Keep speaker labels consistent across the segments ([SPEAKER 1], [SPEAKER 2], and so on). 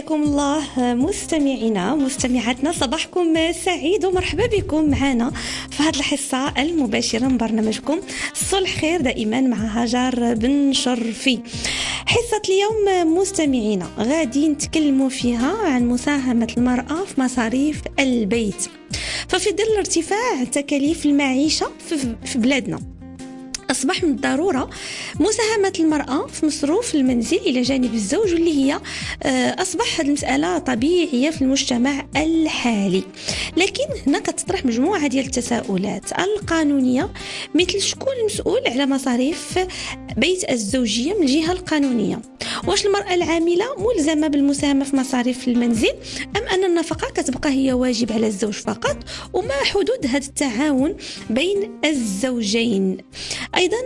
[SPEAKER 1] حياكم الله مستمعينا مستمعاتنا، صباحكم سعيد ومرحبا بكم معنا في هذه الحصة المباشرة من برنامجكم الصلح خير، دائما مع هاجر بن شرفي. حصة اليوم مستمعينا غادي نتكلموا فيها عن مساهمة المرأة في مصاريف البيت. ففي ظل ارتفاع تكاليف المعيشة في بلادنا، أصبح من الضرورة مساهمة المرأة في مصروف المنزل إلى جانب الزوج، واللي هي أصبح هذه المسألة طبيعية في المجتمع الحالي. لكن هنا كتطرح مجموعة ديال التساؤلات القانونية، مثل شكون المسؤول على مصاريف بيت الزوجية من الجهة القانونية؟ واش المرأة العاملة ملزمة بالمساهمة في مصاريف المنزل، أم أن النفقة كتبقى هي واجب على الزوج فقط؟ وما حدود هذا التعاون بين الزوجين؟ أيضا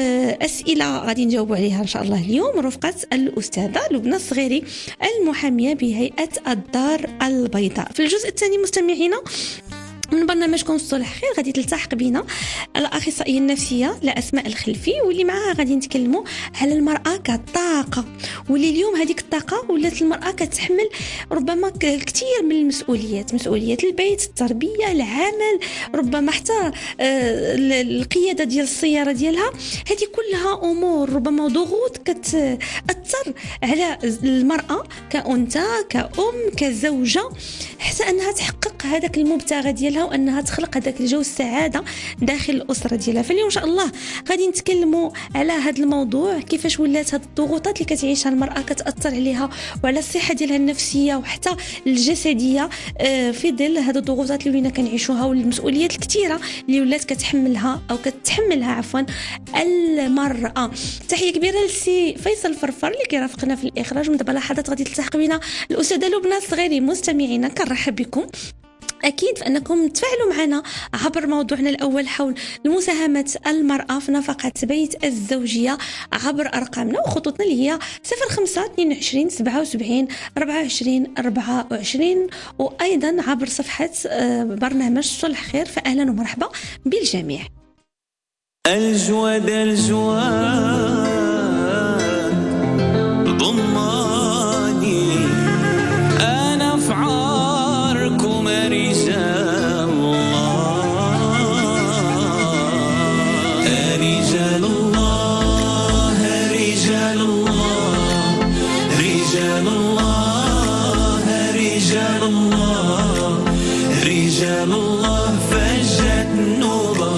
[SPEAKER 1] أسئلة غادي نجاوب عليها إن شاء الله اليوم رفقة الأستاذة لبنى الصغيري، المحامية بهيئة الدار البيضاء. في الجزء الثاني مستمعينا من برنامجكم الصلح خير غادي تلتحق بنا الأخصائية النفسية لأسماء الخلفي، واللي معها غادي نتكلموا على المرأة كطاقة، واللي اليوم هذيك الطاقة ولات المرأة كتحمل ربما كثير من المسؤوليات، مسؤوليات البيت، التربية، العمل، ربما حتى القيادة ديال السيارة ديالها. هذه كلها أمور ربما ضغوط كتأثر على المرأة كأنثى، كأم، كزوجة، حتى أنها تحقق هذاك المبتغى ديالها وأنها تخلق هذاك الجو السعادة داخل الأسرة ديالها. فاليوم إن شاء الله غادي نتكلموا على هذا الموضوع، كيفاش ولات هذه الضغوطات اللي كتعيشها المرأة كتأثر عليها وعلى الصحة ديالها النفسية وحتى الجسدية في ظل هذه الضغوطات اللي ولينا كنعيشوها والمسؤوليات الكثيرة اللي ولات كتحملها عفوا المرأة. تحية كبيرة لسي فيصل فرفر اللي كيرافقنا في الإخراج. من دابا لحظات غادي تلتحق بنا الأستاذة لبنى الصغيري. مستمعينا كنرحب بكم أكيد فأنكم تفاعلوا معنا عبر موضوعنا الأول حول مساهمة المرأة في نفقة بيت الزوجية عبر أرقامنا وخطوطنا اللي هي 05 22 77 24 24، وأيضا عبر صفحة برنامج صلح خير. فأهلا ومرحبا بالجميع.
[SPEAKER 2] الجواد ضماني أنا في عاركم رجال الله رجال الله رجال الله رجال الله رجال الله فجت النوبة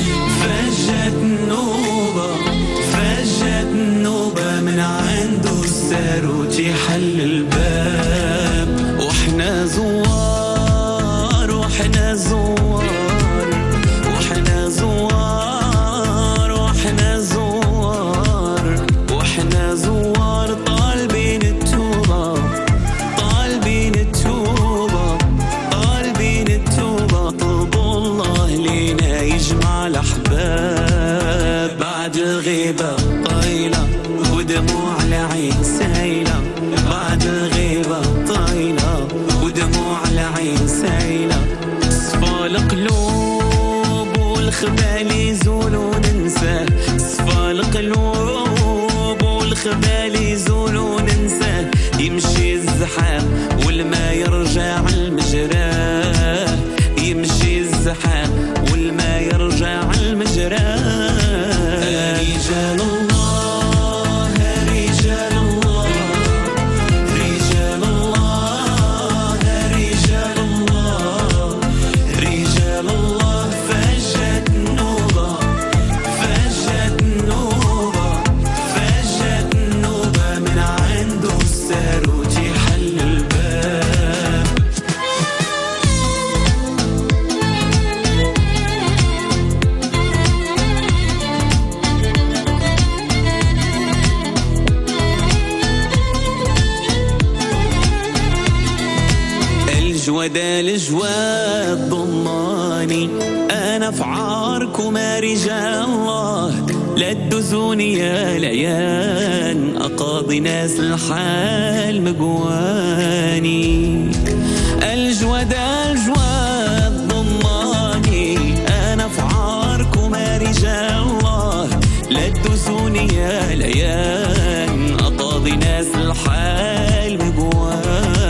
[SPEAKER 2] فجت النوبة من عنده الساروت يحل الباب، وإحنا زوار وإحنا زوار وإحنا زوار وإحنا زوار وإحنا زوار طالبين التوبة طالبين التوبة طالبين التوبة. طلبوا الله لينا يجمع الأحباب بعد الغيبة طايلة ودموع العين سايلة، بعد الغيبة طايلة ودموع العين سايلة. صفى القلوب والخبال يزول وننساه، صفى القلوب والخبال يزول وننساه. يمشي الزحام والما يرجع المجراه، يمشي الزحام والما يرجع المجراه. رجال الله رجال الله رجال الله رجال الله رجال الله فجت النوبة فجت النوبة فجت النوبة من عنده الساروت يحل الباب. الجواد ضماني أنا في عاركم رجال الله، لا تدوزوني يا ليان أقاضي ناس الحال مقواني. الجواد ضماني أنا في عاركم رجال الله، لا تدوزوني يا ليان أقاضي ناس الحال مقواني.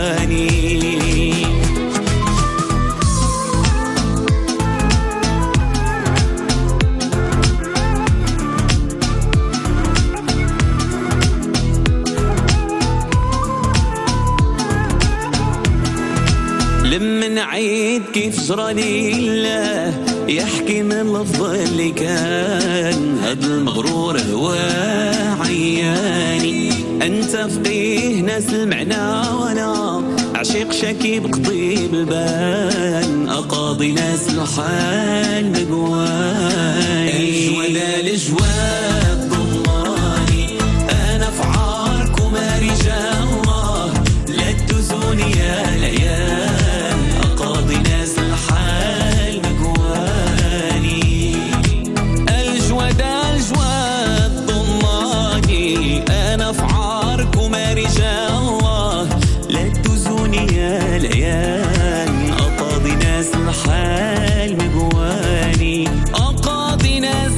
[SPEAKER 2] كيف جرالي الله يحكي من اللفظ اللي كان هاد المغرور هو عياني انت فقيه ناس المعنى وانا عشيق شاكي بقضي بالبان اقاضي ناس الحال مقواني الجواد الجواد ضماني انا في عاركم رجال الله لا تدوزوني يا ليال اقاضي ناس الحال مقواني الجواد الجواد ضماني انا في عاركم رجال الله لا تدوزوني يا ليال اقاضي ناس الحال مقواني اقاضي ناس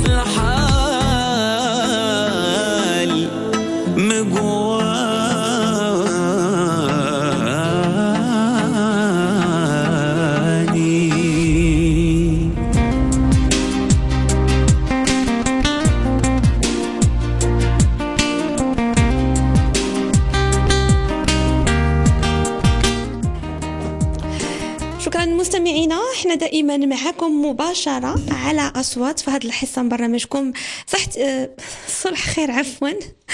[SPEAKER 2] الحال مقواني
[SPEAKER 1] شكرا مستمعينا، احنا دائما معكم مباشرة على أصوات في هذه الحصة من برنامجكم صلح خير عفوا.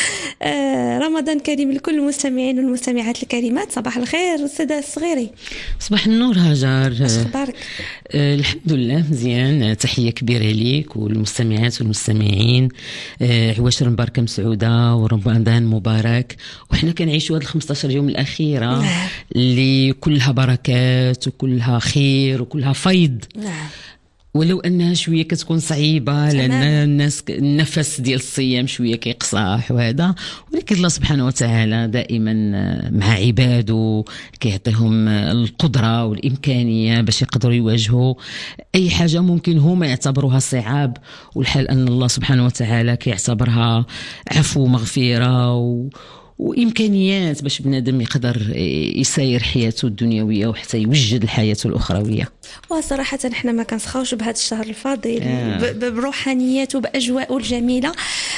[SPEAKER 1] رمضان كريم لكل المستمعين والمستمعات الكريمات. صباح الخير أستاذة الصغيري.
[SPEAKER 3] صباح النور هاجر.
[SPEAKER 1] اش اخبارك؟
[SPEAKER 3] الحمد لله مزيان. تحية كبيرة ليك والمستمعات والمستمعين. عواشر مباركة مسعودة ورمضان مبارك، وحنا كنعيشوا هاد 15 يوم الأخيرة اللي كلها بركات وكلها خير وكلها فيض.
[SPEAKER 1] نعم.
[SPEAKER 3] ولو انها شويه كتكون صعيبه لان الناس النفس ديال الصيام شويه كيقصاح وهذا، ولكن الله سبحانه وتعالى دائما مع عباده كيعطيهم القدره والامكانيه باش يقدروا يواجهوا اي حاجه ممكن هما يعتبروها صعاب، والحال ان الله سبحانه وتعالى كيعتبرها عفو ومغفره وإمكانيات باش بنادم يقدر يسير حياته الدنيوية وحتى يوجد الحياة الأخروية.
[SPEAKER 1] وصراحة احنا ما كنسخاوش بهذا الشهر الفاضل بروحانياته بأجواءه الجميلة،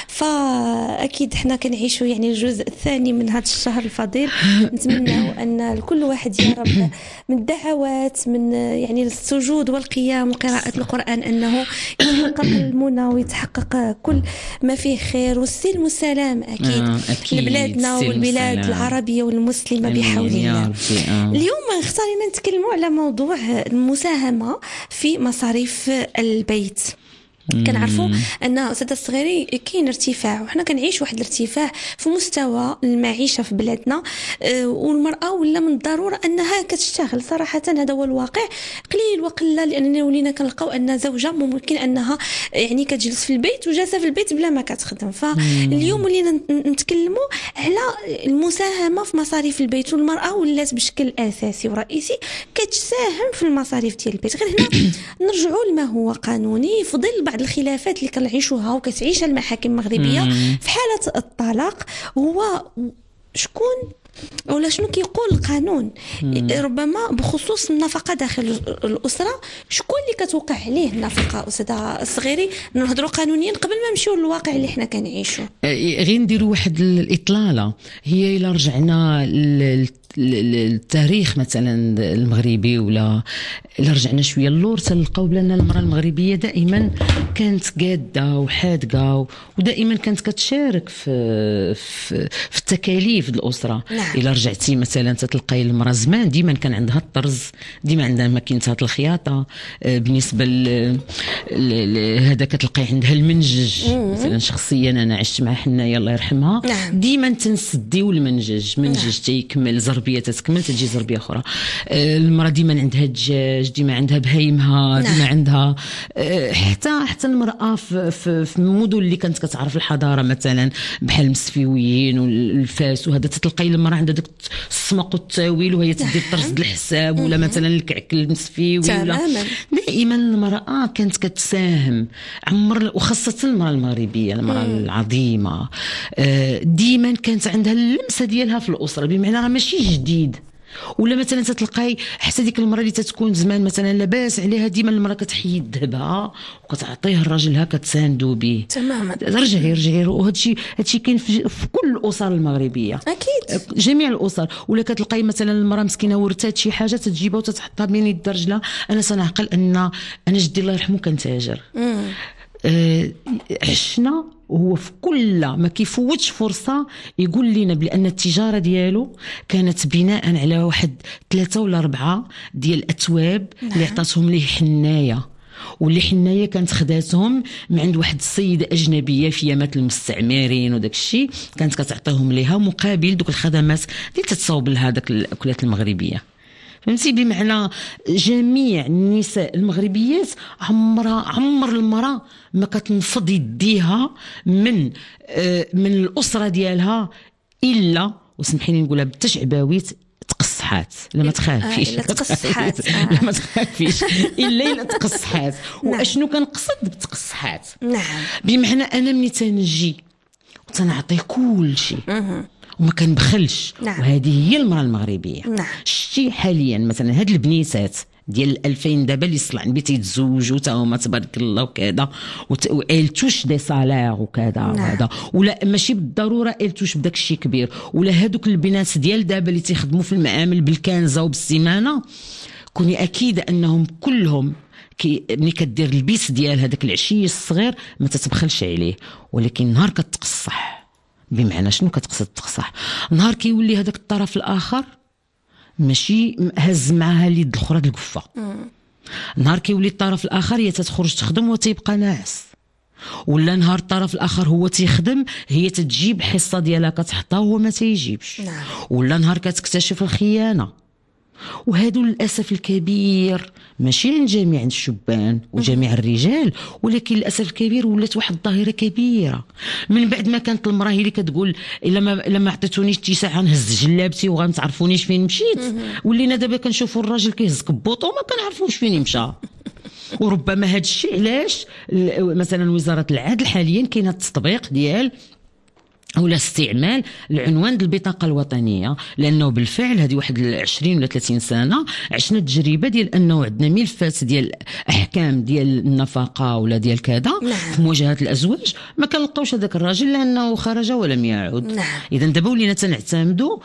[SPEAKER 1] فأكيد احنا كنعيشوا يعني الجزء الثاني من هذا الشهر الفاضل. نتمنى أن كل واحد يا رب من الدعوات من يعني السجود والقيام وقراءة القرآن أنه يتحقق المنى ويتحقق كل ما فيه خير والسلم والسلام أكيد لبلادنا والبلاد العربية والمسلمة بحول الله. اليوم اختارينا نتكلموا على موضوع المساهمة في مصاريف البيت. كنعرفوا ان استاذ الصغيري كاين ارتفاع، وحنا كنعيش واحد الارتفاع في مستوى المعيشه في بلادنا، والمراه ولا من الضروره انها كتشتغل. صراحه هذا هو الواقع، قليل وقله لاننا ولينا كنلقاو ان زوجه ممكن انها يعني كتجلس في البيت وجالسه في البيت بلا ما كتخدم. فاليوم ولينا نتكلموا على المساهمه في مصاريف البيت، والمراه ولات بشكل اساسي ورئيسي كتساهم في المصاريف ديال البيت. غير هنا نرجعوا لما هو قانوني في ظل بعض الخلافات اللي كنعيشوها وكتعيشها المحاكم المغربيه في حاله الطلاق. هو شكون ولا شنو كيقول القانون ربما بخصوص النفقه داخل الاسره؟ شكون اللي كتوقع عليه النفقه استاذه الصغيري؟ نهضروا قانونيا قبل ما نمشيو للواقع اللي حنا كنعيشوا.
[SPEAKER 3] غير نديروا واحد الاطلاله. هي الا رجعنا التاريخ مثلا المغربي ولا رجعنا شويه اللور تلقاو بان المراه المغربيه دائما كانت قاده وحادقه ودائما كانت كتشارك في التكاليف الاسره.
[SPEAKER 1] نعم.
[SPEAKER 3] الا رجعتي مثلا تلقاي المراه زمان ديما كان عندها الطرز، ديما عندها ماكينه الخياطه، بالنسبه هذا كتلقاي عندها المنجج. مثلا شخصيا انا عشت مع حنايه الله يرحمها.
[SPEAKER 1] نعم.
[SPEAKER 3] ديما تنسديو المنجج تيكمل زربيه تتكمل تجي زربيه اخرى. المراه ديما عندها الدجاج، ديما عندها بهيمها.
[SPEAKER 1] نعم.
[SPEAKER 3] ديما عندها حتى المراه في المدن اللي كانت كتعرف الحضاره مثلا بحال المسفيويين والفاس وهذا، تتلقاي المراه عندها داك السمق والتاويل وهي تدي الطرز الحساب ولا مثلا الكعك المسفيوي ولا. دائما المراه كانت كتساهم وخاصه المراه المغربيه المراه العظيمه ديما كانت عندها اللمسه ديالها في الاسره، بمعنى راه ماشي جديد ولا مثلا تتلقاي حتى ديك المراه اللي تتكون زمان مثلا لاباس عليها ديما المراه كتحيد ذهبها وكتعطيه الراجلها كتساندو به
[SPEAKER 1] تماما.
[SPEAKER 3] رجعي وهادشي كاين في كل الاسر المغربيه
[SPEAKER 1] اكيد
[SPEAKER 3] جميع الاسر. ولا كتلقاي مثلا المراه مسكينه ورثات شي حاجه تجيبها وتتحطها بين يد رجلها. انا سنعقل ان انا جدي الله يرحمه كان تاجر. عشنا وهو في كل ما كيفوتش فرصة يقول لنا بأن التجارة ديالو كانت بناء على واحد 3 ولا 4 ديال الأتواب اللي عطاتهم ليه حناية، واللي حناية كانت خداتهم من عند واحد السيدة أجنبية في يامات المستعمرين وداك الشيء، كانت كتعطيهم ليها مقابل دوك الخدمات اللي تتصاوب لها داك الأكلات المغربية. فهمتي؟ بمعنى جميع النساء المغربيات عمر المرأة ما كتنفض يديها من الأسرة ديالها إلا، وسمحي لي نقولها بالتشعباويت، تقصحات. لا ما تخافيش
[SPEAKER 1] لا تقصحات
[SPEAKER 3] لا ما تخافيش إلا تقصحات. وأشنو كنقصد بتقصحات؟
[SPEAKER 1] نعم،
[SPEAKER 3] بمعنى أنا مني تنجي وتنعطي كل شيء وما كنبخلش.
[SPEAKER 1] نعم.
[SPEAKER 3] وهذه هي المرأة المغربية.
[SPEAKER 1] نعم.
[SPEAKER 3] شتي حاليا مثلا هاد البنيتات ديال 2000 دابا اللي صلع بي تيتزوجوا تا هما تبارك الله وكذا وإلتوش دي صالير وكذا.
[SPEAKER 1] نعم.
[SPEAKER 3] وهذا ولا ماشي بالضروره إلتوش بداك الشيء كبير. ولا هادوك البنات ديال دابا اللي تيخدموا في المعامل بالكنزه وبالسيمانه، كوني اكيد انهم كلهم ملي كدير البيس ديال هذاك العشي الصغير ما تتبخلش عليه. ولكن نهار كتقصح، بمعنى شنو كتقصد تقصح؟ نهار كيولي هذاك الطرف الاخر ماشي هز معها اليد الاخرى د القفه، نهار كيولي الطرف الاخر هي تتخرج تخدم وتيبقى ناعس، ولا نهار الطرف الاخر هو تيخدم هي تتجيب حصه ديالها كتحطها وهو ما تيجيبش.
[SPEAKER 1] نعم.
[SPEAKER 3] ولا نهار كتكتشف الخيانه. وهذا للأسف الكبير ماشي عند جميع الشبان وجميع الرجال، ولكن للأسف الكبير ولات واحد الظاهرة كبيرة من بعد ما كانت المرأة هي اللي كتقول إلا ما عطيتونيش شي ساعة نهز جلابتي وغنتعرفونيش فين مشيت. ولينا دابا كنشوفوا الراجل كيهز كبوطو وما كنعرفوش فين مشى. وربما هذا الشيء علاش مثلا وزارة العدل حاليا كاينه التطبيق ديال ولا استعمال العنوان ديال البطاقه الوطنيه، لانه بالفعل هذه واحد 20 ولا 30 سنه عشنا التجربه ديال انه عندنا ملفات ديال احكام ديال النفقه ولا ديال كذا.
[SPEAKER 1] نعم.
[SPEAKER 3] في مواجهه الازواج ما كنلقاوش هذاك الراجل لانه خرج ولم يعود.
[SPEAKER 1] نعم.
[SPEAKER 3] اذا دابا ولينا تنعتمدوا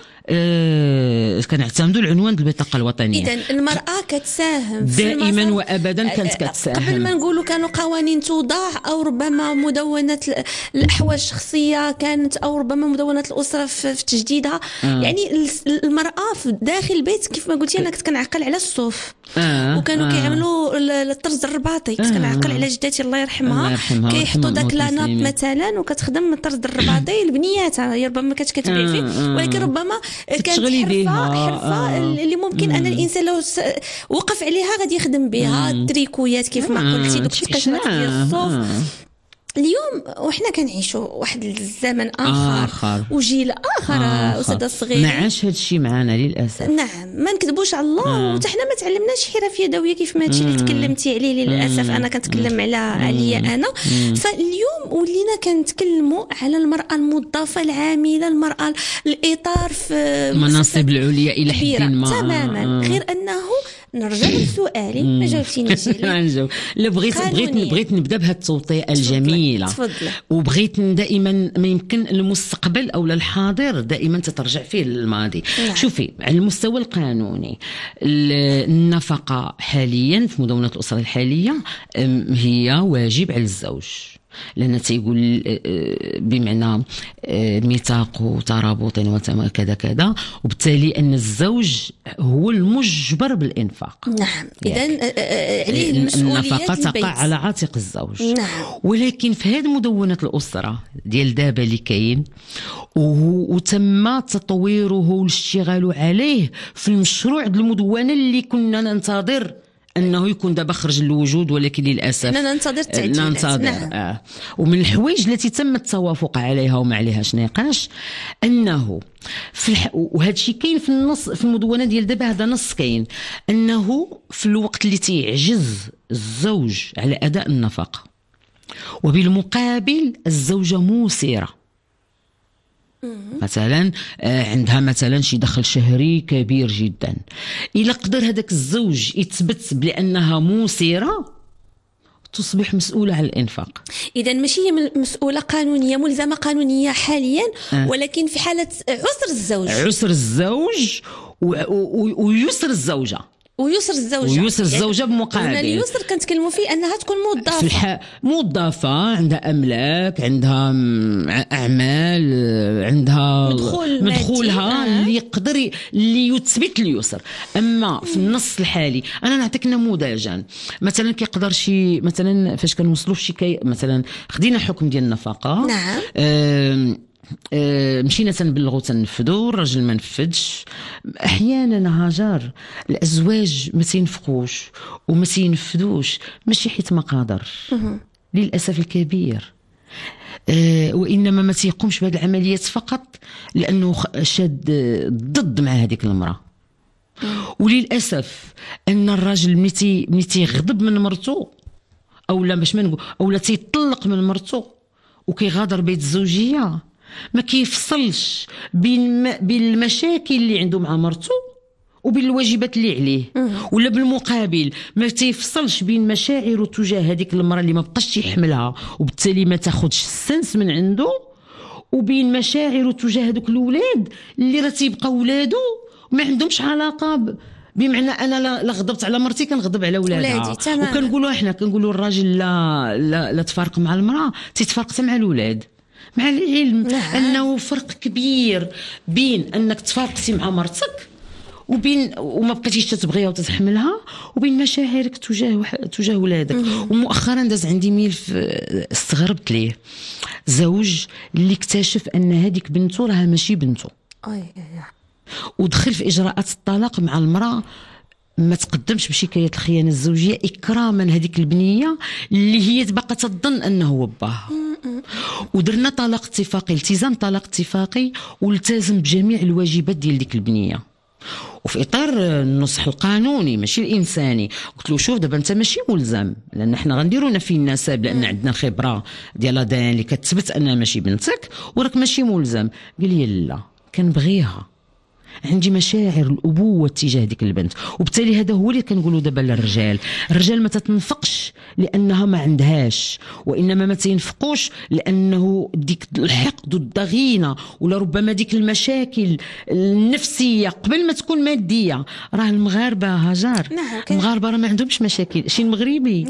[SPEAKER 3] كنعتمدوا العنوان ديال البطاقه الوطنيه.
[SPEAKER 1] اذا المراه كتساهم
[SPEAKER 3] دائما وابدا كانت كتساهم.
[SPEAKER 1] قبل ما نقولوا كانوا قوانين توضع او ربما مدونه الاحوال الشخصيه كانت، او ربما مدونه الاسره في تجديدها. يعني المراه في داخل البيت كيف ما قلتي انا كنت كنعقل على الصوف. وكانوا كيعملوا الطرز الرباطي. كنت كنعقل على جدتي الله يرحمها كيحطوا داك لاناب مثلا وكتخدم الطرز الرباطي البنيات هي ربما ما كانتش كتبيع فيه، ولكن ربما كانت حرفه اللي ممكن ان الانسان لو وقف عليها غادي يخدم بها. التريكويات كيف ما قلتي دوك التقشمات ديال الصوف. اليوم وحنا كنعيشوا واحد الزمن اخر وجيل اخر استاذ الصغير
[SPEAKER 3] ما عاش هذا الشيء معنا للاسف.
[SPEAKER 1] نعم، ما نكذبوش على الله. وحتى حنا ما تعلمناش حرف يدويه كيف ما هادشي اللي تكلمتي عليه للاسف. انا كنتكلم عليا انا. فاليوم ولينا كنتكلموا على المراه الموظفه العامله، المراه الاطار في
[SPEAKER 3] المناصب العليا الى حد ما.
[SPEAKER 1] تماما. غير انه نرجع لسؤالي ما جاوبتينيش عليه.
[SPEAKER 3] لا بغيت نبدا بهذه التوطئه الجميله.
[SPEAKER 1] تفضل.
[SPEAKER 3] وبغيت دائما ما يمكن المستقبل او الحاضر دائما تترجع فيه للماضي.
[SPEAKER 1] نعم.
[SPEAKER 3] شوفي على المستوى القانوني النفقه حاليا في مدونه الاسره الحاليه هي واجب على الزوج، لأن تيقول بمعنى ميثاق وترابط وكذا كذا، وبالتالي أن الزوج هو المجبر بالإنفاق.
[SPEAKER 1] نعم. إذن عليه
[SPEAKER 3] النفقة تقع على عاتق الزوج.
[SPEAKER 1] نعم.
[SPEAKER 3] ولكن في هذه مدونة الأسرة ديال دابا اللي كاين وتم تطويره والاشتغال عليه في المشروع ديال المدونة اللي كنا ننتظر أنه يكون دابا خرج للوجود، ولكن للأسف
[SPEAKER 1] ننتظر التعديلات. نعم.
[SPEAKER 3] ومن الحوايج التي تم التوافق عليها وما عليهاش نقاش أنه وهذا الشيء كاين في النص في المدونة ديال دابا. هذا نص كاين أنه في الوقت اللي تيعجز الزوج على أداء النفقة وبالمقابل الزوجة موسرة، مثلا عندها مثلا شي دخل شهري كبير جدا، إلا قدر هذاك الزوج يثبت بأنها موسرة تصبح مسؤولة على الإنفاق.
[SPEAKER 1] إذا ماشي هي مسؤولة قانونية ملزمة قانونية حاليا، ولكن في حالة عسر الزوج
[SPEAKER 3] ويسر الزوجة ويسر الزوجة بمقابل.
[SPEAKER 1] اليسر كنتكلموا فيه أنها تكون
[SPEAKER 3] موظفة عندها أملاك، عندها أعمال، عندها مدخولها اللي يقدر اللي يثبت اليسر. أما في النص الحالي أنا نعطيك نموذجا، مثلا كيقدر شي مثلا فاش كنوصلوا في شي مثلا خدينا حكم ديال النفقة،
[SPEAKER 1] نعم،
[SPEAKER 3] مشينا تنبلغوا تنفذوا، الراجل ما نفذش. احيانا هاجر الازواج ما تينفقوش وما تينفذوش، ماشي حيت ما قادر للاسف الكبير، وانما ما تيقومش بهذه العمليات فقط لانه شاد ضد مع هذيك المراه. وللاسف ان الراجل ملي تيغضب من مرته او لا باش ما نقول او لا تيطلق من مرته وكيغادر بيت الزوجيه، ما كيفصلش بين المشاكل اللي عنده مع مرته وبين الواجبات اللي عليه، ولا بالمقابل ما تيفصلش بين مشاعره تجاه هذيك المرأة اللي ما بقاش يحملها وبالتالي ما تاخدش السنس من عنده، وبين مشاعره تجاه هذوك الأولاد اللي راه تيبقى ولادو ما عندهمش علاقة بمعنى انا لا غضبت على مرتي كنغضب على ولادها. وكنقولوا احنا كنقولوا الراجل لا تفارق مع المرأة تتفارق مع الولاد، مع العلم انه فرق كبير بين انك تفارقتي مع مرتك وما بقيتيش تتبغيها وتتحملها وبين مشاعرك تجاه ولادك. ومؤخرا داز عندي ملف استغربت ليه، زوج اللي اكتشف ان هذيك بنته راها ماشي بنته، ودخل في اجراءات الطلاق مع المراه، ما تقدمش بشكايه الخيانه الزوجيه اكراما هذيك البنيه اللي هي باقا تظن انه هو باها. ودرنا طلاق اتفاقي، التزام طلاق اتفاقي، والتزم بجميع الواجبات ديال ديك البنيه وفي اطار النصح القانوني ماشي الانساني. قلت له شوف دابا انت ماشي ملزم، لان احنا غنديروا نفي النسب لان عندنا خبره ديال الدين اللي كتثبت انها ماشي بنتك وراك ماشي ملزم. قال لي لا كنبغيها، عندي مشاعر الأبوة تجاه ديك البنت. وبالتالي هذا هو اللي كنقولوا دابا للرجال، الرجال ما تتنفقش لأنها ما عندهاش، وإنما ما تينفقوش لأنه ديك الحقد والضغينة ولا ربما ديك المشاكل النفسية قبل ما تكون مادية. راه المغاربة هاجر المغاربة راه ما عندهمش مشاكل. شي مغربي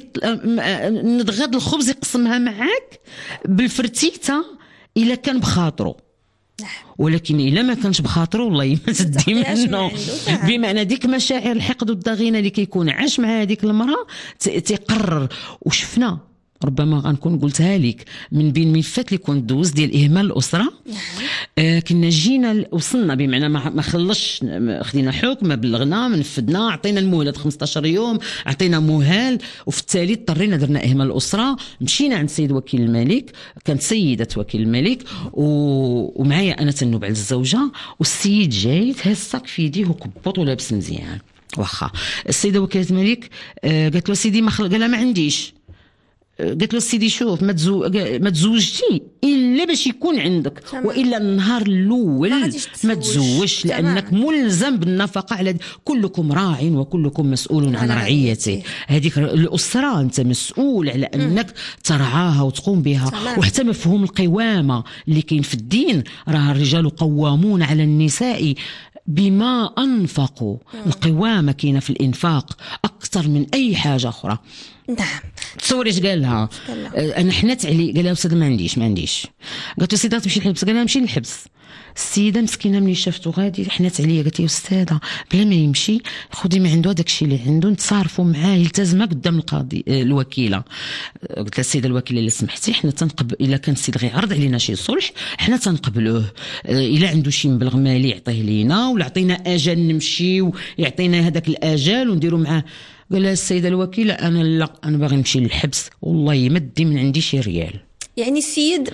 [SPEAKER 3] نضغط الخبز يقسمها معاك بالفرتيتة إلا كان بخاطره، ولكن إلا ما كانش بخاطره والله ما تدي منه. بمعنى ديك مشاعر الحقد والضغينة اللي كيكون عاش مع هذيك المرأة تقرر. وشفنا ربما غنكون قلتها لك من بين ملفات اللي كنت دوز ديال إهمال الأسرة، كنا جينا وصلنا بمعنى ما خلصش، خدينا حكم، ما بلغنا، ما نفذنا، عطينا المهلة 15 يوم، عطينا مهال، وفي التالي اضطرينا درنا إهمال الأسرة. مشينا عند سيد وكيل الملك، كانت سيدة وكيل الملك ومعايا أنا تنوب على الزوجة، والسيد جاي تهز الصاك في يديه وكبط ولابس مزيان. واخا السيدة وكيلة الملك قالت له سيدي قال ما عنديش. قلت له سيدي شوف ما تزوجتي الا باش يكون عندك، والا النهار الاول ما تزوجش، لانك ملزم بالنفقه على كلكم راع وكلكم مسؤول عن رعيته. هذيك الاسره انت مسؤول على انك ترعاها وتقوم بها. وحتى مفهوم القوامه اللي كاين في الدين، راه الرجال قوامون على النساء بما أنفقوا. القوامة كاينة في الإنفاق أكثر من أي حاجة أخرى.
[SPEAKER 1] نعم.
[SPEAKER 3] تصوري اش قال لها؟ أنا حنت علي، قال لها أستاذ ما عنديش. قالت له سيدة تمشي للحبس، قال لها نمشي للحبس. السيدة مسكينة ملي شافته غادي حنت عليا، قالت لي أستاذة بلا ما يمشي خذي من عنده هذاك الشيء اللي عنده نتصارفوا معاه، يلتزمها قدام القاضي الوكيلة. قلت لها السيدة الوكيلة إلا سمحتي حنا تنقبل، إلا كان السيد غيعرض علينا شي صلح حنا تنقبلوه، إلا عنده شي مبلغ مالي يعطيه لينا، ولا عطينا أجل نمشي ويعطينا هذاك الأجل ونديروا معاه. قال لها السيدة الوكيلة أنا باغي نمشي للحبس والله ما دي من عندي شي ريال.
[SPEAKER 1] يعني السيد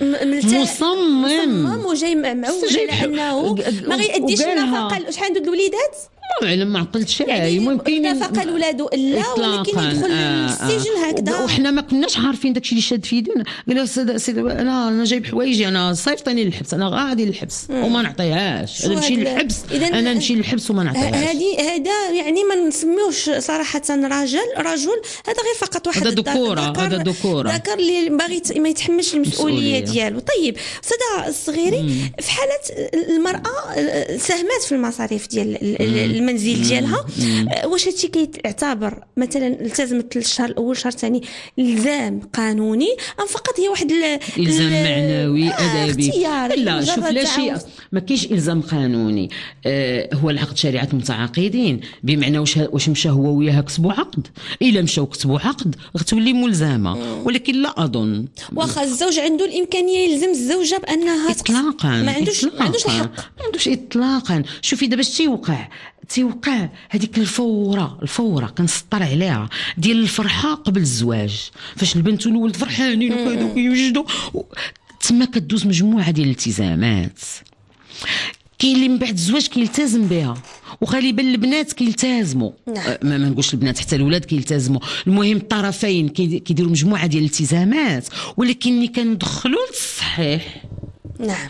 [SPEAKER 1] مصمم وجاي معوج على انه ما غيأديش النفقه. شحال عنده الوليدات؟
[SPEAKER 3] الله اعلم ما عقلتش يعني
[SPEAKER 1] ممكن اتفق الولاد لا ولكن يدخل للسجن هكذا.
[SPEAKER 3] وحنا ما كناش عارفين داكشي اللي شاد في يدنا. قال له سيدي انا جايب حوايجي انا صيفطيني للحبس انا غادي للحبس وما نعطيهاش انا نمشي للحبس انا نمشي للحبس وما نعطيهاش.
[SPEAKER 1] هذا يعني ما نسميوش صراحه رجل هذا غير فقط واحد
[SPEAKER 3] هذا ذكور
[SPEAKER 1] اللي باغي ما يتحملش المسؤوليه ديالو. طيب استاذه الصغيري في حاله المراه ساهمات في المصاريف ديال المنزل ديالها واش هادشي كيعتبر مثلا التزمت الشهر الاول الشهر الثاني الزام قانوني ام فقط هي واحد
[SPEAKER 3] الزام معنوي ادبي؟
[SPEAKER 1] لا
[SPEAKER 3] شوف لا شيء ما كاينش الزام قانوني. هو العقد شريعه متعاقدين بمعنى واش مشى هو وياها كتبوا عقد. الا مشاو كتبوا عقد غتولي ملزمه ولكن لا اظن
[SPEAKER 1] واخا الزوج عنده الامكانيه يلزم الزوجه بانها
[SPEAKER 3] اطلاقا
[SPEAKER 1] ما عندوش الحق
[SPEAKER 3] ما عندوش اطلاقا. شوفي دابا اش تيوقع هذيك الفوره كنسطر عليها ديال الفرحه قبل الزواج فاش البنت والولد فرحانين وكذا وكيوجدوا تما كدوز مجموعه ديال الالتزامات. كاين اللي من بعد الزواج كيلتزم بها وغالبا البنات كيلتزموا ما نقولش البنات حتى الولاد كيلتزموا. المهم الطرفين كيديروا مجموعه ديال الالتزامات ولكن اللي كندخلوا للصحيح
[SPEAKER 1] نعم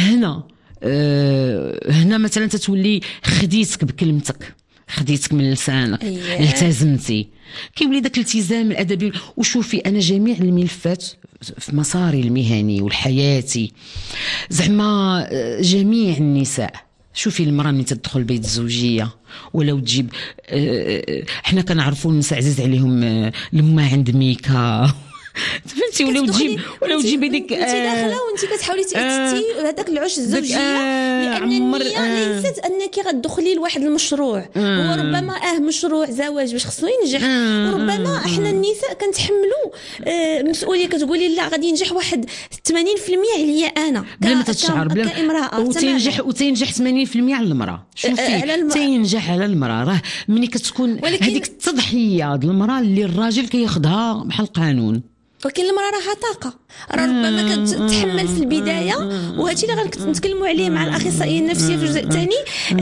[SPEAKER 3] هنا مثلا تتولي خديتك بكلمتك خديتك من لسانك التزمتي كيولي داك الالتزام الادبي. وشوفي انا جميع الملفات في مساري المهني والحياتي زعما جميع النساء شوفي المراه ملي تدخل بيت الزوجيه ولو تجيب حنا كنعرفوا النساء عزيز عليهم لما عند ميكا فهمتي ولو تجيبي ديك
[SPEAKER 1] انت داخله وانت كتحاولي تاتي هذاك العش الزوجيه لان النيه ليست انك غتدخلي لواحد المشروع هو ربما مشروع زواج باش خصو ينجح وربما احنا النساء كنتحملوا مسؤوليه كتقولي لا غادي ينجح واحد 80% عليا انا
[SPEAKER 3] بلا ما تتشعر بلا وتنجح 80% على المراه. شوفي تينجح على المراه راه ملي كتكون هذيك التضحيه ديال المراه اللي الراجل كياخذها بحال القانون.
[SPEAKER 1] ولكن المراه راها طاقه راه ربما كتتحمل في البدايه وهادشي اللي غنتكلموا عليه مع الاخصائيه النفسيه في الجزء الثاني.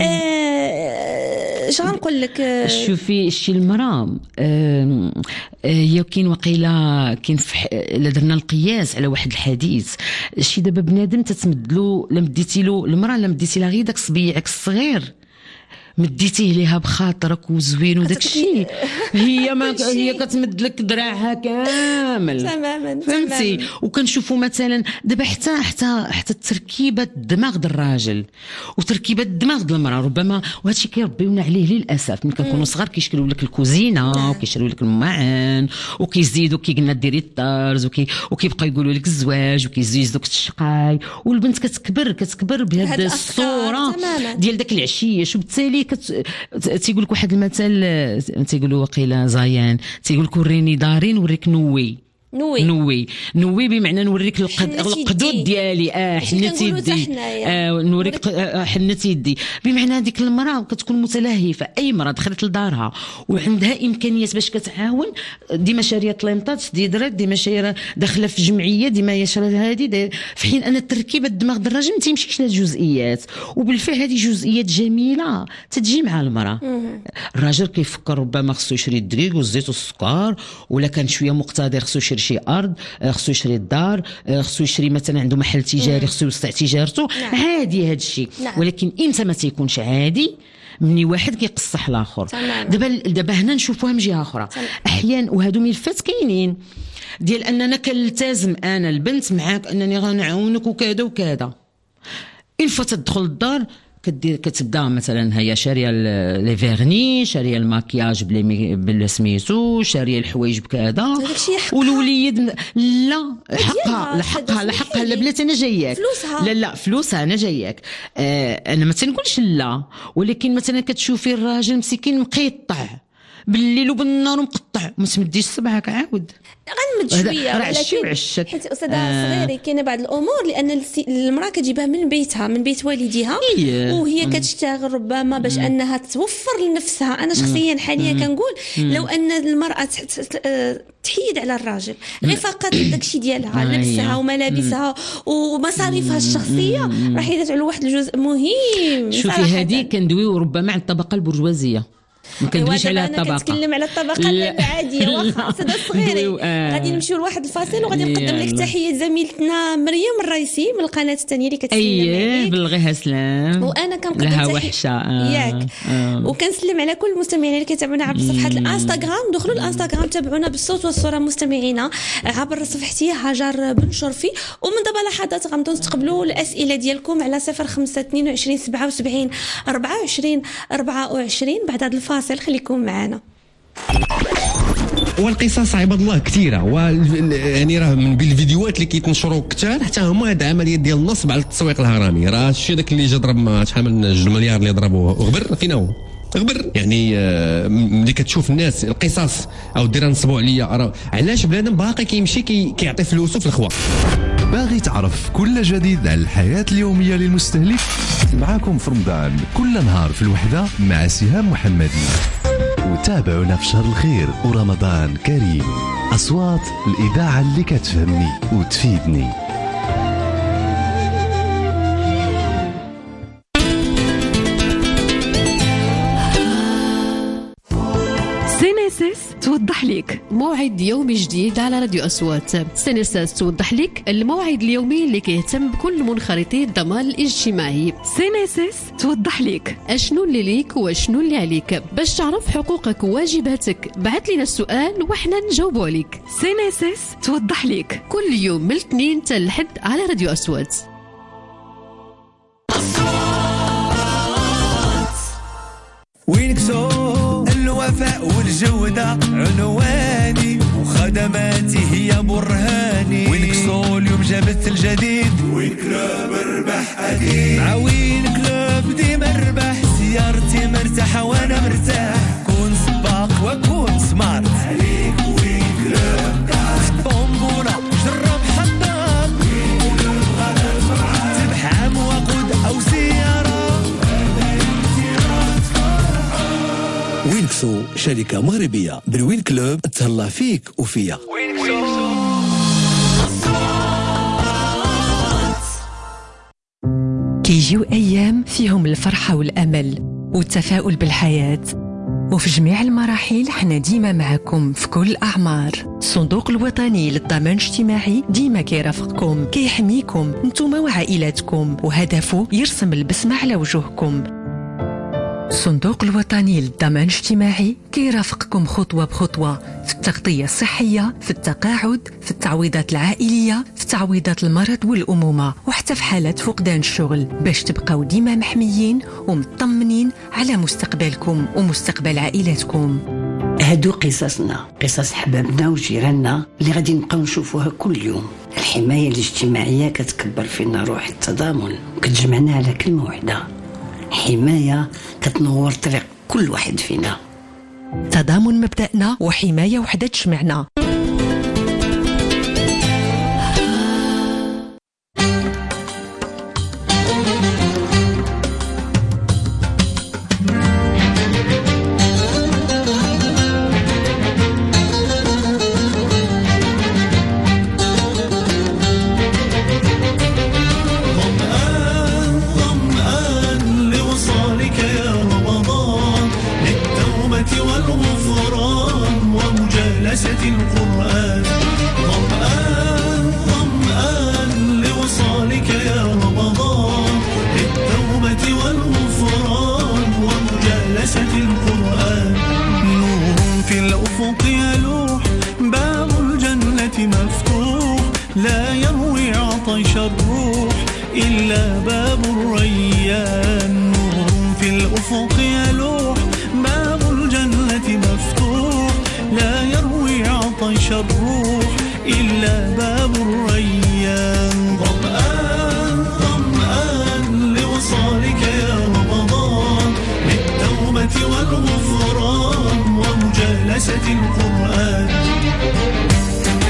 [SPEAKER 1] اش غنقول لك
[SPEAKER 3] شوفي الشيء المراه هي كاين وقيله كاين الا درنا القياس على واحد الحديث شي دابا بنادم تتمدلو لا مديتي له المراه لا مديتي لها غير داك صبيعك الصغير مديتيه ليها بخاطرك وزوين وداك الشيء هي كتمد لك دراعها كامل
[SPEAKER 1] تماما
[SPEAKER 3] فهمتي. وكنشوفوا مثلا دابا حتى تركيبه الدماغ ديال الراجل وتركيبه الدماغ ديال المراه ربما وهادشي كيربيونا عليه للاسف ملي كنكونوا صغار كيشكلوا لك الكوزينه وكيشريو لك المعان وكيزيدوا كيقلنا ديري الطرز وكيبقاو يقولوا لك الزواج وكيزيدوك الشقاي والبنت كتكبر بهذه الصوره ديال داك العشيه. وبالتالي تيقول لك واحد المثل تيقولوا وقيله زيان تيقول لك وريني دارين وريك نوي بمعنى نوريك القدود ديالي حنتي يدي نوريك حنتي يدي بمعنى هذيك المراه كتكون متلهفه. اي مراه دخلت لدارها وعندها امكانيات باش كتعاون ديما شاريه طليمطات ديدرات ديما شايره داخله في جمعيه ديما شاريه هذه في حين ان تركيبه الدماغ ديال الراجل ما تيمشيش للجزئيات وبالفعل هذه جزئيات جميله تتجي مع المراه. الراجل كيفكر ربما خصو يشري الدقيق والزيت والسكر ولا كان شويه مقتدر خصو يشري شي ارض خصو يشري الدار خصو يشري مثلا عنده محل تجاري خصو يوسع تجارته عادي هذا الشيء ولكن امتى ما تيكونش عادي مني واحد كيقصح الاخر. دابا هنا نشوفوها من جهه اخرى احيانا وهادو ملفات كاينين ديال اننا كنلتزم انا البنت معاك انني غنعاونك وكذا وكذا الفا تدخل الدار كتبدا مثلا هي شاريه لي فيرني شاريه الماكياج بلا سميتو شاريه الحوايج بكذا والوليد لا حقها لا بلاتي انا جاياك لا فلوسها انا جاياك. انا ما تنقولش لا ولكن مثلا كتشوفي الراجل مسكين مقيطع بالليل وبالنهار مقطع ما تمديش صبعك عاود
[SPEAKER 1] غنمد شويه،
[SPEAKER 3] ولكن
[SPEAKER 1] حيت استاذه صغيري كاينه بعض الامور لان المراه كتجيبها من بيتها، من بيت والديها، وهي كتشتغل ربما باش انها توفر لنفسها. انا شخصيا حاليا كنقول لو ان المراه تحيد على الراجل غير فقط داكشي ديالها، لبسها وملابسها ومصاريفها الشخصيه، راح يدعوا لواحد الجزء مهم.
[SPEAKER 3] شوفي هذه كندويو ربما على الطبقه البرجوازيه، ما كندويش على الطبقه.
[SPEAKER 1] انا كنتكلم على الطبقه العاديه. واخا استاذه صغيري غادي نمشيو لواحد الفاصل وغادي نقدم لك تحيه زميلتنا مريم الرئيسي من القناه الثانيه اللي كتسلم عليك.
[SPEAKER 3] بلغيها سلام،
[SPEAKER 1] وانا كنقدم
[SPEAKER 3] لها وحشه
[SPEAKER 1] ياك وكنسلم على كل المستمعين اللي كيتابعونا عبر صفحه الانستغرام. دخلوا الانستغرام تابعونا بالصوت والصوره مستمعينا عبر صفحتي هاجر بن شرفي. ومن دابا لحظات غنبداو نستقبلوا الاسئله ديالكم على 0522 77 24 24 بعد هذا الفاصل. خليكم معنا.
[SPEAKER 4] والقصص عباد الله كثيره، يعني راه من بين الفيديوهات اللي كيتنشروا كثار حتى هما هاد العمليات ديال النصب على التسويق الهرمي. راه شتي داك اللي جا ضرب شحال من 2 مليار اللي ضربوه غبر، فين هو غبر؟ يعني ملي كتشوف الناس القصص او دير نصبوا عليا، علاش بنادم باقي كيمشي كيعطي فلوسه في الخوا؟
[SPEAKER 5] باغي تعرف كل جديد على الحياة اليومية للمستهلك؟ معاكم في رمضان كل نهار في الوحدة مع سهام محمدي. وتابعونا في شهر الخير ورمضان كريم. أصوات الإذاعة اللي كتفهمني وتفيدني.
[SPEAKER 6] سينيسيس توضح لك موعد يومي جديد على راديو أصوات. سينيسيس توضح لك الموعد اليومي اللي كيهتم بكل منخرطي الضمان الاجتماعي. سينيسيس توضح لك اشنو اللي ليك واشنو اللي عليك. باش تعرف حقوقك وواجباتك بعث لنا السؤال وحنا نجاوبوا عليك. سينيسيس توضح لك كل يوم من الاثنين حتى الحد على راديو أصوات.
[SPEAKER 7] وينكسو الوفاء والجودة عنواني وخدماتي هي برهاني. وينكسو اليوم جابت الجديد، وين كلاب ربح أكيد. مع وين كلاب ديما ربح، سيارتي مرتاحة وأنا مرتاح. كون سباق وكون سمارت عليك وين كلاب في الطنبولة جرب حطاب. وين كلاب غدا الفرعان تربح عام وقود أو سيارة. وينكسو شركة مغربية بالوين كلوب تهلا فيك وفيا.
[SPEAKER 6] كيجيو أيام فيهم الفرحة والأمل والتفاؤل بالحياة، وفي جميع المراحل حنا ديما معكم في كل الأعمار. الصندوق الوطني للضمان الاجتماعي ديما كيرافقكم، كيحميكم نتوما وعائلاتكم، وهدفه يرسم البسمة على وجوهكم. الصندوق الوطني للضمان الاجتماعي كيرافقكم خطوة بخطوة في التغطية الصحية، في التقاعد، في التعويضات العائلية، في تعويضات المرض والأمومة، وحتى في حالة فقدان الشغل، باش تبقاو ديما محميين ومطمنين على مستقبلكم ومستقبل عائلاتكم.
[SPEAKER 8] هادو قصصنا، قصص حبابنا وجيراننا اللي غادي نبقاو نشوفوها كل يوم. الحماية الاجتماعية كتكبر فينا روح التضامن وكتجمعنا على كلمة واحدة. حماية كتنور طريق كل واحد فينا.
[SPEAKER 6] تضامن مبدأنا وحماية وحدة تجمعنا.
[SPEAKER 7] لا يروي عطش الروح إلا باب الريان. نور في الأفق يلوح، باب الجنة مفتوح. لا يروي عطش الروح إلا باب الريان. ظمآن ظمآن لوصالك يا رمضان، بالتوبة والغفران ومجالسة القرآن.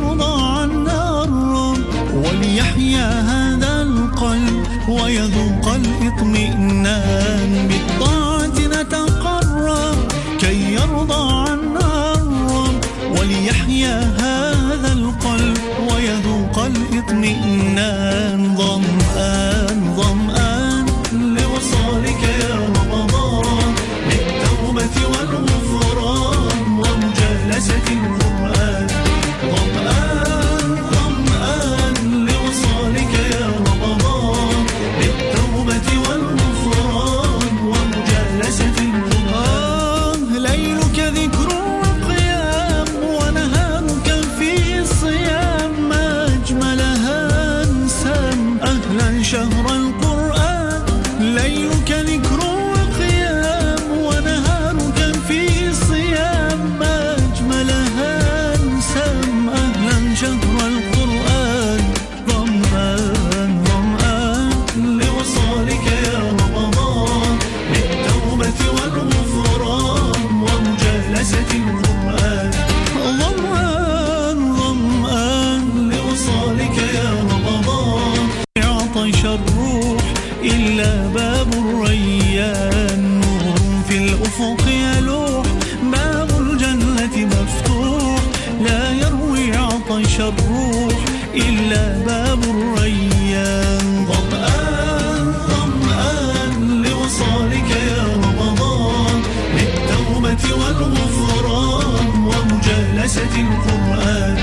[SPEAKER 9] يرضى عنا الرب وليحيا هذا القلب ويذوق الاطمئنان بالطاعة نتقرب كي يرضى عنا الرب وليحيا هذا القلب ويذوق الاطمئنان ظمآن ظمآن لوصالك يا رمضان للتوبة والغفران ومجالسة القرآن ظمآن ظمآن لوصالك يا رمضان للتوبة والغفران ومجالسة القرآن ليلك ذكر وقيام ونهارك في الصيام ما أجملها انسام أهلا شهر القرآن ليلك ذكر وقيام ونهارك في الصيام ما أجملها انسام أهلا شهر القرآن ظمآن ظمآن لوصالك يا رمضان للتوبة والغفران ومجالسة القرآن ظمآن ظمآن لوصالك يا رمضان عطش الروح إلا باب الريان نور في الأفق يلوح باب الجنة مفتوح لا يروي عطش الروح إلا باب الريان ظمآن ظمآن لوصالك يا رمضان للتوبة والغفران ومجالسة القرآن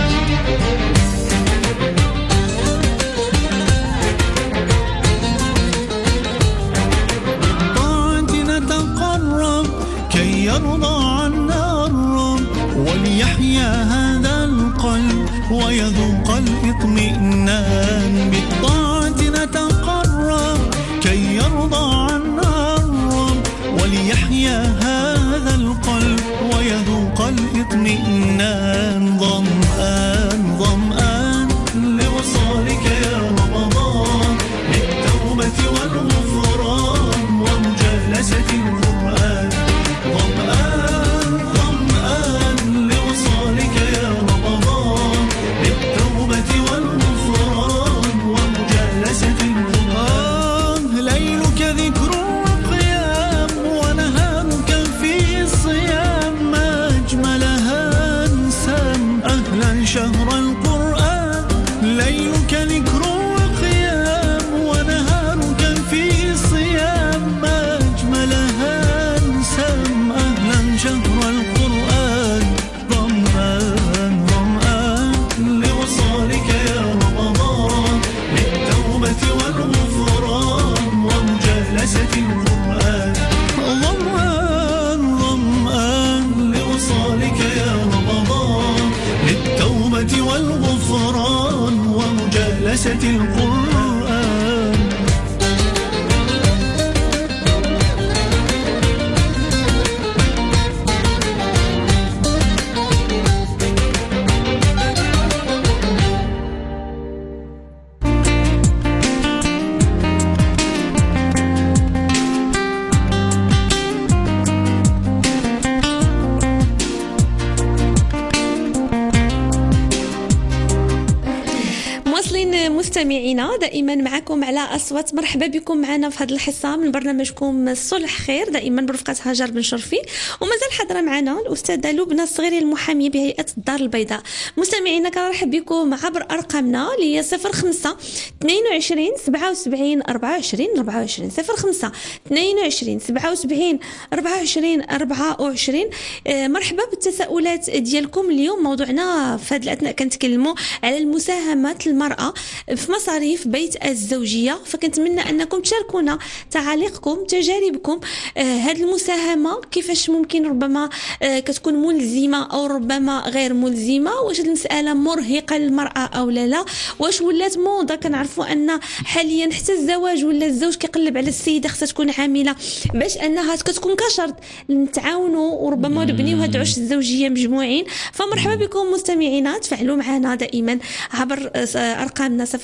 [SPEAKER 9] بالطاعة نتقرب كي يرضى عنا الرب وليحيا هذا القلب ويذوق الاطمئنان بالطاعة نتقرب كي يرضى عنا الرب وليحيا هذا القلب ويذوق الاطمئنان ظمآن ظمآن لوصالك يا رمضان للتوبة والغفران ومجالسة القرآن ظمآن ظمآن لوصالك يا رمضان للتوبة والغفران ومجالسة القرآن ليلك ذكر وقيام ونهارك في الصيام ما أجملها انسام أهلا شهر القرآن ليلك ذكر وقيام ونهارك في الصيام ما أجملها انسام أهلا شهر القرآن ظمآن ظمآن لوصالك يا رمضان للتوبة والغفران ومجالسة القرآن ظمآن ظمآن لوصالك يا رمضان للتوبة والغفران ومجالسة القرآن
[SPEAKER 1] مواصلين مستمعينا دائما معكم على أصوات. مرحبا بكم معنا في هذه الحصة من برنامجكم الصلح خير دائما برفقة هاجر بن شرفي، ومازال حاضرة معنا الأستاذة لبنى الصغيري المحامية بهيئة الدار البيضاء. مستمعينا كنرحب بكم عبر أرقامنا اللي 05 22 77 24 24 05 22 77 24 24. مرحبا بالتساؤلات ديالكم. اليوم موضوعنا في هذه الأثناء كنتكلموا على المساهمات المرأة في مصاريف بيت الزوجية، فكنتمنى أنكم تشاركونا تعاليقكم تجاربكم. هذه المساهمة كيفاش ممكن ربما كتكون ملزمة أو ربما غير ملزمة، واش المسألة مرهقة للمرأة أو لا، واش ولات موضة. كنعرفوا أن حاليا حتى الزواج ولا الزوج كيقلب على السيدة خصها تكون عاملة باش أنها كتكون كشرط نتعاونوا وربما نبنيو هاد العش الزوجية مجموعين. فمرحبا بكم مستمعينا، تفاعلوا معنا دائما عبر أرقامنا 05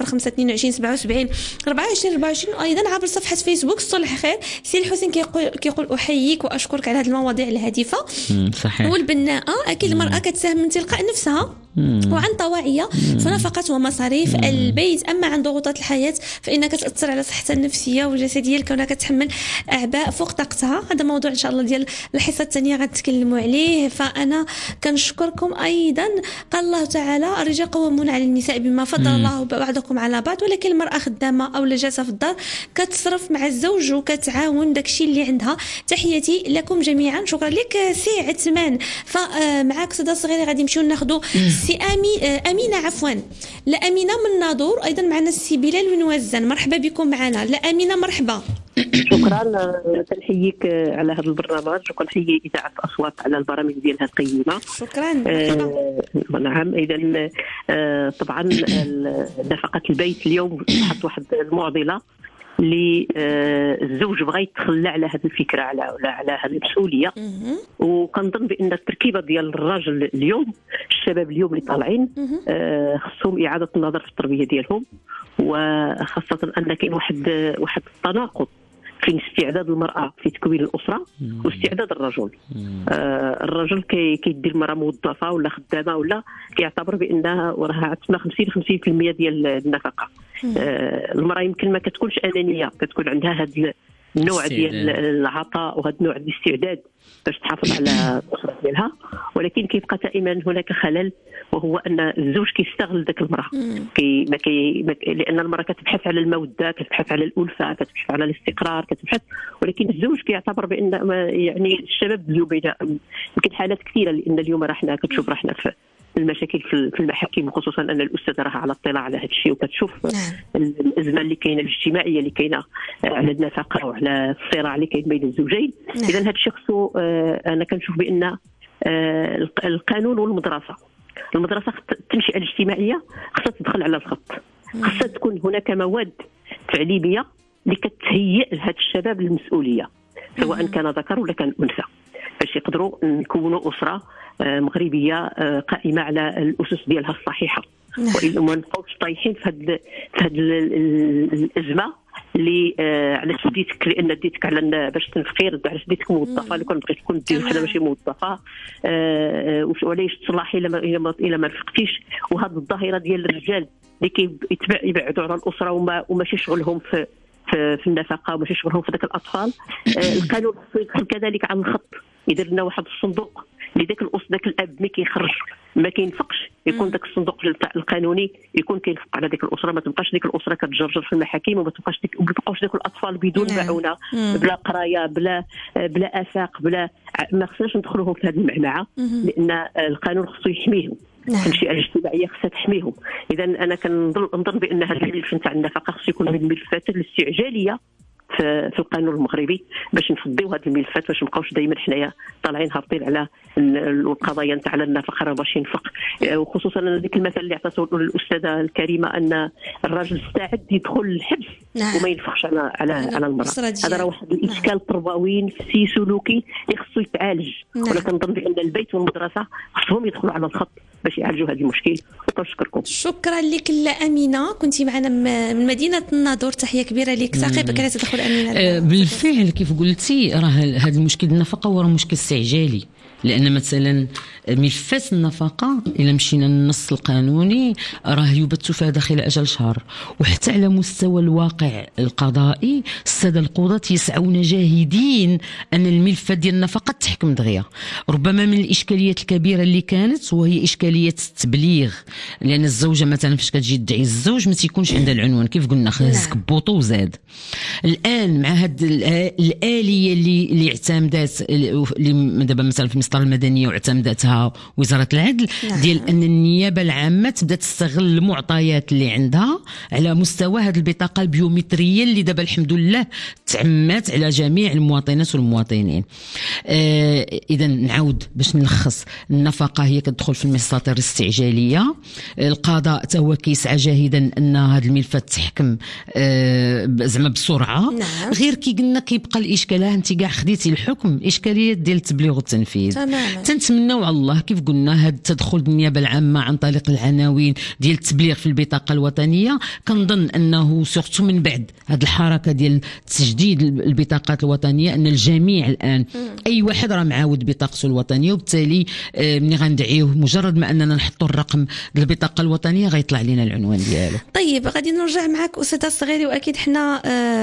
[SPEAKER 1] 0522 77 24. ايضا عبر صفحه فيسبوك صلح خير. سي الحسين كيقول احييك واشكرك على هذه المواضيع الهادفه
[SPEAKER 3] صحيح
[SPEAKER 1] والبناءه. اكيد المراه كتساهم من تلقاء نفسها وعن طواعية في نفقات ومصاريف البيت. أما عن ضغوطات الحياة فإنها كتأثر على صحتها النفسية والجسدية لكونها كتحمل أعباء فوق طاقتها. هذا موضوع إن شاء الله ديال الحصة الثانية غنتكلموا عليه. فأنا كنشكركم أيضا. قال الله تعالى الرجال قوامون على النساء بما فضل الله بعضكم على بعض، ولكن المرأة خدامة أو جالسة في الدار كتصرف مع الزوج وكتعاون داكشي اللي عندها. تحياتي لكم جميعا. شكرا لك سي عثمان. فمعاك صدى صغير غادي نمشيو ناخذوا سي أمينة عفوا لا أمينة من ناظور. أيضا معنا السي بلال من وزن. مرحبا بكم معنا. لا أمينة مرحبا.
[SPEAKER 10] شكرا. تنحييك على هذا البرنامج وكنحيي إذاعة أصوات على البرامج ديالها القيمة.
[SPEAKER 1] شكرا.
[SPEAKER 10] نعم. إذا طبعا نفقة البيت اليوم صبحت واحد المعضلة اللي الزوج بغى يتخلى على هذه الفكره على هذه المسؤوليه. وكنظن بان التركيبه ديال الراجل اليوم الشباب اليوم اللي طالعين خصهم اعاده النظر في التربيه ديالهم، وخاصه ان كاين واحد التناقض في استعداد المرأة في تكوين الأسرة واستعداد الرجل. الرجل كيدير المرأة موظفة ولا خدامة ولا كيعتبر بأنها وراها عندها 50% ديال النفقة. المرأة يمكن ما كتكونش أنانية، كتكون عندها هذا النوع ديال العطاء وهذا النوع ديال الاستعداد باش تحافظ على الأسرة ديالها، ولكن كيبقى دائما هناك خلل، وهو ان الزوج كيستغل ذاك المراه. لان المراه كتبحث على الموده، كتبحث على الالفه، كتبحث على الاستقرار، ولكن الزوج كيعتبر بان يعني الشباب اليوم يمكن حالات كثيره، لان اليوم راه حنا كتشوف راه حنا في المشاكل في المحاكم، خصوصا ان الاستاذه راه على اطلاع على هذا الشيء وكتشوف الازمه اللي كاينه الاجتماعيه اللي كاينه على النفقه وعلى الصراع اللي كاين بين الزوجين. اذا هذا الشيء خصو انا كنشوف بان القانون والمدرسه التنشئه الاجتماعيه خصها تدخل على الخط. خصها تكون هناك مواد تعليميه اللي كتهيئ لهذا الشباب للمسؤوليه، سواء كان ذكر ولا كان انثى، باش يقدروا نكونوا اسره مغربيه قائمه على الاسس ديالها الصحيحه، وإلا ما نبقاوش طايحين في هذه الازمه اللي على سديتك، لان ديتك على باش تنفقير على سديتك موظفه، لو كان بغيت تكون دير وحده ماشي موظفه وعلاش تصلحي الا ما نفقتيش. وهذه الظاهره ديال الرجال اللي كيبعدوا على الاسره وماشي شغلهم في النفقه وماشي شغلهم في ذاك الاطفال. القانون يدخل كذلك على الخط، يدير لنا واحد الصندوق لذاك ذاك الاب ملي كيخرج ما كينفقش، يكون ذاك الصندوق القانوني يكون كينفق على ديك الاسره، ما تبقاش ديك الاسره كتجرجر في المحاكم، وما تبقاوش ديك الاطفال بدون معونه، بلا قرايه، بلا افاق، ما خصناش ندخلوهم في هذه المعمعه، لان القانون خصو يحميهم. التنشئه الاجتماعيه خصها تحميهم. اذا انا كنظن بان هذا الملف نتاع النفقه خصو يكون من الملفات الاستعجاليه في القانون المغربي، باش نفضيو هذه الملفات، باش نبقاوش دائما حنايا طالعين هابطين على القضايا نتاع النفقه راه باش ينفق. وخصوصا ديك المثل اللي عطاتو الاستاذه الكريمه ان الراجل استعد يدخل الحبس وما ينفقش على المراه. هذا راه واحد الاشكال تربوي نفسي سلوكي اللي خصو يتعالج. ولا كنظن بان البيت والمدرسه خصهم يدخلوا على الخط باش يعالجوا هذا المشكل. وكنشكركم. شكرا
[SPEAKER 1] لك أمينة، كنتي معنا من مدينة الناظور. تحية كبيرة لك. تعقيبك على تدخل أمينة.
[SPEAKER 3] بالفعل كيف قلتي راه هذا المشكل النفقة هو مشكل استعجالي، لأن مثلا ملفات النفقة إلا مشينا النص القانوني راه يبت فيها داخل أجل شهر، وحتى على مستوى الواقع القضائي السادة القضاة يسعون جاهدين أن الملفات ديال النفقة تحكم دغيا. ربما من الإشكاليات الكبيرة اللي كانت وهي إشكالية التبليغ، لأن الزوجة مثلا فاش كتجي تدعي الزوج ما تيكونش عندها العنوان، كيف قلنا خاص كبوطو وزاد. الآن مع هاد الآلية اللي اعتمدت اللي دابا مثلا في المسطرة المدنية واعتمدتها وزارة العدل ديال أن النيابة العامة تبدأ تستغل المعطيات اللي عندها على مستوى هذه البطاقة البيومترية اللي دابا الحمد لله تعمت على جميع المواطنات والمواطنين. إذا نعاود باش نلخص، النفقة هي كتدخل في المساطر الاستعجالية القضاء هو كيسعى جاهدا ان هذا الملف تحكم زعما بسرعه.
[SPEAKER 1] نعم.
[SPEAKER 3] غير كي قلنا كيبقى الاشكال، انت كاع خديتي الحكم، اشكاليات ديال التبليغ والتنفيذ.
[SPEAKER 1] تماما.
[SPEAKER 3] تنتمناو على الله كيف قلنا هذا التدخل النيابه العامه عن طريق العناوين ديال التبليغ في البطاقه الوطنيه. كنظن انه سورتو من بعد هذه الحركه ديال تجديد البطاقات الوطنيه ان الجميع الان اي واحد راه معاود بطاقته الوطنيه، وبالتالي ملي غندعيوه مجرد ما اننا نحطوا الرقم ديال البطاقه الوطنيه غيطلع لنا العنوان ديالو.
[SPEAKER 1] طيب غادي نرجع معك استاذ الصغيري، واكيد حنا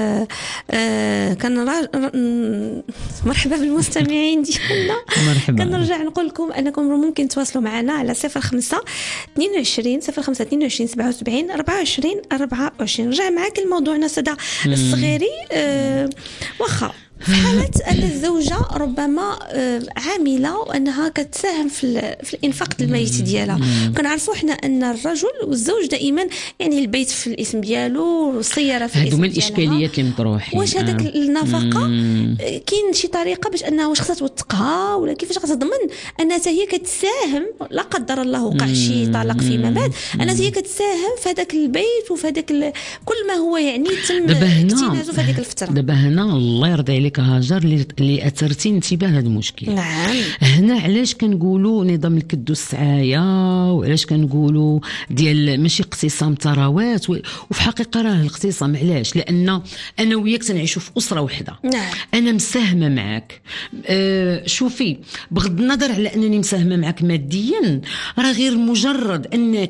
[SPEAKER 1] مرحبا بالمستمعين ديالنا.
[SPEAKER 3] مرحبا.
[SPEAKER 1] كنرجع نقول لكم انكم ممكن تواصلوا معنا على 05 22 05 22 77 24 24. نرجع معك لموضوعنا سدا الصغيري. واخا في حالة أن الزوجة ربما عاملة وأنها كتساهم في الإنفاق الميت ديالها، كنعرفوا حنا أن الرجل والزوج دائما يعني البيت في الاسم ديالو والسيارة في الاسم ديالها.
[SPEAKER 3] هادو من الإشكاليات اللي مطروحين.
[SPEAKER 1] واش هذاك النفقة كاين شي طريقة باش أنها واش خصها توثقها ولا كيفاش غتضمن أنها هي كتساهم، لا قدر الله وقع شي طلاق فيما بعد، أنها هي كتساهم في هذاك البيت وفي هذاك كل ما هو يعني تم اكتنازه في هذيك الفترة.
[SPEAKER 3] دابا هنا الله يرضي عليك هاجر اللي اثرتي انتباه هذا المشكل.
[SPEAKER 1] نعم.
[SPEAKER 3] هنا علاش كنقولوا نظام الكد والسعايه، وعلاش كنقولوا ديال ماشي اقتسام ثروات، وفي حقيقه راه الاقتسام. علاش؟ لان انا وياك تنعيشوا في اسره واحده.
[SPEAKER 1] نعم.
[SPEAKER 3] انا مساهمه معك. شوفي، بغض النظر على انني مساهمه معك ماديا، راه غير مجرد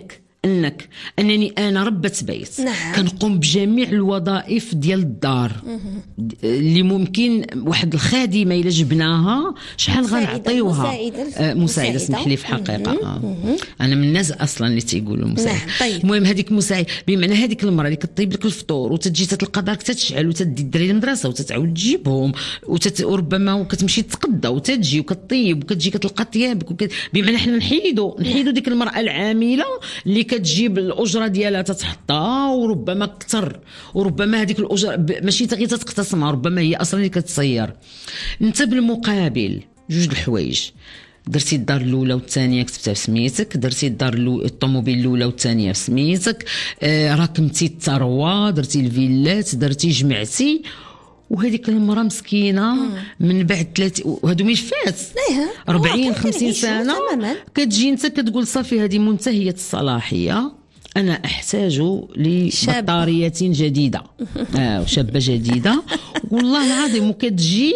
[SPEAKER 3] انني انا ربة بيت.
[SPEAKER 1] نعم.
[SPEAKER 3] كنقوم بجميع الوظائف ديال الدار اللي ممكن واحد الخادمه الا جبناها شحال غنعطيوها. مساعده اسمح لي في حقيقه انا من الناس اصلا اللي تيقولوا مساعده.
[SPEAKER 1] نعم. طيب.
[SPEAKER 3] المهم هذيك مساعده بمعنى هذيك المراه اللي كطيب لك الفطور وتجي تلقى دارك تتشعل وتدي الدراري للمدرسه وتتعاود تجيبهم وربما وكتمشي تتقضى وتجي وكطيب وكتجي كتلقى ثيابك بمعنى حنا نحيدوا ديك المراه العامله اللي كتجيب الاجره ديالها تتحطها، وربما اكثر، وربما هذيك الاجره ماشي غير تقتسمها، ربما هي اصلا اللي كتسير. انت بالمقابل جوج الحوايج، درتي الدار الاولى والثانيه كتبتها بسميتك، درتي الدار الطوموبيل الاولى والثانيه بسميتك، راكمتي الثروه، درتي الفيلات، درتي جمعتي، وهذيك المراه مسكينه من بعد 30 وهادو ميشفات 40 50 سنه كتجي انت كتقول صافي هذه منتهيه الصلاحيه، انا احتاج لبطاريه جديده. شابه جديده والله العظيم. وكتجي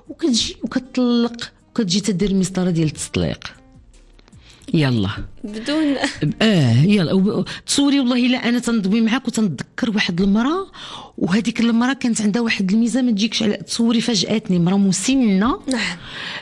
[SPEAKER 3] وكتطلق وكتجي تدير المسطره ديال التطليق. يلا
[SPEAKER 1] بدون
[SPEAKER 3] يلا تصوري والله الا انا تنضوي معاك وتنتذكر واحد المراه، وهذيك المراه كانت عندها واحد الميزه ما تجيكش على تصوري، فاجاتني مراه مسنه.
[SPEAKER 1] نعم.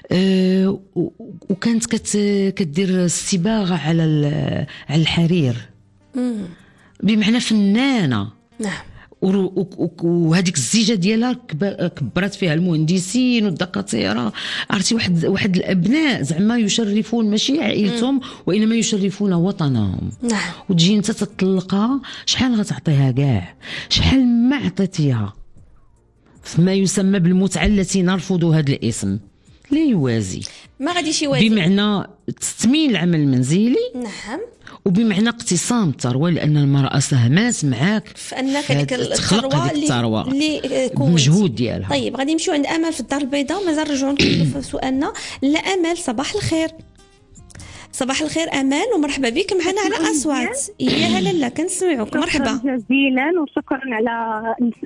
[SPEAKER 3] وكانت كدير الصباغه على الحرير. بمعنى فنانه.
[SPEAKER 1] نعم.
[SPEAKER 3] وهذيك الزيجه ديالها كبرت فيها المهندسين والدكاتره. عرفتي واحد الابناء زعما يشرفون ماشي عائلتهم وانما يشرفون وطنهم.
[SPEAKER 1] نعم.
[SPEAKER 3] وتجي انت تطلقها، شحال غتعطيها كاع؟ شحال ما عطيتيها فيما يسمى بالمتعه التي نرفض هذا الاسم لا يوازي،
[SPEAKER 1] ما غاديش يوازي،
[SPEAKER 3] بمعنى تثمين العمل المنزلي.
[SPEAKER 1] نعم.
[SPEAKER 3] وبمعنى اقتسام الثروه، لان المراه ساهمات معاك
[SPEAKER 1] في انك هذيك الثروه اللي
[SPEAKER 3] بمجهود ديالها.
[SPEAKER 1] طيب غادي نمشيو عند امل في الدار البيضاء، مازال نرجعوا نكملوا في سؤالنا. لا امل، صباح الخير. صباح الخير امال، ومرحبا بك معنا على اصوات. يا هلا لا كنسمعوك. مرحبا
[SPEAKER 11] جزيلا، وشكرا على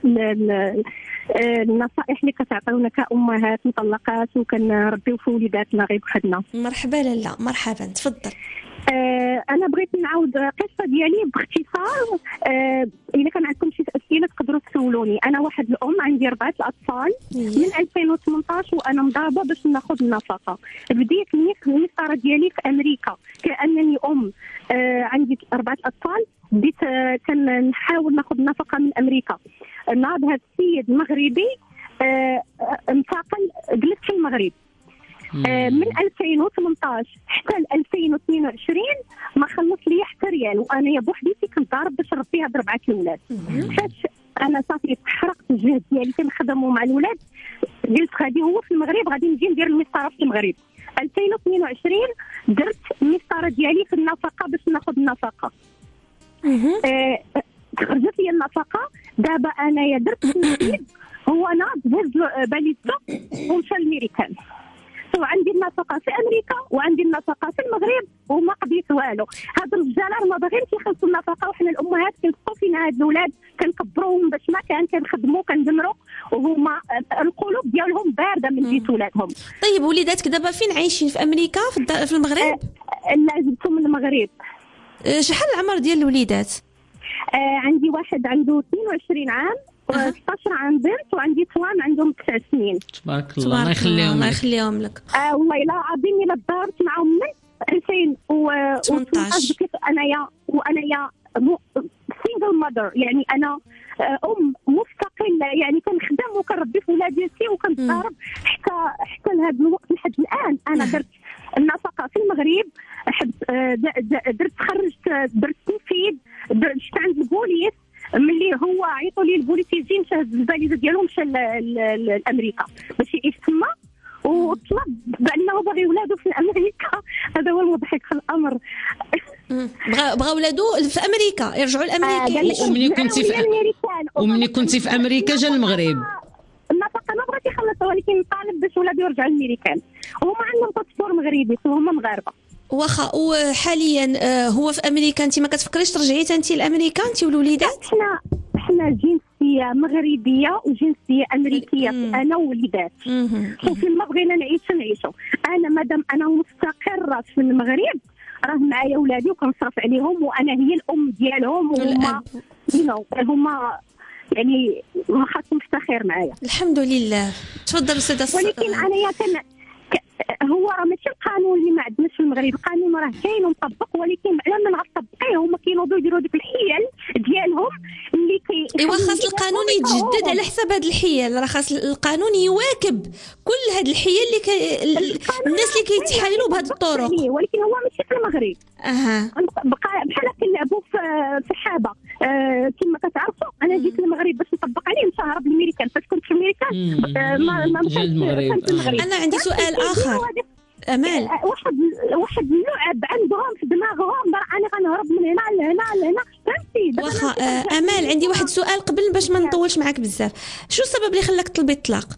[SPEAKER 11] النصائح اللي كتعطيونا كأمهات مطلقات وكنربيو في وليداتنا غير بحدنا.
[SPEAKER 1] مرحبا لالا، مرحبا، تفضل.
[SPEAKER 11] انا بغيت نعاود قصه ديالي باختصار. الا كان عندكم شي اسئله تقدروا تسولوني. انا واحد الام عندي 4 اطفال من 2018 وانا مضاربه باش ناخذ النفقه. بديت المسطره ديالي في امريكا كانني ام عندي 4 اطفال، بديت كنحاول ناخذ النفقه من امريكا. ناض هذا السيد مغربي انتقل جلس في المغرب من 2018 حتى 2022 ما خلص لي حتى ريال، وانا يا بوحديتي كنت ضارب باش نربي هاد 4 الاولاد. فاش انا صافي حرقت الجهد ديالي كنخدموا مع الاولاد، قلت غادي هو في المغرب غادي نجي ندير المسطره في المغرب. 2022 درت المسطره ديالي في النفقه باش ناخذ النفقه. خرجت لي النفقه. دابا انايا درت التنفيذ، هو انا دهز باليزا ومشى للميريكان. وعندي النفقه في امريكا وعندي النفقه في المغرب وما قضيت والو. هاد الرجال ما باغيينش يخلصوا النفقه، وحنا الامهات كنبقوا فينا هاد الاولاد كنكبروهم باش ما كنخدموا كندمروا، وهما القلوب ديالهم بارده من جيت ولادهم.
[SPEAKER 1] طيب وليداتك دابا فين عايشين؟ في امريكا في المغرب؟
[SPEAKER 11] لا جبتهم من المغرب.
[SPEAKER 1] شحال العمر ديال الوليدات؟
[SPEAKER 11] عندي واحد عنده 22 عام و16 عام بنت، وعندي توام عندهم 9 سنين.
[SPEAKER 3] تبارك الله، الله يخليهم
[SPEAKER 1] الله يخليهم لك.
[SPEAKER 11] والله الا العظيم الا دارت معهم من 2018 انايا سينجل مادر، يعني انا ام مستقله، يعني كنخدم وكنربي في ولاداتي وكنتضارب حتى لهذا الوقت لحد الان. انا درت النفقه في المغرب، درت خرجت درت تنفيذ، شفت عند البوليس ملي هو عيطوا لي البوليس يجي مشى الفاليزه ديالو مشى لامريكا باش يعيش تما، وطلب بانه باغي ولادو في امريكا. هذا هو المضحك في الامر.
[SPEAKER 1] بغا ولادو في امريكا يرجعوا لامريكا.
[SPEAKER 3] ومني كنتي في امريكا جا المغرب.
[SPEAKER 11] النفقه ما بغيت يخلصها، ولكن طالب باش ولادو يرجعوا للميريكان، وهما عندهم باسبور مغربي وهما مغاربه.
[SPEAKER 1] واخا وحاليا هو في امريكا، انت ما كتفكريش ترجعي انت لامريكا انت والوليدات؟
[SPEAKER 11] احنا جنسيه مغربيه وجنسيه امريكيه، انا ووليدات. شوفي ما بغينا نعيشوا. انا مادام انا مستقره في المغرب راه معايا ولادي وكنصرف عليهم، وانا هي الام ديالهم، وهما هما يعني ما خاصهمش خير معايا.
[SPEAKER 1] الحمد لله. تفضل استاذه.
[SPEAKER 11] ولكن انا هو راه ماشي القانون اللي ما عندناش في المغرب، القانون راه كاين ومطبق، ولكن على من غتطبقيه هما كينوضوا يديروا ديك الحيل ديالهم اللي
[SPEAKER 1] ايوا خاص القانون يتجدد على حساب هاد الحيل. راه خاص القانون يواكب كل هاد الحيل اللي الناس اللي كيتحايلوا بهاد الطرق،
[SPEAKER 11] ولكن هو ماشي في المغرب. بحال كنلعبوا في حابه. كما كتعرفوا انا جيت للمغرب باش نطبق عليه، مشى هرب للميريكان. فاش كنت في الميريكان ما مشيتش المغرب.
[SPEAKER 1] انا عندي سؤال اخر امال.
[SPEAKER 11] واحد اللعب عندهم في دماغهم، انا غنهرب من هنا لهنا لهنا، فهمتي؟
[SPEAKER 1] واخا امال عندي واحد سؤال قبل باش ما نطولش معاك بزاف. شو السبب اللي خلاك تطلبي الطلاق؟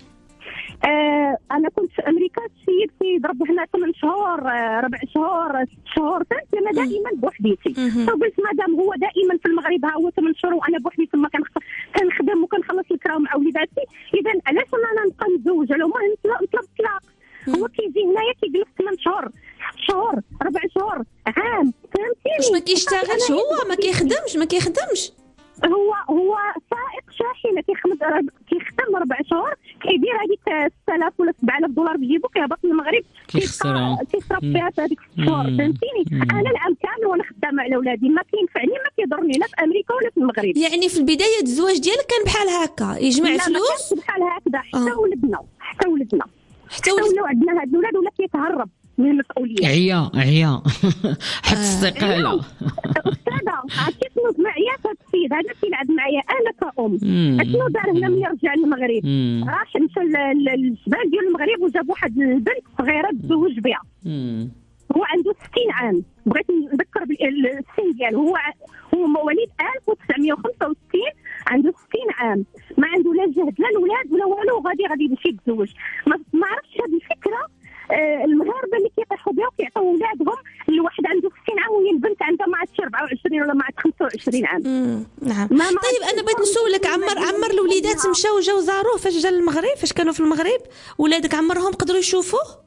[SPEAKER 11] انا كنت في امريكا، السيد كيضرب هنا 8 شهور 4 شهور 6 شهور، فهمت؟ انا دائما بوحديتي. فقلت مادام هو دائما في المغرب ها هو 8 شهور وانا بوحدي تما كنخدم وكنخلص الكرا مع وليداتي، اذا علاش انا نبقى نتزوج على ما نطلب الطلاق؟ هو كيجي هنايا كيجلس 8 شهور 6 شهور 4 شهور عام، فهمتيني؟
[SPEAKER 1] واش ما كيشتغلش هو؟ ما كيخدمش
[SPEAKER 11] هو سائق شاحنه، كيخدم 4 شهور، كيدير هذيك 6000 ولا 7000 دولار بجيبو، كيهبط من المغرب كيصرف فيها في هذيك 6 شهور، فهمتيني؟ انا العام كامل وانا خدامه على ولادي، ما كينفعني ما كيضرني لا في امريكا ولا في المغرب.
[SPEAKER 1] يعني في البدايه الزواج ديالك كان بحال هكا يجمع فلوس؟
[SPEAKER 11] لا بحال هكذا. حتى ولدنا ولاو عندنا هاد الولاد ولا كيتهرب من المسؤوليه.
[SPEAKER 3] عيا حتى استقاله.
[SPEAKER 11] استاذه عرفتي شنو معايا هذا السيد هذا كيلعب معايا انا كأم. شنو دار هنا ملي رجع للمغرب؟ راح مشى للجبال ديال المغرب وجاب واحد البنت صغيره تزوج بها. هو عنده 60 عام، بغيت نذكر بالسن ديالو. هو مواليد 1965، عنده 60 عام، ما عنده لا جهد لا الولاد ولا والو، غادي باش يتزوج. ما عرفتش هذه الفكره. المغاربه اللي كيطيحوا بها وكيعطيو ولادهم لواحد عنده 60 عام وهي البنت عندها ما عادش 24 ولا ما عاد 25 عام.
[SPEAKER 1] نعم. طيب انا بغيت نسولك، عمر الوليدات مشاو جاو زاروه فاش جا للمغرب؟ فاش كانوا في المغرب ولادك عمرهم قدروا يشوفوه؟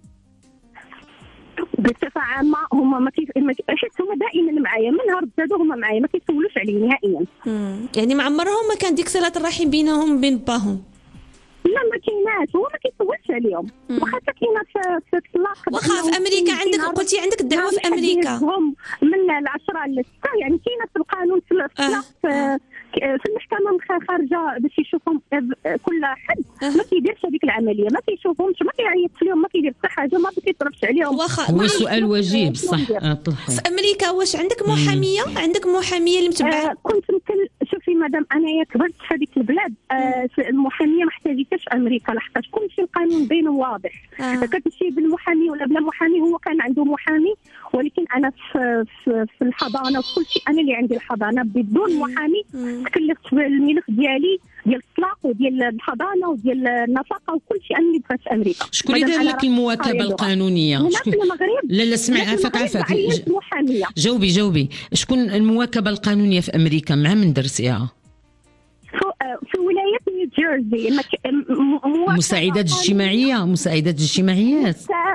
[SPEAKER 11] بصفه عامه هما ما حيت هما دائما معايا، من نهار زادوا هما معايا، ما كيسولوش عليه نهائيا.
[SPEAKER 1] يعني ما عمرهم ما كان ديك صله الرحم بينهم وبين باهم؟
[SPEAKER 11] لا ما كايناش، هو ما كيسولش عليهم. واخا كاينه في الطلاق.
[SPEAKER 1] واخا في امريكا عندك قلتي عندك الدعوه في امريكا
[SPEAKER 11] من 10 ل 6، يعني كاينه في القانون في الطلاق في المحكمه خارجه باش يشوفهم كل حد. ما كيديرش هذيك العمليه، ما كيشوفهمش، ما كيعيطش لهم، ما كيدير حتى حاجه، ما كيتصرفش عليهم.
[SPEAKER 3] هو سؤال وجيه بصح.
[SPEAKER 1] في امريكا واش عندك محاميه؟ عندك محاميه اللي متبعه؟
[SPEAKER 11] كنت شوفي مادام انايا كبرت في هذيك البلاد، المحاميه ما كذلك في امريكا، لحقاش كلشي القانون باين واضح. كتمشي بالمحامي ولا بلا محامي، هو كان عنده محامي، ولكن انا في الحضانه وكل شيء انا اللي عندي الحضانه بدون محامي. تكلفت بالملف ديالي ديال الطلاق وديال الحضانه وديال النفقه وكل شيء انا اللي دفعت في امريكا.
[SPEAKER 3] شكون اللي دار لك المواكبه القانونيه؟
[SPEAKER 11] هنا في المغرب.
[SPEAKER 3] لا اسمعي، عافاك
[SPEAKER 11] محاميه.
[SPEAKER 3] جاوبي شكون المواكبه القانونيه في امريكا؟ مع من درتيها؟
[SPEAKER 11] في ولاية نيوجيرسي.
[SPEAKER 3] مساعدات اجتماعية، مساعدات اجتماعيات،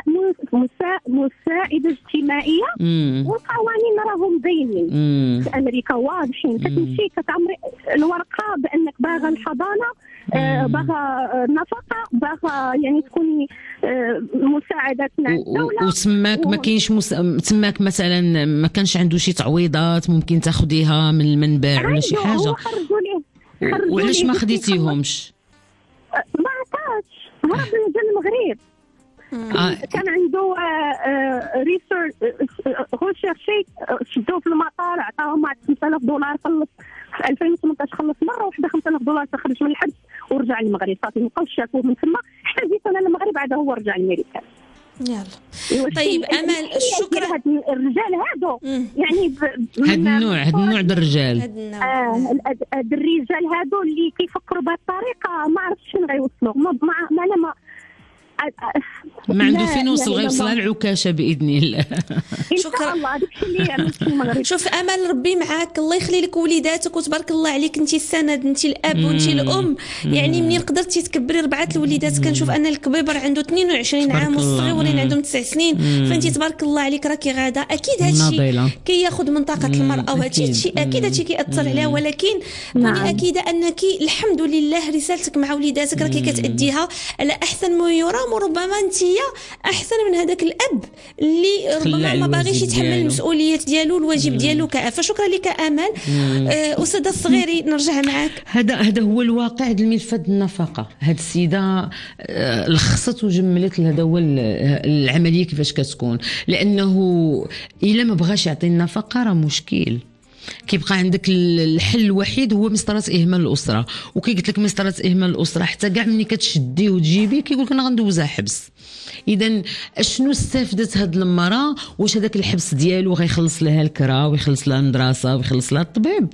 [SPEAKER 11] مساعدة اجتماعية. والقوانين راهم باينين في أمريكا واضحين. كتمشي كتعمري الورقة بأنك باغا الحضانة، باغا النفقة، باغا يعني تكوني مساعدات مع الدولة.
[SPEAKER 3] وسماك ما كاينش تماك مثلا ما كانش عنده شي تعويضات ممكن تاخديها من المنبع ولا شي حاجة؟ وعلاش ما خديتيهمش؟
[SPEAKER 11] ما عطاتش، هرب من المغرب. كان عنده ريسيرش شدوه في المطار، عطاهم مع $5000. خلص في 2018 خلص مره واحده $5000 تخرج من الحبس ورجع للمغرب. صافي مابقاوش شافوه من ثم حتى جيت انا للمغرب عاد هو رجع للميريكان.
[SPEAKER 1] يلا طيب امل، شكرا.
[SPEAKER 11] هاد الرجال هادو يعني
[SPEAKER 3] هاد النوع د الرجال،
[SPEAKER 11] هاد الرجال هادو اللي كيفكروا بهذه الطريقه ما عرفتش فين غيوصلوا.
[SPEAKER 3] ما عنده فين يوصلها العكاشه باذن الله.
[SPEAKER 11] شكرا الله. هذاك الشيء اللي عملت في المغرب.
[SPEAKER 1] شوف امل، ربي معاك، الله يخلي لك وليداتك وتبارك الله عليك. انت السند، انت الاب وانت الام. يعني منين قدرتي تكبري 4 الوليدات. كنشوف ان الكبير عنده 22 عام والصغيرين عندهم 9 سنين. فانت تبارك الله عليك راكي غاده. اكيد هادشي كياخذ من طاقه المراه، وهادشي اكيد هادشي كيأثر عليها، ولكن كوني اكيده انك الحمد لله رسالتك مع وليداتك راكي كتأديها على احسن ما يرام. وربما انت احسن من هذاك الاب اللي ربما ما باغيش يتحمل المسؤوليات ديالو الواجب ديالو كأب. فشكرا لك امل. استاذه الصغيري نرجع معك.
[SPEAKER 3] هذا هو الواقع ديال ملف النفقه. هاد السيده لخصت وجملت. هذا هو العمليه كيفاش كتكون، لانه الا ما بغاش يعطي النفقه راه مشكل. كيبقى عندك الحل الوحيد هو مسطره اهمال الاسره. وكي قلت لك مسطره اهمال الاسره حتى كاع ملي كتشديه وتجيبيه كيقول لك انا غندوزها حبس. اذا شنو استفدت هاد المراه؟ واش هذاك الحبس ديالو غيخلص لها الكرا ويخلص لها المدرسه ويخلص لها الطبيب؟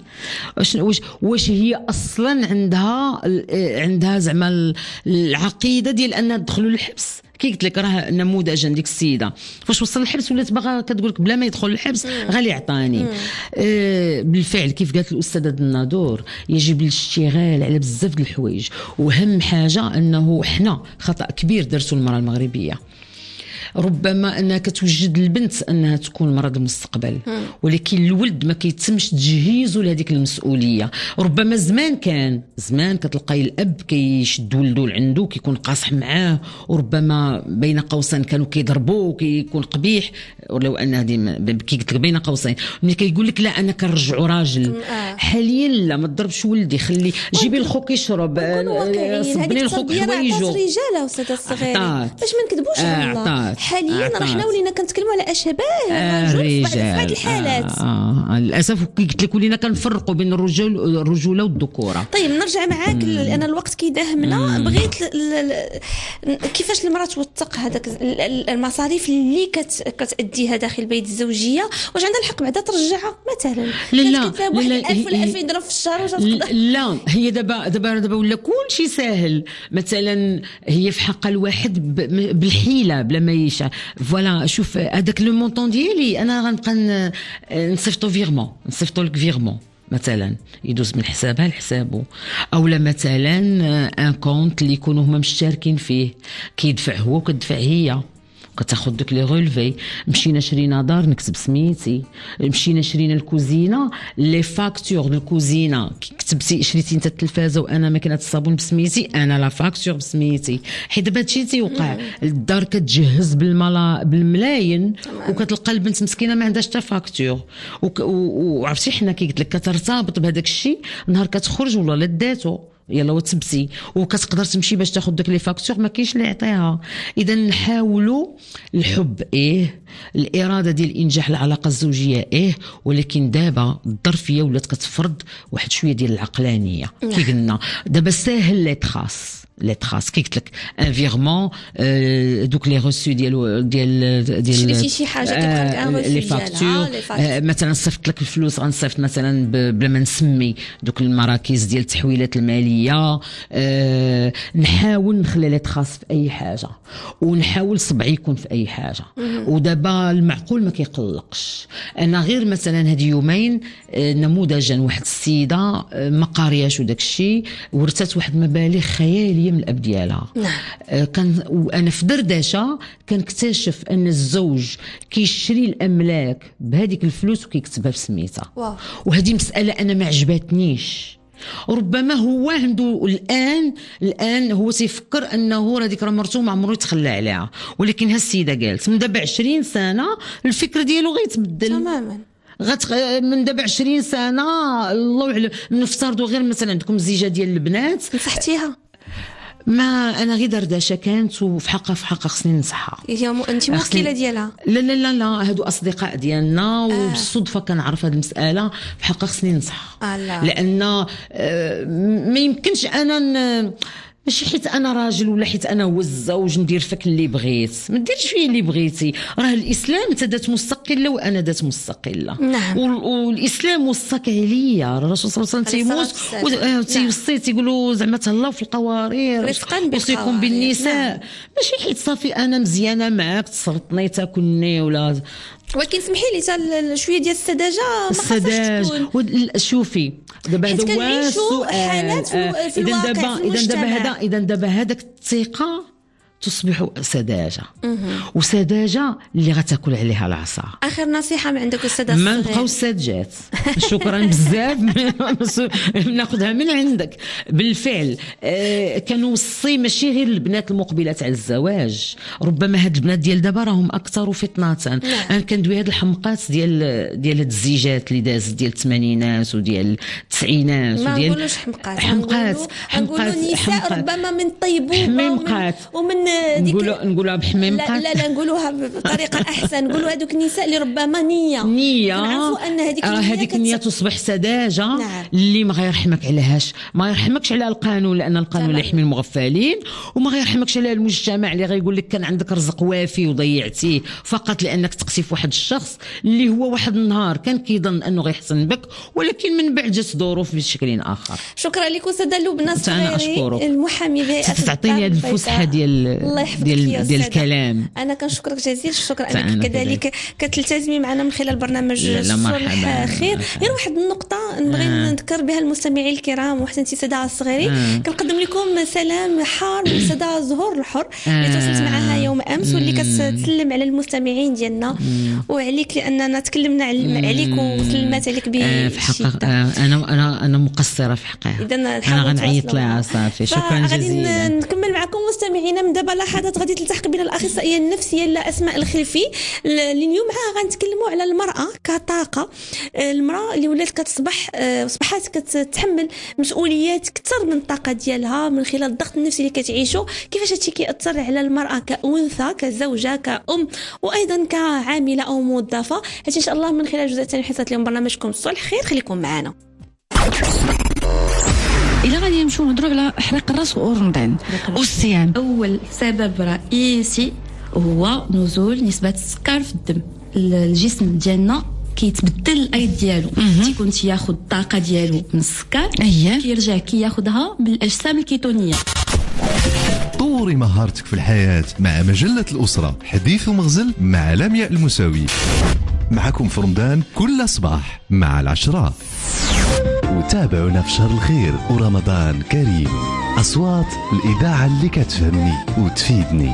[SPEAKER 3] واش هي اصلا عندها زعما العقيده ديال انها تدخل للحبس؟ كي قلت لك راه نموذج عندك السيده فاش وصل الحبس ولات باغا كتقول لك بلا ما يدخل الحبس غالي يعطاني. بالفعل كيف قالت الاستاذه النادور يجب الاشتغال على بزاف د الحوايج، وهم حاجه انه حنا خطا كبير درسوا المراه المغربيه. ربما انها كتوجد البنت انها تكون مرض المستقبل، ولكن الولد ما كيتمش تجهيزه لهذيك المسؤوليه. ربما زمان كتلقاي الاب كيشد ولده لعنده كيكون قاصح معاه، وربما بين قوسين كانوا كيضربوه كيكون قبيح، ولو ان هذه كيقول لك بين قوسين ملي كيقول لك لا انا كنرجعوا راجل. حاليا لا، ما تضربش ولدي، خلي جيبي لخوك يشرب، صبني لخوك حوايجو.
[SPEAKER 1] رجاله استاذه الصغير باش ما نكذبوش على الله. حاليا راه حنا ولينا كنتكلموا على اشباه الرجل في بعض الحالات.
[SPEAKER 3] للاسف قلت لك ولينا كنفرقوا بين الرجوله والذكوره.
[SPEAKER 1] طيب نرجع معاك لان الوقت كيداهمنا. بغيت كيفاش المراه توثق هذاك المصاريف اللي كتاديها داخل البيت الزوجيه؟ واش عندها الحق بعدا ترجعها مثلا؟
[SPEAKER 3] لا
[SPEAKER 1] 1000 ولا 2000 درهم في الشهر؟
[SPEAKER 3] لا هي دابا ولا كل شيء ساهل. مثلا هي في حق الواحد بالحيله بلا ما فوالا. شوف هذاك لو مونطون ديالي انا غنبقى نصيفطو لك فيغمون مثلا يدوز من حسابها لحسابه، او لا مثلا ان كونت اللي يكونوا هما مشتركين فيه كيدفع هو وكتدفع هي، كتاخذ داك لي رولفي. مشينا شرينا دار نكتب سميتي، مشينا شرينا الكوزينه لي فاكتور دو الكوزينه كتبتي شريتي انت التلفازه وانا ماكينه الصابون بسميتي، انا لا فاكتور بسميتي. حيت دابا هادشي تيوقع الدار كتجهز بالملايين وكتلقى البنت مسكينه ما عندهاش حتى فاكتور. وعرفتي حنا كي قلت لك كترتبط بهذاك الشيء نهار كتخرج ولا لا داتو يلا وتبسي وكتقدر تمشي باش تاخذ داك لي فاكتور ما كاينش اللي يعطيها. اذا نحاولوا الحب الاراده ديال انجاح العلاقه الزوجيه ولكن دابا الظرفيه ولات كتفرض واحد شويه ديال العقلانيه. كي قلنا دابا ساهل ليت خاص لي تراس كي قلت لك ان فيغمون دوك لي روسو ديال
[SPEAKER 1] شي حاجه كيبقى
[SPEAKER 3] لي فاكتور مثلا صيفط لك الفلوس غنصيفط مثلا بلا ما نسمي دوك المراكز ديال التحويلات الماليه. نحاول نخلي لي تراس في اي حاجه ونحاول صبعي يكون في اي حاجه. ودابا المعقول ما كيقلقش. انا غير مثلا هاد يومين نموذجا واحد السيده ما قارياش وداك الشيء ورثت واحد مبالغ خياليه من الاب ديالها. كان وانا في دردشه كنكتشف ان الزوج كيشري الاملاك بهذيك الفلوس وكيكتبها بسميتها. وهذه مساله انا ما عجبتنيش. ربما هو عنده الان هو تيفكر انه هذيك راه مرته ما عمره يتخلى عليها، ولكن هالسيده قالت من دابا 20 سنه الفكر ديالو غيتبدل تماما. من دابا 20 سنه الله اعلم. نفترضوا غير مثلا عندكم زيجه ديال البنات
[SPEAKER 1] نصحتيها؟
[SPEAKER 3] ما انا غير دردشه كانت وفي حقها خصني ننصحها.
[SPEAKER 1] انت موكله ديالها؟
[SPEAKER 3] لا هادو اصدقاء ديالنا وبالصدفه كنعرف هذه المساله في حقها خصني ننصحها. لان ما يمكنش انا ماشي حيت انا راجل ولا حيت انا هو الزوج ندير فيك اللي بغيت. ما ديرش فيا اللي بغيتي. راه الاسلام انت ذات مستقله وانا ذات مستقله. والاسلام وصاك عليا. الرسول صلى الله عليه وسلم تيموت تيوصي تيقولوا زعما تهلاو في القوارير وصيكم بالنساء. ماشي حيت صافي انا مزيانه معاك تصرطني تاكلني ولا.
[SPEAKER 1] ولكن سمحي لي شويه ديال السذاجه ما خاصهاش تكون.
[SPEAKER 3] شوفي دابا هذا هو
[SPEAKER 1] حالات في الواقع
[SPEAKER 3] اذا دابا هذاك الثقه تصبح سذاجه. وسذاجه اللي غتاكل عليها العصا.
[SPEAKER 1] اخر نصيحه ما عندك استاذه
[SPEAKER 3] ما نبقاو ساذجات. شكرا بزاف ناخذها من عندك. بالفعل كنوصي ماشي غير البنات المقبلات على الزواج. ربما هاد البنات ديال دابا راهم اكثر فتنه. انا كندوي هاد الحمقات ديال هاد الزيجات اللي دازت ديال الثمانينات وديال التسعينات
[SPEAKER 1] ما نقولوش حمقات نقولوا نساء ربما من طيبوبه ومن
[SPEAKER 3] نقولها بحميمقات.
[SPEAKER 1] لا نقولوها بطريقه احسن. نقولوا هذوك النساء اللي ربما نيه نعرفوا ان هذيك النيه
[SPEAKER 3] تصبح سذاجه. اللي ما غيرحمك عليهاش. ما يرحمكش على القانون لان القانون لا يحمي المغفلين، وما غيرحمكش على المجتمع اللي غيقول لك كان عندك رزق وافي وضيعتيه فقط لانك تقسيف واحد الشخص اللي هو واحد النهار كان كيظن انه غيحسن بك ولكن من بعد جات ظروف بشكل اخر.
[SPEAKER 1] شكرا لك استاذه لبنى الصغيري المحامي بهيئه
[SPEAKER 3] تعطيني هذه الفسحه ديال الكلام.
[SPEAKER 1] انا كنشكرك جزيل الشكر انك كذلك كتلتزمي معنا من خلال برنامج الصلح خير. غير واحد النقطه نبغي نذكر بها المستمعين الكرام وحسنتي سداع الصغيري. كنقدم لكم سلام حار من سداع زهور الحر اللي تواصلت معها يوم امس واللي كتسلم على المستمعين ديالنا وعليك لاننا تكلمنا عليك وسلمات عليك
[SPEAKER 3] بشده. انا مقصره في حقها.
[SPEAKER 1] اذا
[SPEAKER 3] انا غنعيط لها صافي. شكرا جزيلا.
[SPEAKER 1] غادي نكمل معكم مستمعينا من دابا لحظات غادي تلتحق بنا الاخصائيه النفسيه اسماء الخلفي اللي اليوم معها غنتكلموا على المراه كطاقه. المراه اللي ولات اصبحت كتتحمل مسؤوليات اكثر من الطاقه ديالها من خلال الضغط النفسي اللي كتعيشو. كيفاش هادشي كيأثر على المراه كأنثى كزوجه كأم وايضا كعامله او موظفه. هادشي ان شاء الله من خلال الجزء الثاني حصه اليوم برنامجكم الصلح خير. خليكم معنا.
[SPEAKER 12] إلا غادي نمشيو نهضروا على حريق الراس ورمضان والصيام. أول سبب رئيسي هو نزول نسبة السكر في الدم. الجسم ديالنا كيتبدل الايض ديالو. تيكون تياخذ الطاقه ديالو من السكر كيرجع كياخذها بالاجسام الكيتونيه.
[SPEAKER 5] طوري مهارتك في الحياه مع مجله الاسره حديث ومغزل مع لمياء المساوي. معكم في رمضان كل صباح مع 10. وتابعونا في شهر الخير ورمضان كريم. أصوات الإذاعة اللي كتفهمني وتفيدني.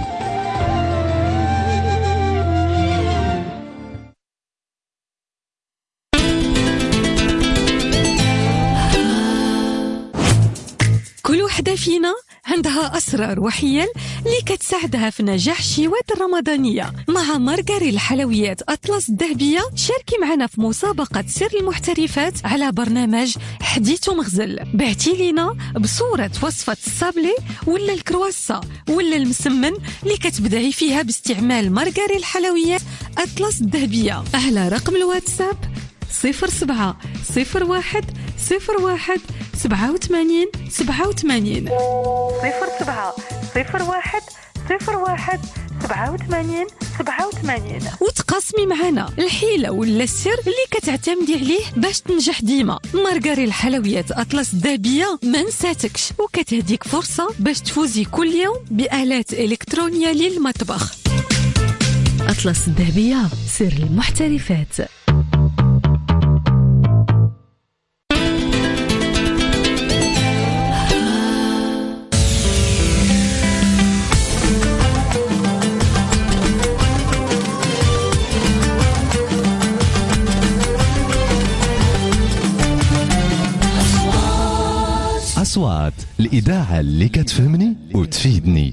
[SPEAKER 6] كل وحدة فينا عندها أسرار وحيل اللي كتساعدها في نجاح الشيوات الرمضانية. مع مارغاري الحلويات أطلس الذهبية شاركي معنا في مسابقة سر المحترفات على برنامج حديث ومغزل. بعتي لينا بصورة وصفة الصابلي ولا الكرواسا ولا المسمن اللي كتبدعي فيها باستعمال مارغاري الحلويات أطلس الذهبية على رقم الواتساب 07 01 01 87 87
[SPEAKER 13] 0701 87 87
[SPEAKER 6] وتقاسمي معنا الحيلة ولا السر اللي كتعتمدي عليه باش تنجح ديما. مارغاري الحلويات أطلس الذهبية ما نساتكش، وكتهديك فرصة باش تفوزي كل يوم بآلات إلكترونية للمطبخ. أطلس الذهبية، سر المحترفات.
[SPEAKER 5] أصوات الإذاعة اللي كتفهمني وتفيدني.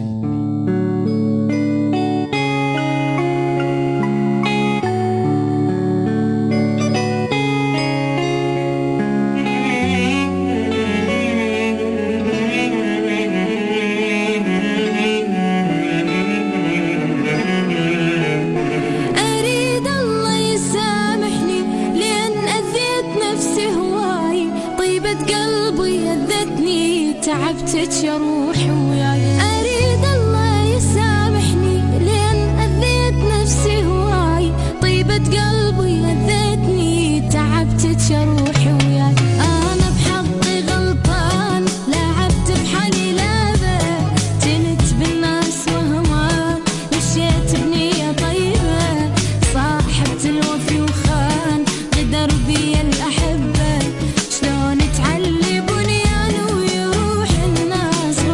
[SPEAKER 14] أريد الله يسامحني لأن أذيت نفسي هواي، طيبة قلبي أذتني تعبتك يا روحي وياي. أريد الله يسامحني لأن أذيت نفسي هواي، طيبة قلبي أذتني تعبتك يا روحي وياي. أنا بحقي غلطان، لعبت بحالي لعبة، جنت بالناس وهمان، مشيت بنية طيبة، صاحبت الوفي وخان، غدر بي الأحبة، شلون تعلي بنيان ويروح الناس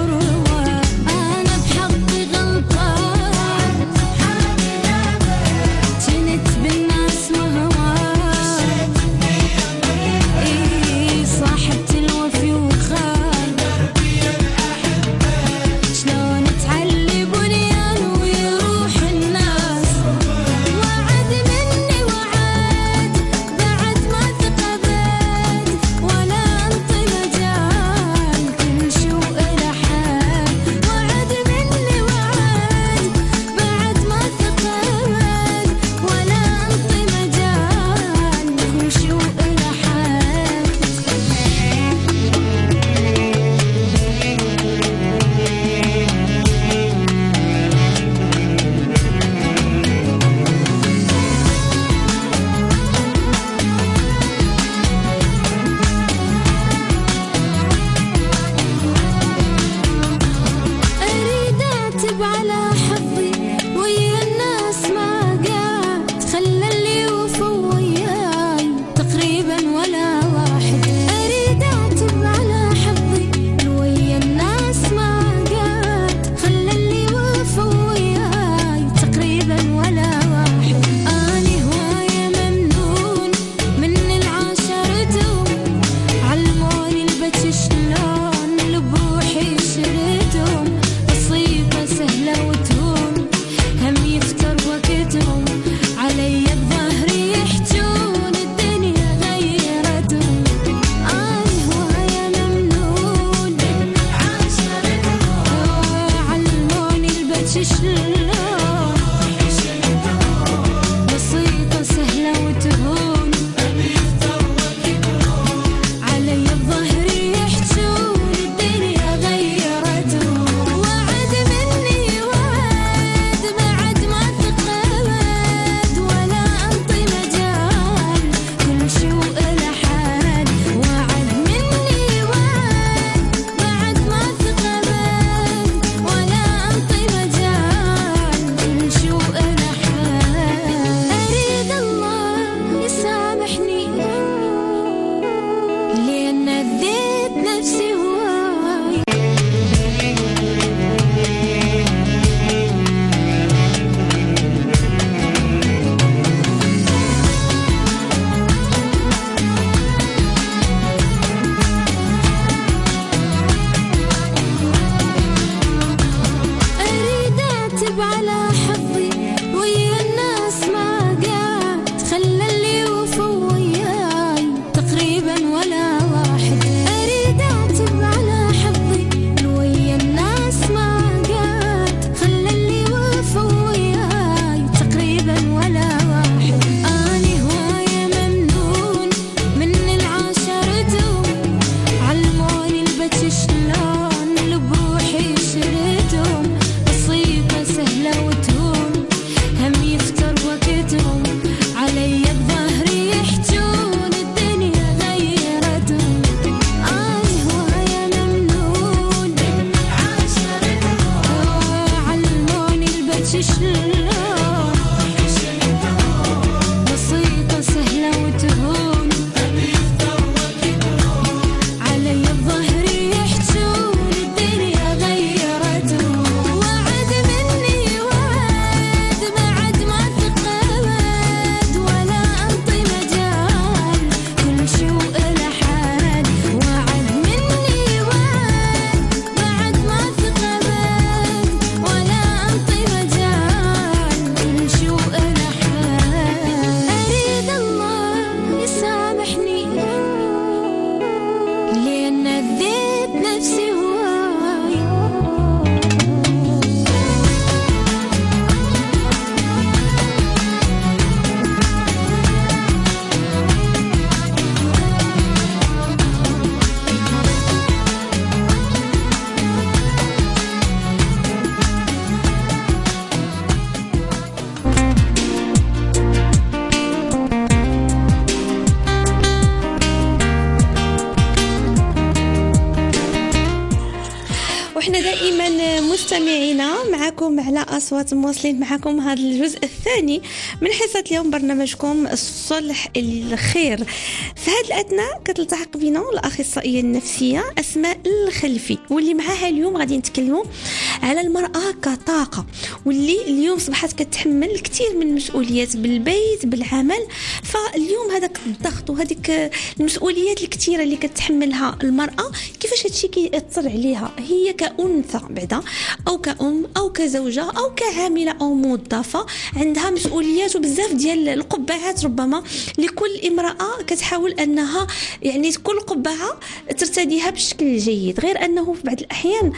[SPEAKER 1] وحنا دائما مستمعينا معكم على أصوات مواصلين معكم هذا الجزء الثاني من حصة اليوم برنامجكم الصلح الخير. في هذا الأثناء كتلتحق بنا الأخصائية النفسية أسماء الخلفي، واللي معها اليوم غادي نتكلموا على المرأة كطاقة، واللي اليوم صبحت كتحمل الكثير من المسؤوليات بالبيت بالعمل. فاليوم هذاك الضغط وهذيك المسؤوليات الكثيرة اللي كتحملها المرأة كيفاش هادشي كيأثر عليها هي كأنثى بعدا، أو كأم أو كزوجة أو كعاملة أو موظفة، عندها مسؤوليات وبزاف ديال القبعات ربما لكل امرأة كتحاول أنها يعني كل قبعة ترتديها بشكل جيد. غير أنه في بعض الأحيان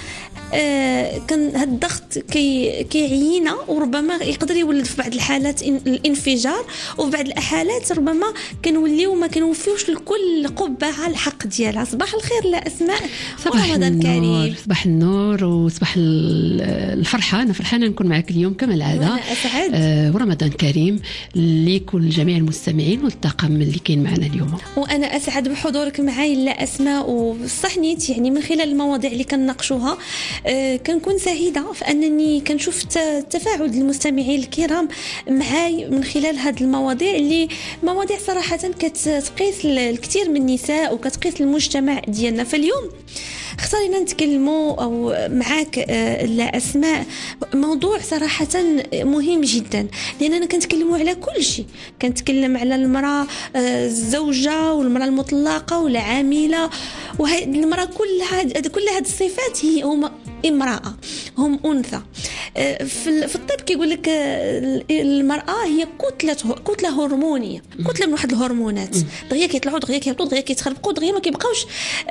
[SPEAKER 1] كان هاد الضغط كيعينا وربما يقدر يولد في بعض الحالات الانفجار، وفي بعض الحالات ربما كنوليو ما كنوفيوش لكل قبعة الحق ديالها. صباح الخير لا أسماء،
[SPEAKER 15] صباح النور. صباح النور وصباح الفرحة. أنا فرحانة نكون معك اليوم كما العادة، ورمضان كريم لكل جميع المستمعين والطاقم اللي كاين معنا اليوم.
[SPEAKER 1] وأنا أسعد بحضورك معي لا أسماء، وصحنيت يعني من خلال المواضيع اللي كنناقشوها كنكون سعيدة في أنني كنشوف تفاعل المستمعين الكرام معاي من خلال هذه المواضيع، اللي مواضيع صراحة كتقيس الكثير من النساء وكتقيس المجتمع ديالنا. فاليوم اختارينا نتكلموا أو معاك لا أسماء موضوع صراحة مهم جدا، لأننا كنتكلموا على كل شيء. كنتكلم على المرأة الزوجة والمرأة المطلقة والعاملة، وهذه المرأة كل هذه الصفات هي هم امرأة، هم أنثى. في الطب كيقول لك المرأة هي كتلة هرمونية، كتلة من واحد الهرمونات، دغيا كيطلعوا دغيا كيهبطوا دغيا كيتخربقوا دغيا ما كيبقاوش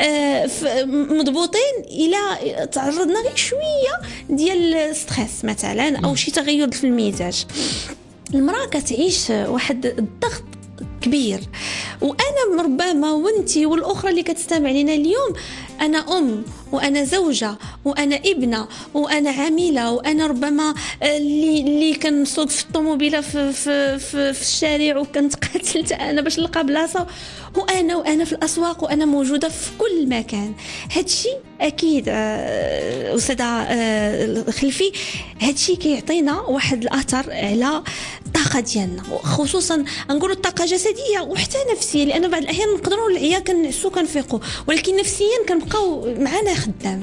[SPEAKER 1] مضبوطين إلى تعرضنا غير شوية ديال ستريس مثلا أو شي تغير في المزاج. المرأة كتعيش واحد الضغط كبير، وأنا ربما وانتي والأخرى اللي كتستمع لنا اليوم، أنا أم وأنا زوجة وأنا ابنة وأنا عاملة، وأنا ربما اللي كنسوق في الطوموبيلة في الشارع وكنتقاتل أنا باش نلقى بلاصة، وأنا في الأسواق وأنا موجودة في كل مكان. هادشي أكيد أستاذة خلفي هادشي كيعطينا واحد الأثر على الطاقة ديالنا، خصوصا نقولوا الطاقة جسدية وحتى نفسية، لأن بعض الأحيان نقدروا العيا كنعسوا كنفيقوا، ولكن نفسيا كنبقاو معنا خدام.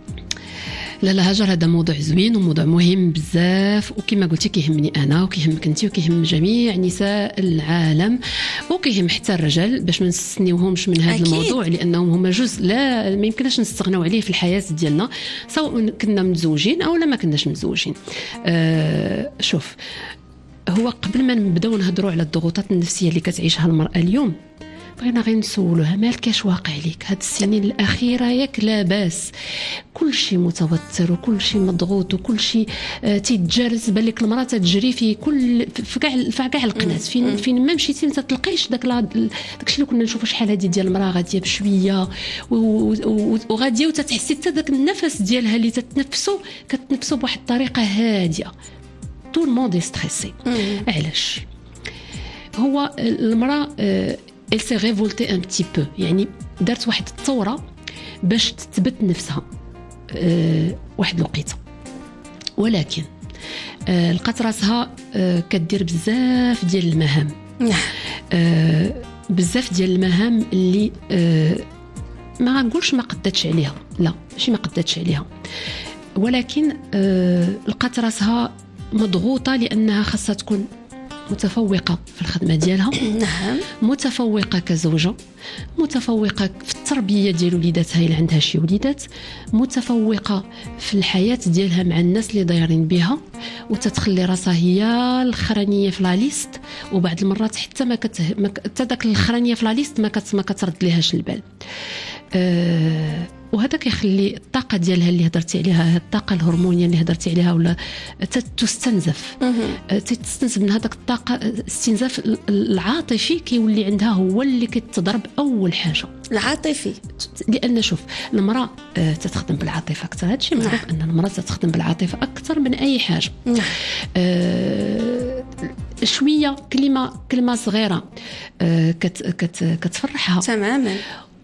[SPEAKER 15] لا هاجر، هذا موضوع زوين وموضوع مهم بزاف، وكما قلتي كيهمني انا وكيهمك انت وكيهم جميع نساء العالم، وكيهم حتى الرجال، باش ما نستثنيوهمش من هذا الموضوع، لانهم هما جزء لا ما يمكنناش نستغناو عليه في الحياه ديالنا، سواء كنا متزوجين او لا ما كناش متزوجين. شوف، هو قبل ما نبداو نهضروا على الضغوطات النفسيه اللي كتعيشها المراه اليوم، بغينا غير نسولوها مالك اش واقع ليك هاد السنين الاخيره؟ ياك لاباس كل شيء متوتر وكل شيء مضغوط وكل شيء تيتجرس، بالك المراه تجري في كل في كاع القنات، فين ما مشيتي ما تلقايش داكشي اللي كنا نشوفوا شحال هادي ديال المراه غاديه بشويه وغاديه وتتحسي حتى داك النفس ديالها اللي كتنفسو بواحد الطريقه هاديه. طول الموند ستريسي. علاش؟ هو المراه elle s'est révoltée un petit peu، يعني دارت واحد الثورة باش تثبت نفسها واحد الوقيته، ولكن لقات راسها كدير بزاف ديال المهام، بزاف ديال المهام اللي ما نقولش ما قدتش عليها، لا ماشي ما قدتش عليها، ولكن لقات راسها مضغوطة لأنها خاصها تكون متفوقة في الخدمة ديالها، متفوقة كزوجة، متفوقة في التربية ديال وليداتها إلا عندها شي وليدات، متفوقة في الحياة ديالها مع الناس اللي دايرين بها، وتتخلي راسها هي الخرانية في لاليست، وبعض المرات حتى حتى داك الخرانية في لاليست ما كترد ليهاش البال. وهذا كيخلي الطاقه ديالها اللي هضرتي عليها، الطاقه الهرمونيه اللي هضرتي عليها، ولا تستنزف من هذاك الطاقه. الاستنزاف العاطفي كيولي عندها هو اللي كيتضرب اول حاجه، العاطفي. لان شوف المراه تتخدم بالعاطفه اكثر، هادشي معروف ان المراه تتخدم بالعاطفه اكثر من اي حاجه. شويه كلمه صغيره كتفرحها تماما،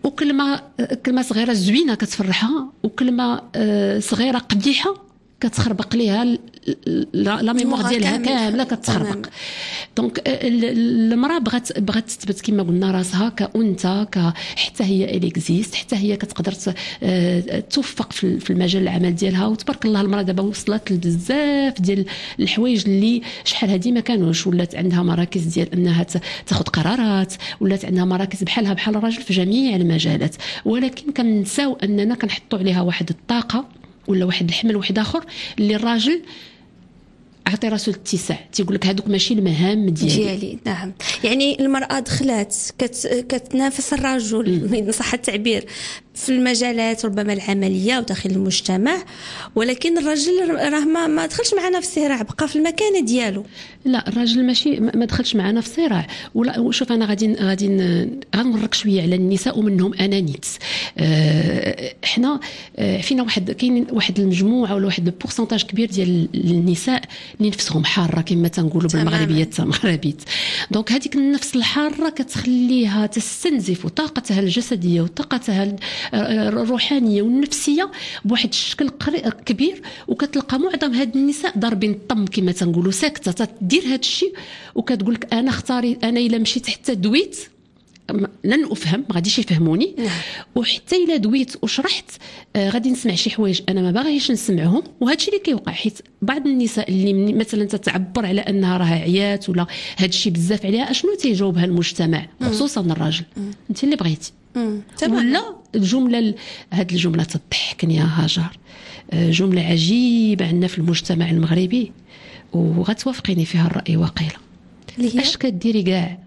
[SPEAKER 15] كلمه صغيره زوينه كتفرحها، وكلمه صغيره قبيحه كتخربق ليها لا ميموار ديالها كامله كتخربق. دونك المراه بغات تثبت كما قلنا راسها كأنثى، حتى هي اليكزيست، حتى هي كتقدر توفق في المجال العمل ديالها. وتبارك الله المراه دابا وصلت لبزاف ديال الحوايج اللي شحال هذه ما كانوش. ولات عندها مراكز ديال انها تاخذ قرارات، ولات عندها مراكز بحالها بحال الراجل في جميع المجالات. ولكن كنساو اننا كنحطوا عليها واحد الطاقه ولا واحد الحمل واحد اخر اللي الراجل عطي راسو الاتساع، تيقول لك هذوك ماشي المهام ديالي.
[SPEAKER 1] نعم، يعني المراه دخلات كتنافس الرجل ان صح التعبير في المجالات ربما العمليه وداخل المجتمع، ولكن الرجل راه ما دخلش معنا في الصراع، بقى في المكانه ديالو.
[SPEAKER 15] لا الراجل ماشي ما دخلش معنا في الصراع. ولا شوف انا غادي نورك شويه على النساء ومنهم انا نيت. احنا فينا كاين واحد المجموعه ولا واحد البورسنتاج كبير ديال النساء اللي نفسهم حاره كما تنقولوا بالمغربيه التمغربيت. دونك هذيك النفس الحاره كتخليها تستنزف طاقتها الجسديه وطاقتها الروحانيه والنفسيه بواحد الشكل كبير. وكتلقى معظم هاد النساء ضاربين الطم كما تنقولوا، ساكته تدير هاد الشيء وكتقول لك انا اختاري، انا الا مشيت حتى دويت لن افهم، ما غاديش يفهموني. وحتى الا دويت وشرحت غادي نسمع شي حوايج انا ما باغيش نسمعهم. وهذا الشيء اللي كيوقع، حيت بعض النساء اللي مثلا تتعبر على انها راه عيات ولا هذا الشيء بزاف عليها، اشنو تيجاوبها المجتمع خصوصا الراجل؟ انت اللي بغيتي. ولا الجمله هذه الجمله تضحكني يا هاجر، جمله عجيبه عندنا في المجتمع المغربي وغتوافقيني فيها الراي وقيله. اش كديري كاع؟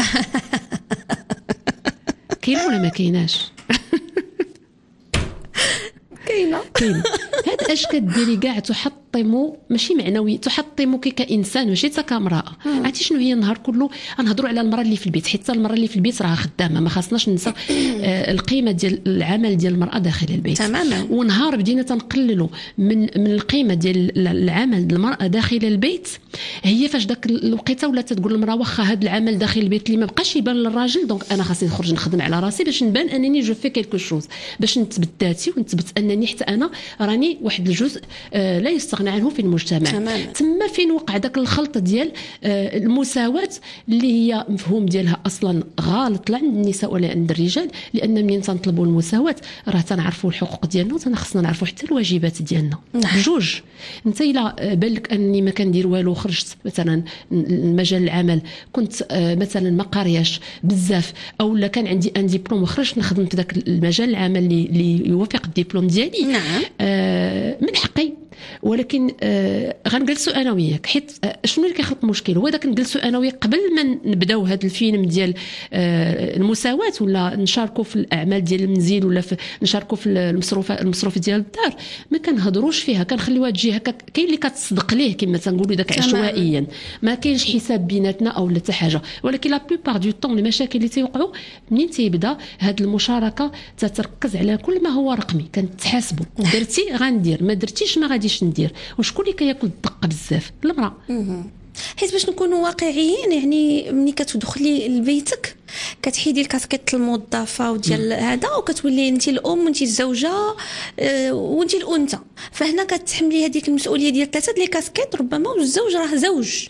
[SPEAKER 15] كاين ولا ما كايناش؟
[SPEAKER 1] كاينه.
[SPEAKER 15] هاد اش كديري كاع تحطموا، ماشي معنوي، تحطمك كانسان ماشي حتى كامراه. عرفتي شنو هي النهار كله؟ غنهضروا على المراه اللي في البيت، حتى المراه اللي في البيت راه خدامه، ما خاصناش ننسى القيمه ديال العمل ديال المراه داخل البيت.
[SPEAKER 1] تماما.
[SPEAKER 15] ونهار بدينا تنقللوا من القيمه ديال العمل ديال المراه داخل البيت، هي فاش داك الوقيته ولات تقول المراه واخا هذا العمل داخل البيت اللي ما بقاش يبان للراجل، دونك انا خاصني نخرج نخدم على راسي باش نبان انني جو في كيلكو شوز، باش نثبت ذاتي ونثبت انني حتى انا راني واحد الجزء لا يستغنى عنه في المجتمع. تما فين وقع داك الخلط ديال المساواة اللي هي مفهوم ديالها اصلا غلط لا عند النساء ولا عند الرجال. لان منين تنطلبوا المساواة راه تنعرفوا الحقوق ديالنا وتنخصنا نعرفوا حتى الواجبات ديالنا بجوج. انت الا بالك اني ما كندير والو، خرجت مثلا المجال العمل كنت مثلا ما قارياش بزاف، او لا كان عندي ان ديبلوم وخرجت نخدم في ذاك المجال العمل اللي يوافق الدبلوم ديالي، من حقي. ولكن غنجلسوا انا وياك، حيت شنو اللي كيخلق مشكل هو داك نجلسوا انا وياك قبل ما نبداو هذا الفيلم ديال المساواة ولا نشاركوا في الاعمال ديال المنزل ولا نشاركوا في المصروف ديال الدار، ما كنهضروش فيها، كنخليوها تجي هكا. كاين اللي كتصدق ليه كما تنقولوا داك عشوائيا، ما كاينش حساب بيناتنا او حتى حاجه. ولكن لا بلوبار دو طون المشاكل اللي تيوقعوا منين تيبدا هذه المشاركه تتركز على كل ما هو رقمي. كنتحاسبوا، درتي غندير، ما درتيش ما غاديش ندير. وشكون اللي كياكل الدقه بزاف؟ المراه.
[SPEAKER 1] حيت باش نكونوا واقعيين، يعني ملي كتدخلي لبيتك كتحيدي الكاسكيت الموظفه وديال هذا وكتولي انت الام وانت الزوجه وانت الانثى. فهنا كتحملي هذيك المسؤوليه ديال ثلاثه ديال الكاسكيت ربما، والزوج راه زوج.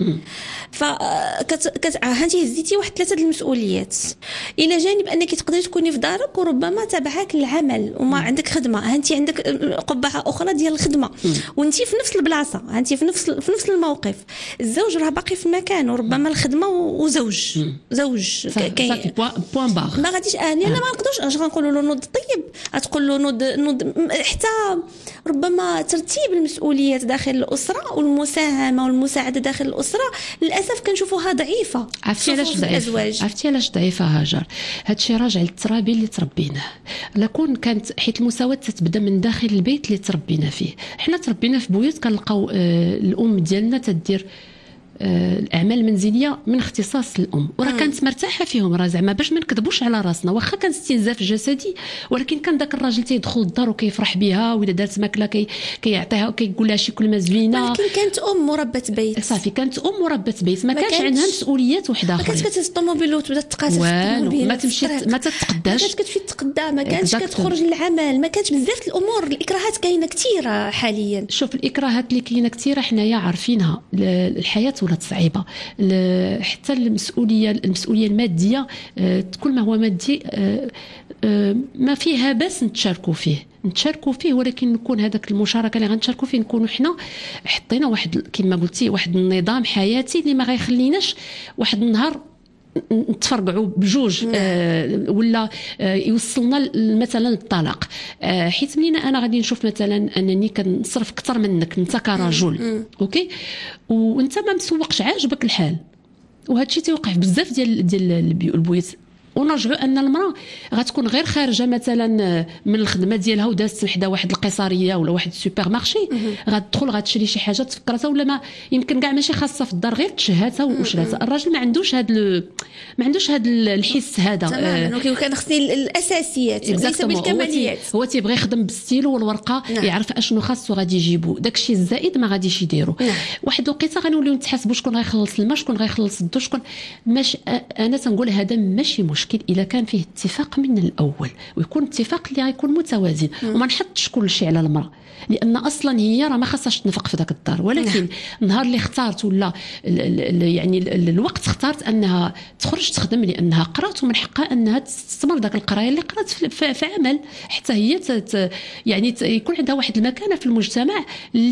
[SPEAKER 1] هانتي هزيتي واحد ثلاثه د المسؤوليات، الى جانب انك تقدري تكوني في دارك وربما تابعك العمل وما عندك خدمه، هانتي عندك قبعه اخرى ديال الخدمه وانتي في نفس البلاصه، هانتي في نفس الموقف. الزوج راه باقي في مكانه، ربما الخدمه وزوج كاين
[SPEAKER 15] بوان باغ.
[SPEAKER 1] ما غاديش انا ما نقدرش اش غنقولوا له نوض طيب، غتقول له نوض حتى ربما ترتيب المسؤوليات داخل الاسره والمساهمه والمساعده داخل الاسره للاسف كنشوفوها ضعيفه.
[SPEAKER 15] عرفتي علاش ضعيفه هاجر؟ هادشي راجع للترابي اللي تربيناه. لكون كانت حيت المساواه تتبدا من داخل البيت اللي تربينا فيه. حنا تربينا في بيوت كنلقاو الام ديالنا تدير الاعمال المنزليه من اختصاص الام، وراه كانت مرتاحه فيهم، راه زعما باش ما نكذبوش على راسنا، واخا كان استنزاف جسدي ولكن كان داك الراجل تيدخل للدار وكيفرح بها، واذا دارت ماكله كيعطيها وكيقول لها شي كلمه زوينه.
[SPEAKER 1] ولكن كانت ام مربة بيت،
[SPEAKER 15] صافي كانت ام مربة بيت، ما كانش عندها مسؤوليات وحده اخرى.
[SPEAKER 1] ما كانتش كتهز الطوموبيل وتبدا تقاتل في الطوموبيل،
[SPEAKER 15] ما تمشي ما تتقداش،
[SPEAKER 1] ما كانتش كتمشي تتقدى، ما كانتش كتخرج للعمل، ما كانتش بزاف الامور. الاكراهات كاينه كثيره حاليا.
[SPEAKER 15] شوف الإكراهات اللي كاينه كثيره حنايا عارفينها، الحياه ولات صعيبه، حتى المسؤوليه الماديه، كل ما هو مادي ما فيها بس نتشاركوا فيه، ولكن نكون هذاك المشاركه اللي غنتشاركوا فيه نكونوا حنا حطينا واحد كما قلتي واحد النظام حياتي اللي ما غيخليناش واحد النهار نتفرقعوا بجوج ولا يوصلنا مثلا للطلاق. حيت منين انا غادي نشوف مثلا انني كنصرف اكثر منك انت كرجل، اوكي، وانت ما مسوقش عاجبك الحال، وهذا الشيء تيوقع في بزاف ديال البيوت. ونرجعوا ان المراه غتكون غير خارجه مثلا من الخدمه ديالها ودازت حدا واحد القيصريه ولا واحد السوبر مارشي، غتدخل غتشري شي حاجه تفكرتها، ولا ما يمكن كاع ماشي خاصه في الدار، غير تشهاتها وشراتها. الراجل ما عندوش هذا الحس هذا
[SPEAKER 1] تماما. كان خصني الاساسيات ليس بالكماليات.
[SPEAKER 15] هو تيبغي يخدم بالستيلو والورقه، يعرف اشنو خاصو غادي يجيبو، داكشي الزائد ما غاديش يديرو. واحد الوقيته غنوليو نتحاسبوا شكون غيخلص الماء، شكون غيخلص الضو، شكون انا تنقول هذا ماشي مشكل الا كان فيه اتفاق من الاول، ويكون اتفاق اللي غيكون متوازن، وما نحطش كل شيء على المراه، لان اصلا هي راه ما خاصهاش تنفق في ذاك الدار. ولكن النهار اللي اختارت ولا يعني الوقت اختارت انها تخرج تخدم لانها قرات، ومن حقها انها تستمر ذاك القرايه اللي قرات في عمل، حتى هي يعني يكون عندها واحد المكانه في المجتمع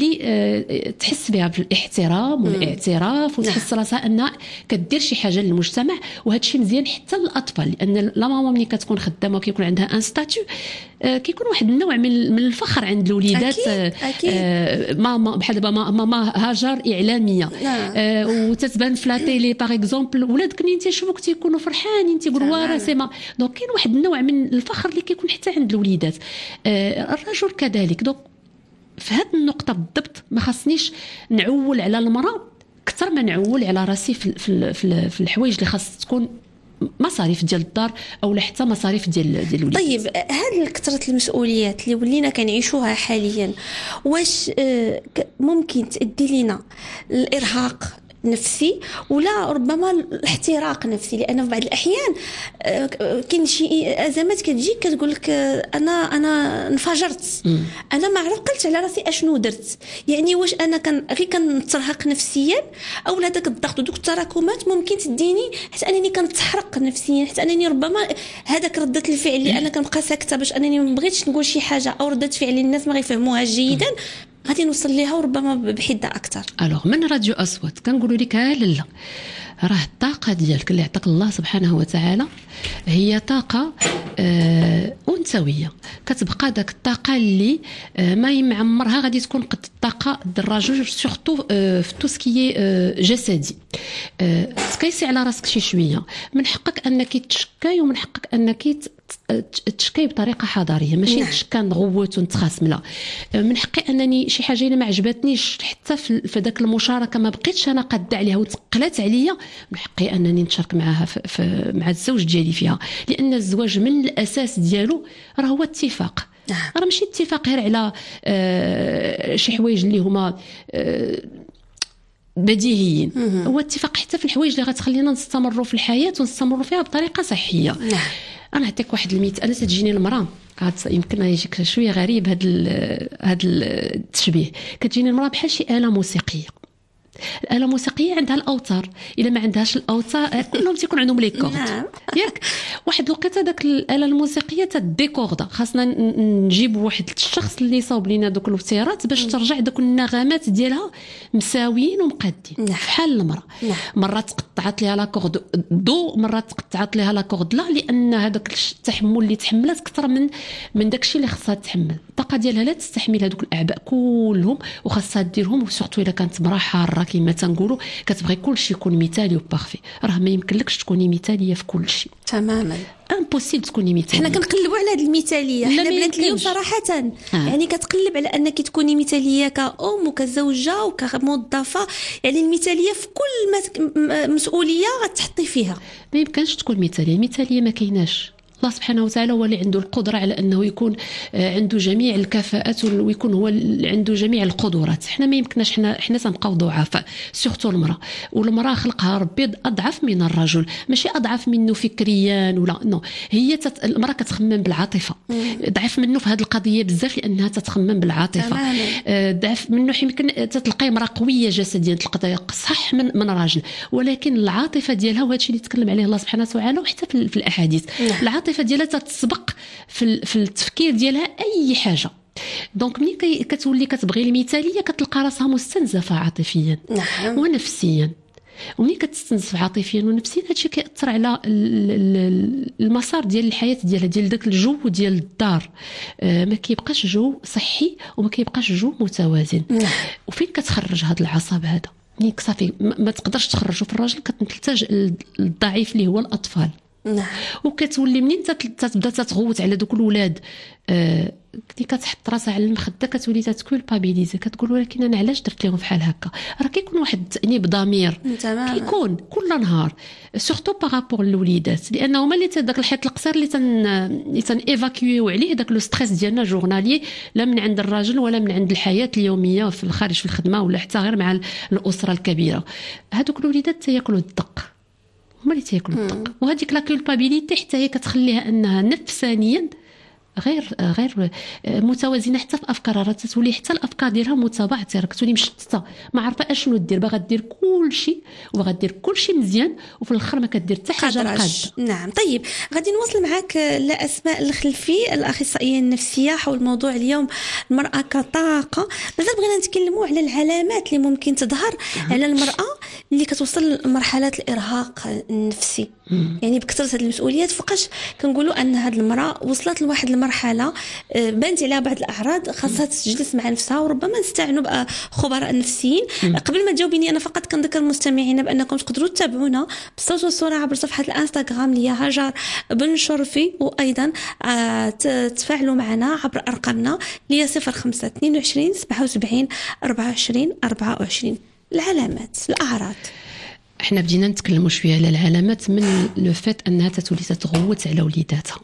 [SPEAKER 15] اللي تحس بها بالاحترام والاعتراف، وتحس راسها انها كدير شي حاجه للمجتمع. وهذا الشيء مزيان حتى للاطفال، لان لا ماما ملي كتكون خدامه وكيكون عندها ان ستاتيو، كيكون واحد النوع من الفخر عند الوليدات. أكيد. ماما بحال دابا ماما هاجر اعلاميه، وتتبان في لا تيلي باغ اكزومبل، ولادك ملي تيشوفوك تيكونوا فرحانين، تيقولوا واه سيما. دونك كاين واحد النوع من الفخر اللي كيكون حتى عند الوليدات. الرجل كذلك. دونك في هذه النقطه بالضبط ما خاصنيش نعول على المراه اكثر ما نعول على راسي في الحوايج اللي خاص تكون مصاريف ديال الدار او حتى مصاريف ديال الوليدات.
[SPEAKER 1] طيب هاد كثره المسؤوليات اللي ولينا كنعيشوها حاليا، واش ممكن تؤدي لنا الارهاق نفسي ولا ربما الاحتراق نفسي؟ لأن في بعض الأحيان كاين شي أزمات كتجيك كتقول لك أنا انفجرت، أنا ما عقلت على راسي أشنو درت. يعني واش أنا غير كنترهق نفسيا، أو هذاك الضغط ودوك التراكمات ممكن تديني حتى أنني كنتحرق نفسيا، حتى أنني ربما هذاك ردة الفعل اللي أنا كنبقى ساكتة باش أنني ما بغيتش نقول شي حاجة، أو ردة فعل الناس ما غيفهموها جيدا، غادي نوصل ليها وربما بحده اكثر.
[SPEAKER 15] الوغ من راديو اصوات كنقولوا لك لا، راه الطاقه ديالك اللي عطاك الله سبحانه وتعالى هي طاقه انثويه، كتبقى داك الطاقه اللي ما يمعمرها غادي تكون قد الطاقه ديال الرجل، سورتو في تو سكي جسدي. تكيسي على راسك شي شويه، من حقك انك تشكاي، ومن حقك انك تشكي بطريقه حضاريه، ماشي تشكى نغوت ونتخاصم، لا. من حقي انني شي حاجه اللي ما عجبتنيش حتى في داك المشاركه ما بقيتش انا قاده عليها وتقلت عليا، من حقي انني نتشارك معها مع الزوج ديالي فيها، لان الزواج من الاساس ديالو راه هو اتفاق. راه ماشي اتفاق غير على شي حوايج اللي هما بديهيين، هو اتفاق حتى في الحوايج اللي غتخلينا نستمروا في الحياه ونستمروا فيها بطريقه صحيه. انا نعطيك واحد المثال. انا تجيني المراه، يمكن يجيك شويه غريب هذا التشبيه، كتجيني المراه بحال شي آلة موسيقيه. الآلة الموسيقيه عندها الاوتار، الا ما عندهاش الاوتار كلهم تيكون عندهم لي كورد ياك. واحد الوقيته داك الآلة الموسيقيه تديكوردا، خاصنا نجيب واحد الشخص اللي يصاوب لينا دوك الوتيرات باش ترجع دوك النغمات ديالها مساويين ومقادين. بحال المراه مرات تقطعت ليها لا كورد دو، مرات تقطعت ليها لا كورد لا، لان هذاك التحمل اللي تحملت اكثر من داكشي اللي خصها تحمل. الطاقه ديالها لا تستحمل هذوك الاعباء كلهم وخاصها ديرهم، وسورتو الا كانت مراه حاره كما تنقولوا كتبغي كل شيء يكون مثالي وبارفي، راه ما يمكنلكش تكوني مثاليه في كل شيء
[SPEAKER 1] تماما،
[SPEAKER 15] امبوسيبل تكوني مثاليه.
[SPEAKER 1] حنا كنقلبوا على هذه المثاليه، حنا بنات اليوم صراحه يعني كتقلب على انك تكوني مثاليه كأم وكزوجه وكموظفه، يعني المثاليه في كل مسؤوليه غتحطي فيها.
[SPEAKER 15] ما يمكنش تكون مثاليه ما كايناش. الله سبحانه وتعالى هو اللي عنده القدرة على أنه يكون عنده جميع الكفاءات ويكون هو اللي عنده جميع القدرات. احنا ما يمكنناش، احنا تنبقاو ضعفاء، سورتو المرأة. والمرأة خلقها ربي أضعف من الرجل، ماشي أضعف منه فكريا ولا نو، هي المرأة كتخمم بالعاطفة. ضعف منه في هذه القضية بزاف لأنها تتخمم بالعاطفة. ضعف منه يمكن تلقاي امرأة قوية جسديا تلقى صح من راجل، ولكن العاطفة ديالها وهذا الشيء اللي تكلم عليه الله سبحانه وتعالى وحتى في الأحاديث، العاطفة ديالها تتسبق في التفكير ديالها اي حاجه. دونك ملي كتولي كتبغي المثاليه كتلقى راسها مستنزفه عاطفيا ونفسيا، وملي كتستنزف عاطفيا ونفسيا هادشي كيأثر على المسار ديال الحياه ديالها، ديال داك الجو ديال الدار. ما كيبقاش جو صحي وما كيبقاش جو متوازن. وفين كتخرج هذا العصب هذا؟ ملي صافي ما تقدرش تخرجه في الراجل كتلتجئ للضعيف اللي هو الاطفال. وكتولي منين تبدا تتغوت على دوك الاولاد، كي كتحط راسها على المخده كتولي تكولبابيليزي، كتقول ولكن انا علاش درت لهم بحال هكا. راه كيكون واحد التأنيب ضمير كيكون كل نهار، سورتو بارابور للوليدات، لانه هما اللي داك الحيط القصير اللي تن ايفاكيو عليه داك لو ستريس ديالنا جورنالي، لا من عند الراجل ولا من عند الحياه اليوميه في الخارج في الخدمه ولا حتى غير مع الاسره الكبيره. هذوك الوليدات تياكلوا الدق، هما اللي تياكلوا الدق. وهذيك لا كولبابيليتي حتى هي كتخليها انها نفسانيا غير متوازنه حتى في افكارها، تولي حتى الافكار ديالها متبعثره، كتولي مشتته، ما عارفه اشنو دير، باغا دير كل شيء وباغا دير كل شيء مزيان وفي الاخر ما كدير حتى حاجه قاده.
[SPEAKER 1] نعم. طيب غادي نواصل معك لأسماء الخلفي الاخصائيه النفسيه حول موضوع اليوم المراه كطاقه. مازال بغينا نتكلموا على العلامات اللي ممكن تظهر على المراه اللي كتوصل لمرحله الارهاق النفسي، يعني بكثره هذه المسؤوليات. فوقاش كنقولوا ان هذه المراه وصلت لواحد المرحله بانت عليها بعض الاعراض، خاصها تجلس مع نفسها، وربما نستعنوا بخبراء نفسيين. قبل ما تجاوبيني انا فقط كنذكر المستمعين بانكم تقدروا تتابعونا بالصوت والصوره عبر صفحه الانستغرام اللي هي هاجر بن شرفي، وايضا تفاعلوا معنا عبر ارقامنا اللي هي 0522 77 24 24. العلامات، الاعراض.
[SPEAKER 15] احنا بدينا نتكلموا شويه على العلامات من لو فات انها تولي تتغوت على وليداتها،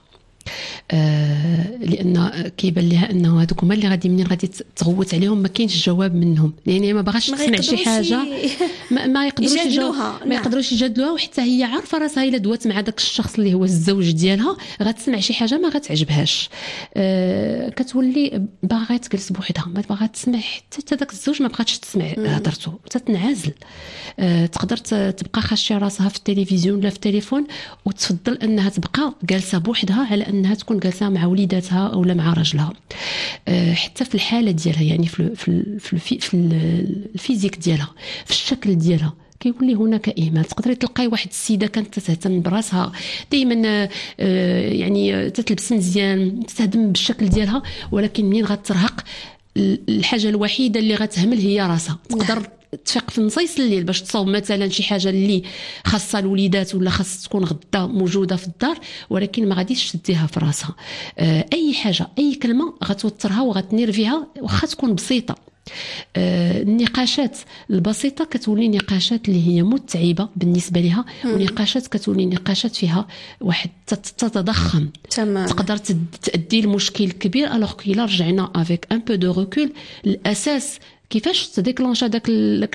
[SPEAKER 15] لان كيبان لها انه هذوك هما اللي غادي منين غادي تغوت عليهم ما كاينش جواب منهم، يعني ما باغاش تسمع شي حاجه ما يقدروش يجادلوها وحتى هي عارفه راسها الا دوات مع داك الشخص اللي هو الزوج ديالها غتسمع شي حاجه ما غتعجبهاش، كتولي باغا تجلس بوحدها، ما باغا تسمع حتى داك الزوج ما بقاتش تسمع هضرته، تتنعزل. تقدر تبقى خاشيه راسها في التلفزيون ولا في التليفون، وتفضل انها تبقى جالسه بوحدها على انها تكون جالسه مع وليداتها او مع راجلها. حتى في الحاله ديالها، يعني في الفيزيك ديالها، في الشكل ديالها كيولي هناك اهمال. تقدري تلقاي واحد السيده كانت تهتم براسها دائما، يعني تتلبس مزيان، تهتم بالشكل ديالها، ولكن منين غترهق الحاجه الوحيده اللي غتهمل هي راسها. تقدر تفيق في نصيص الليل باش تصاوب مثلا شي حاجه اللي خاصه الوليدات ولا خاص تكون غدا موجوده في الدار، ولكن ما غاديش تديها في راسها. اي حاجه، اي كلمه غتوترها وغتنيرفيها واخا تكون بسيطه. النقاشات البسيطه كتولي نقاشات اللي هي متعبه بالنسبه لها، ونقاشات كتولي نقاشات فيها واحد تتضخم. تقدر تؤدي المشكل كبير. الوغ كي رجعنا افيك ان بو دو ريكول، الاساس كيفاش تديكلونشا داك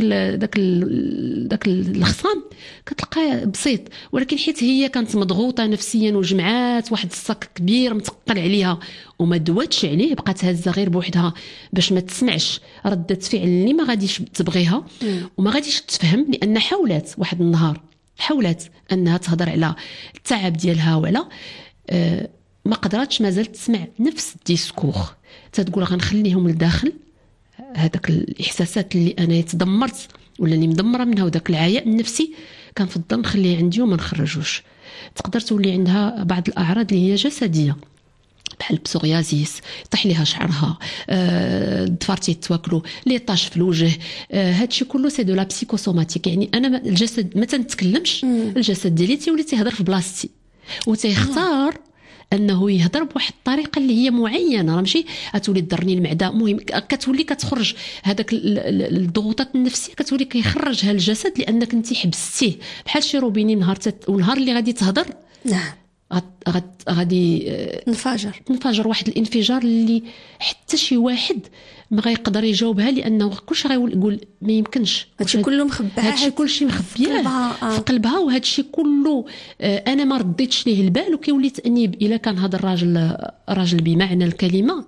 [SPEAKER 15] الخصام كتلقاه بسيط، ولكن حيت هي كانت مضغوطه نفسيا وجمعات واحد الصك كبير متقل عليها وما دواتش عليه، بقات هازه غير بوحدها باش ما تسمعش ردة فعل اللي ما غاديش تبغيها وما غاديش تفهم، لان حاولت واحد النهار انها تهضر على التعب ديالها وعلى ما قدراتش مازال تسمع نفس الديسكور، تتقول غنخليهم لداخل هذاك الاحساسات اللي انا تدمرت ولا اللي مدمره منها وداك العياء النفسي كنفضل نخليه عندي وما نخرجوش. تقدر تولي عندها بعض الاعراض اللي هي جسديه، بحال البسوريازيس، يطيح ليها شعرها، ضفارتي تواكلوا، لي طاش في الوجه، هادشي كله سي دو لا بسيكوسوماتيك. يعني انا الجسد ما تنتكلمش، الجسد ديالي تيولي تيهضر في بلاصتي وتيختار انه يهضر بواحد الطريقه اللي هي معينه، راه ماشي غتولي تضرني المعده، المهم كتولي كتخرج هذاك الضغوطات النفسيه كتولي كيخرجها الجسد لانك انت حبستيه. بحال شي روبيني والنهار اللي غادي تهضر غادي نفجر واحد الانفجار اللي حتى شي واحد ما غيقدر يجاوبها، لانه كلشي غيقول ما يمكنش،
[SPEAKER 1] هادشي كله مخبى،
[SPEAKER 15] هادشي كلشي مخبيه في قلبها، وهادشي كله انا ما رديتش ليه البال، وكيولي تانيب. الا كان هذا الراجل بمعنى الكلمه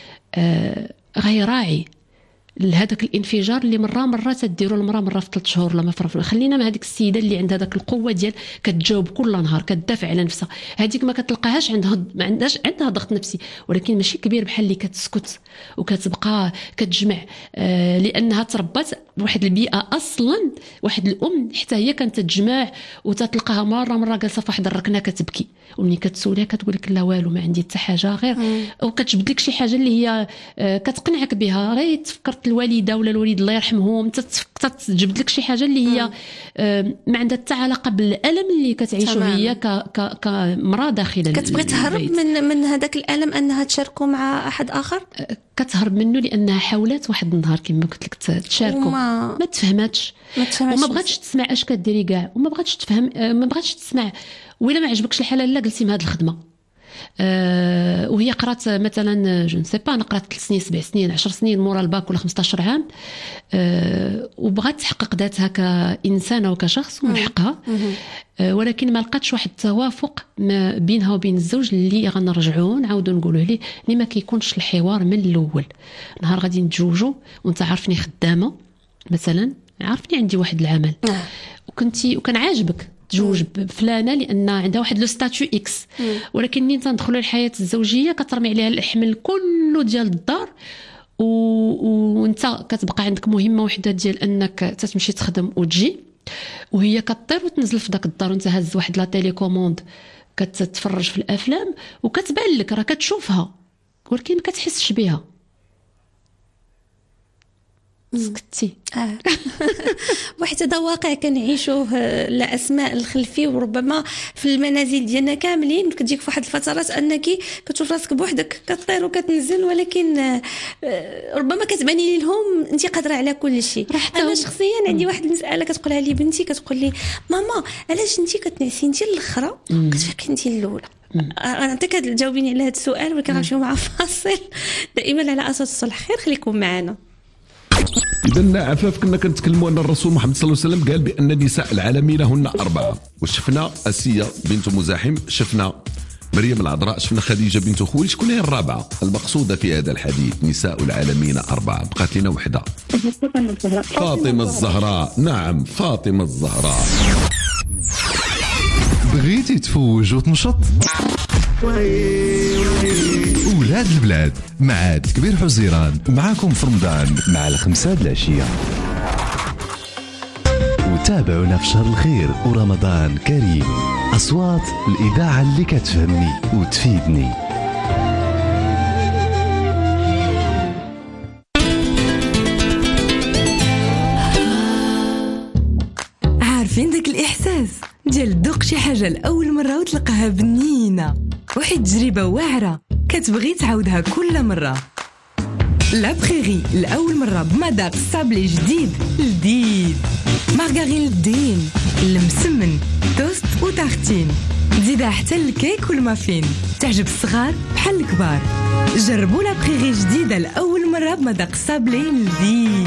[SPEAKER 15] غيراعي لهذاك الانفجار اللي مره تديروا المراه مره في 3 شهور ولا ما خلينا مع هذيك السيده اللي عندها داك القوه ديال كتجاوب كل نهار، كتدافع على نفسها، هذيك ما كتلقاهاش عندها ضغط نفسي، ولكن ماشي كبير بحال اللي كتسكت وكتبقى كتجمع، لانها تربات بواحد البيئه اصلا. واحد الام حتى هي كانت تجمع وتتلقاها مره جالسه في واحد الركنه كتبكي، ومني كتسولها كتقول لك لا والو، ما عندي حتى حاجه غير، وكتجبد لك شي حاجه اللي هي كتقنعك بها، غير تفكرت الوالده ولا الوالد الله يرحمهم، تجبد لك شي حاجه اللي هي ما عندها حتى علاقه بالالم اللي كتعيشه هي كمراه داخل البيت.
[SPEAKER 1] كتبغي تهرب من هذاك الالم انها تشاركه مع احد اخر،
[SPEAKER 15] كتهرب منه لانها حاولت واحد النهار كما قلت لك تشاركه، ما تفهماتش وما بغاتش تسمع اش كديري كاع، وما بغاتش تفهم، ما بغاتش تسمع، وإلا ما عجبكش الحال لا قلتي من هذه الخدمه. وهي قرات مثلا جو نسي با، انا قرات 3 سنين 7 سنين 10 سنين مورا الباك ولا 15 عام، وبغات تحقق ذاتها كإنسانه وكشخص من حقها، ولكن ما لقاتش واحد التوافق ما بينها وبين الزوج اللي غنرجعوه نعاودوا نقولوا عليه، اللي ما كيكونش الحوار من الاول. نهار غادي نتزوجوا وانت عارفني خدامه مثلا، عارفني عندي واحد العمل، وكان عاجبك تزوج بفلانه لان عندها واحد لو ستاتيو اكس، ولكن ملي تندخلوا الحياه الزوجيه كترمي عليها الحمل كله ديال الدار، وانت كتبقى عندك مهمه وحده ديال انك تمشي تخدم وتجي، وهي كطير وتنزل في داك الدار، وانت هز واحد لا تيليكوموند كتتفرج في الافلام وكتبان لك راه كتشوفها، ولكن ما كتحسش بها، سكتي.
[SPEAKER 1] واحد هذا واقع كنعيشوه لا اسماء الخلفي، وربما في المنازل ديالنا كاملين كتجيك في واحد الفترات انك كتشوف راسك بوحدك كطير وكتنزل، ولكن ربما كتباني لهم انت قادره على كل شيء. انا شخصيا عندي واحد المساله كتقولها لي بنتي، كتقول لي ماما علاش انت كتنعسي انت الاخرى كتفكري انت الاولى؟ انا نعطيك تجاوبيني على هذا السؤال، ولكن غنمشيو مع فاصل دائما على اساس الصلح خير. خليكم معنا.
[SPEAKER 16] إذا عفاف كنا كنتكلموا أن الرسول محمد صلى الله عليه وسلم قال بأن النساء العالمين هن 4، وشفنا أسية بنت مزاحم، شفنا مريم العذراء، شفنا خديجة بنت خويلد. شكون هي الرابعة المقصودة في هذا الحديث؟ نساء العالمين 4، بقات لنا وحدة، فاطمة الزهراء. نعم فاطمة الزهراء.
[SPEAKER 5] بغيتي تفوج وتنشط؟ ولاد البلاد مع عاد كبير حزيران معاكم في رمضان مع 5 العشية، وتابعونا في شهر الخير ورمضان كريم. أصوات الإذاعة اللي كتفهمني وتفيدني.
[SPEAKER 17] عارفين ذاك الإحساس ديال دوق شي حاجة لأول مرة وتلقاها بنينة، واحد تجربة واعرة كتبغي تعاودها كل مرة. لا بخيغي لأول مرة بمذاق صابلي جديد لذيذ، مارغارين للدين، المسمن، توست وتارتين، زيدها حتى الكيك والمافين، تعجب الصغار بحال الكبار. جربوا لا بخيغي جديدة لأول مرة بمذاق صابلي لذيذ.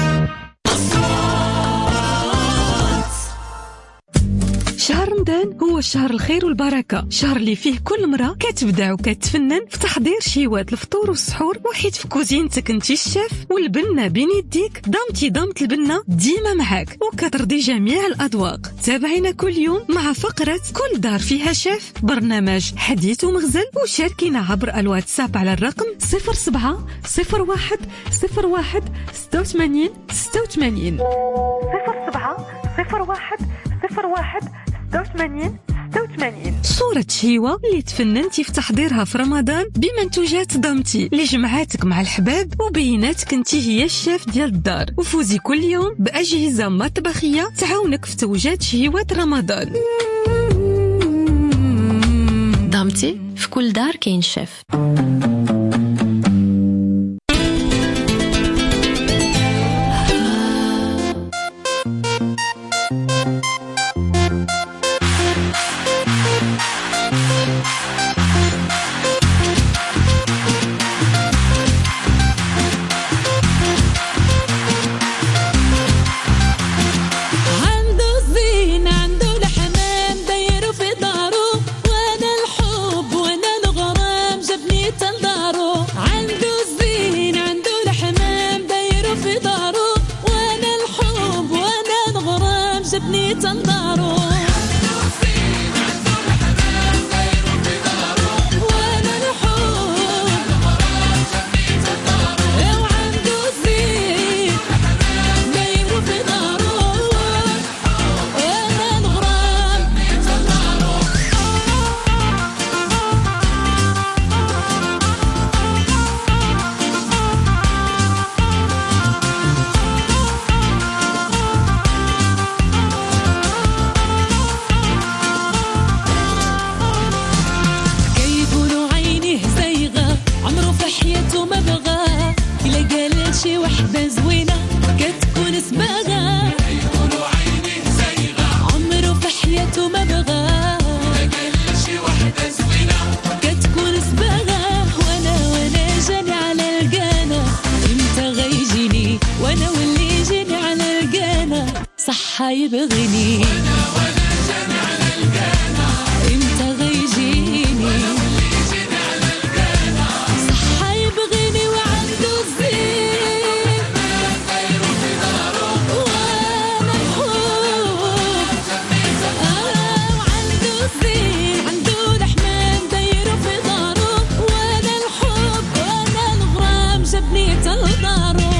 [SPEAKER 17] شهر رمضان هو شهر الخير والبركة، شهر اللي فيه كل مرة كتبدع وكتفنن في تحضير شيوات الفطور والسحور، وحيت في كوزينتك انتي الشاف والبنة بين يديك، ضمت البنة ديما معاك وكترضي جميع الأذواق. تابعينا كل يوم مع فقرة كل دار فيها شاف، برنامج حديث ومغزل، وشاركينا عبر الواتساب على الرقم 07 01 01 86 86
[SPEAKER 13] 07 01 01 86 86.
[SPEAKER 17] صورة شهيوة اللي تفننتي في تحضيرها في رمضان بمنتوجات ضمتي اللي جمعاتك مع الحباب وبيناتك انتي هي الشاف ديال الدار، وفوزي كل يوم بأجهزة مطبخية تعاونك في توجات شهيوات رمضان.
[SPEAKER 12] ضمتي في كل دار كاين شاف.
[SPEAKER 14] يبغيني انت غيجيني صح يبغيني وعنده الزين وانا الحب وعنده الزين عنده الحمام دايره في داره وانا الحب وانا الغرام جابني تلداره.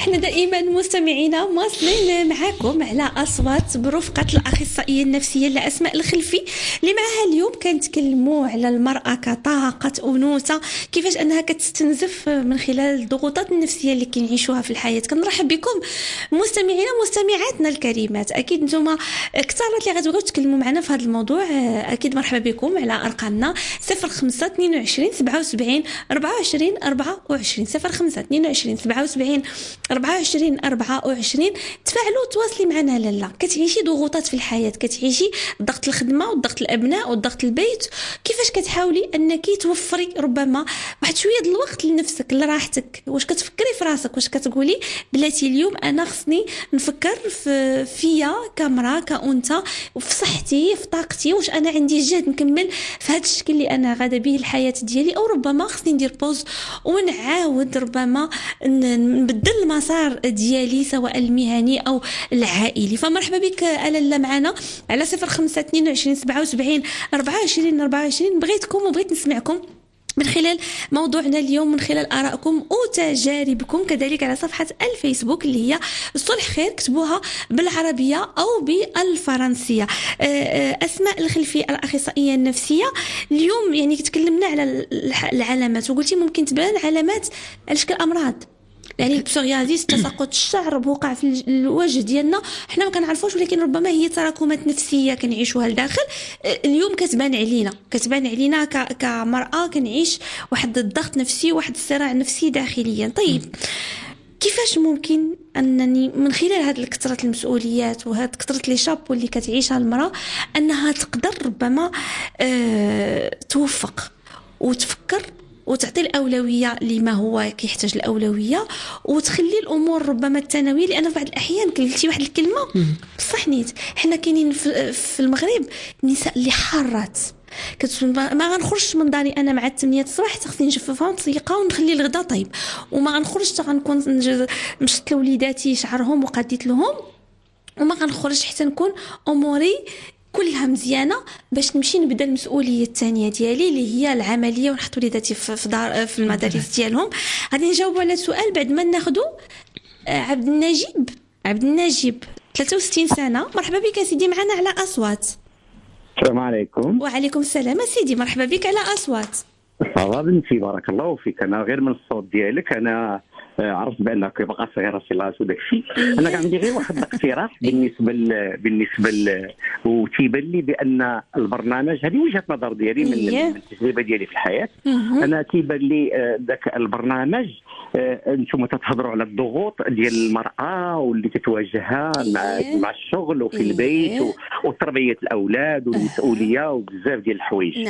[SPEAKER 1] احنا دائما مستمعينا مواصلين معاكم على اصوات برفقه الاخصائيه النفسيه لاسماء الخلفي اللي معها اليوم كنتكلموا على المراه كطاقه انوثه، كيفاش انها كتستنزف من خلال الضغوطات النفسيه اللي كنعيشوها في الحياه. كنرحب بكم مستمعينا مستمعاتنا الكريمات، اكيد نتوما كثار اللي غتبغيو تكلموا معنا في هذا الموضوع، اكيد مرحبا بكم على ارقامنا 05 22 77 24 24 05 22 77 24 24. تفاعلوا تواصلي معنا. لالا كتعيشي ضغوطات في الحياه، كتعيشي ضغط الخدمه وضغط الابناء وضغط البيت، كيفاش كتحاولي انك توفري ربما واحد شويه د الوقت لنفسك لراحتك؟ واش كتفكري في راسك؟ واش كتقولي بلاتي اليوم انا خصني نفكر فيا كامراه كأنثى وفي صحتي في طاقتي، واش انا عندي جهد نكمل في هذا الشكل اللي انا غاده به الحياه ديالي، او ربما خصني ندير بوز ونعاود ربما نبدل المسار ديالي سواء المهني او العائلي. فمرحبا بك الالا معنا على 05 22 77 24 24. بغيتكم وبغيت نسمعكم من خلال موضوعنا اليوم، من خلال آرائكم وتجاربكم، كذلك على صفحة الفيسبوك اللي هي صلح خير، كتبوها بالعربية أو بالفرنسية. أسماء الخلفي الأخصائية النفسية اليوم يعني تكلمنا على العلامات، وقلتي ممكن تبان علامات على شكل أمراض، يعني البسوريازيس، تساقط الشعر، بوقع في الوجه ديالنا، حنا ما كنعرفوش، ولكن ربما هي تراكمات نفسيه كنعيشوها لداخل. اليوم كتبان علينا كمراه كنعيش واحد الضغط نفسي، واحد الصراع نفسي داخليا. طيب كيفاش ممكن انني من خلال هذه كثره المسؤوليات وهذه كثره لي شابو اللي كتعيشها المراه انها تقدر ربما توفق وتفكر وتعطي الأولوية لما هو كيحتاج الأولوية، وتخلي الأمور ربما الثانوية؟ لأن في بعض الأحيان قلتي واحد الكلمة بصح نيت، حنا كاينين في المغرب النساء اللي حارات، ما غنخرجش من داري انا مع 8 الصباح حتى خصني نجففها ونسيقها ونخلي الغدا طيب، وما غنخرج حتى غنكون مشت لوليداتي شعرهم وقديت لهم، وما غنخرج حتى نكون اموري كلها مزيانه باش نمشي نبدا المسؤوليه الثانيه ديالي اللي هي العمليه ونحط وليداتي في المدارس ديالهم. غادي نجاوبوا على السؤال بعد ما ناخذوا عبد النجيب 63 سنه. مرحبا بك سيدي معنا على اصوات.
[SPEAKER 18] السلام عليكم.
[SPEAKER 1] وعليكم السلام سيدي، مرحبا بك على اصوات.
[SPEAKER 18] صافا بنتي بارك الله فيك. انا غير من الصوت ديالك انا عرفت بانك باقا صغيره في لاس وداك الشيء. انا عندي غير واحد الاقتراح بالنسبه وتيبان لي بان البرنامج، هذه وجهه نظر ديالي من التجربه ديالي في الحياه، انا تيبان لي ذاك البرنامج انتم تتهضروا على الضغوط ديال المراه واللي تتواجهها مع الشغل وفي البيت وتربيه الاولاد والمسؤوليه وبزاف ديال الحوايج.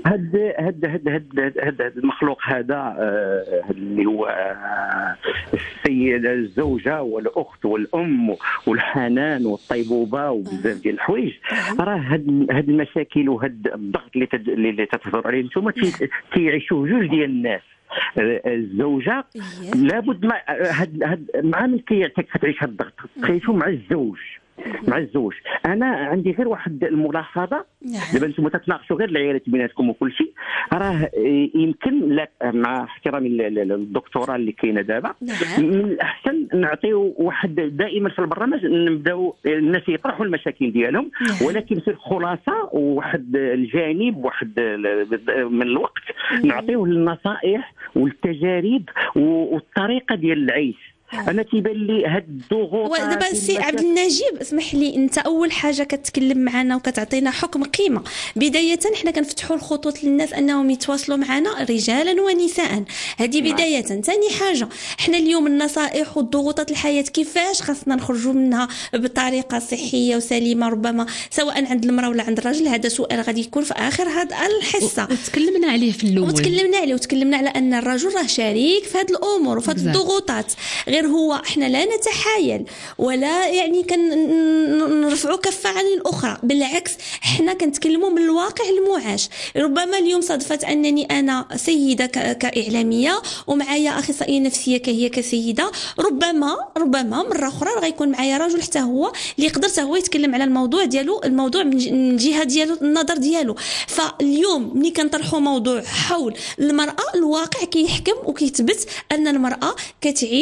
[SPEAKER 18] هاد المخلوق هذا اللي هو السيدة الزوجة والأخت والأم والحنان والطيبوبة وبزاف ديال الحوايج، راه هاد المشاكل وهاد الضغط اللي تتهضر عليه نتوما تيعيشوه جوج ديال الناس. الزوجة لابد مع من كتعيش هاد الضغط تعيشوا مع الزوج. انا عندي غير واحد الملاحظه، دابا نتوما تتناقشوا غير العيالات بيناتكم وكل شيء، راه يمكن لك مع احترامي للدكتوره اللي كاينه دابا، من الاحسن نعطيو واحد دائما في البرنامج نبداو الناس يطرحوا المشاكل ديالهم، ولكن في الخلاصه وواحد الجانب واحد من الوقت نعطيوه النصائح والتجارب والطريقه ديال العيش. انا تيبان لي هاد الضغوط.
[SPEAKER 1] ودابا سي عبد النجيب اسمح لي، انت اول حاجه كتكلم معنا وكتعطينا حكم قيمه. بدايه حنا كنفتحوا الخطوط للناس انهم يتواصلوا معنا رجالا ونساء، هذه بدايه. ثاني حاجه حنا اليوم النصائح والضغوطات الحياه كيفاش خاصنا نخرجوا منها بطريقه صحيه وسليمه، ربما سواء عند المراه ولا عند الرجل، هذا سؤال غادي يكون في اخر هذا الحصه
[SPEAKER 15] وتكلمنا عليه في الاول،
[SPEAKER 1] وتكلمنا على ان الرجل راه شريك في هذه الامور وفي هذه الضغوطات، غير هو احنا لا نتحايل ولا يعني نرفعوا كفة عن الأخرى، بالعكس احنا كنتكلموا من الواقع المعاش. ربما اليوم صدفت أنني أنا سيدة كإعلامية ومعايا أخصائية نفسية كهي كسيدة، ربما مرة أخرى غيكون معايا رجل حتى هو اللي يقدر هو يتكلم على الموضوع ديالو، الموضوع من الجهة ديالو، النظر ديالو. فاليوم ملي كنطرحوا موضوع حول المرأة، الواقع كيحكم وكيثبت أن المرأة كتعيش ضغوط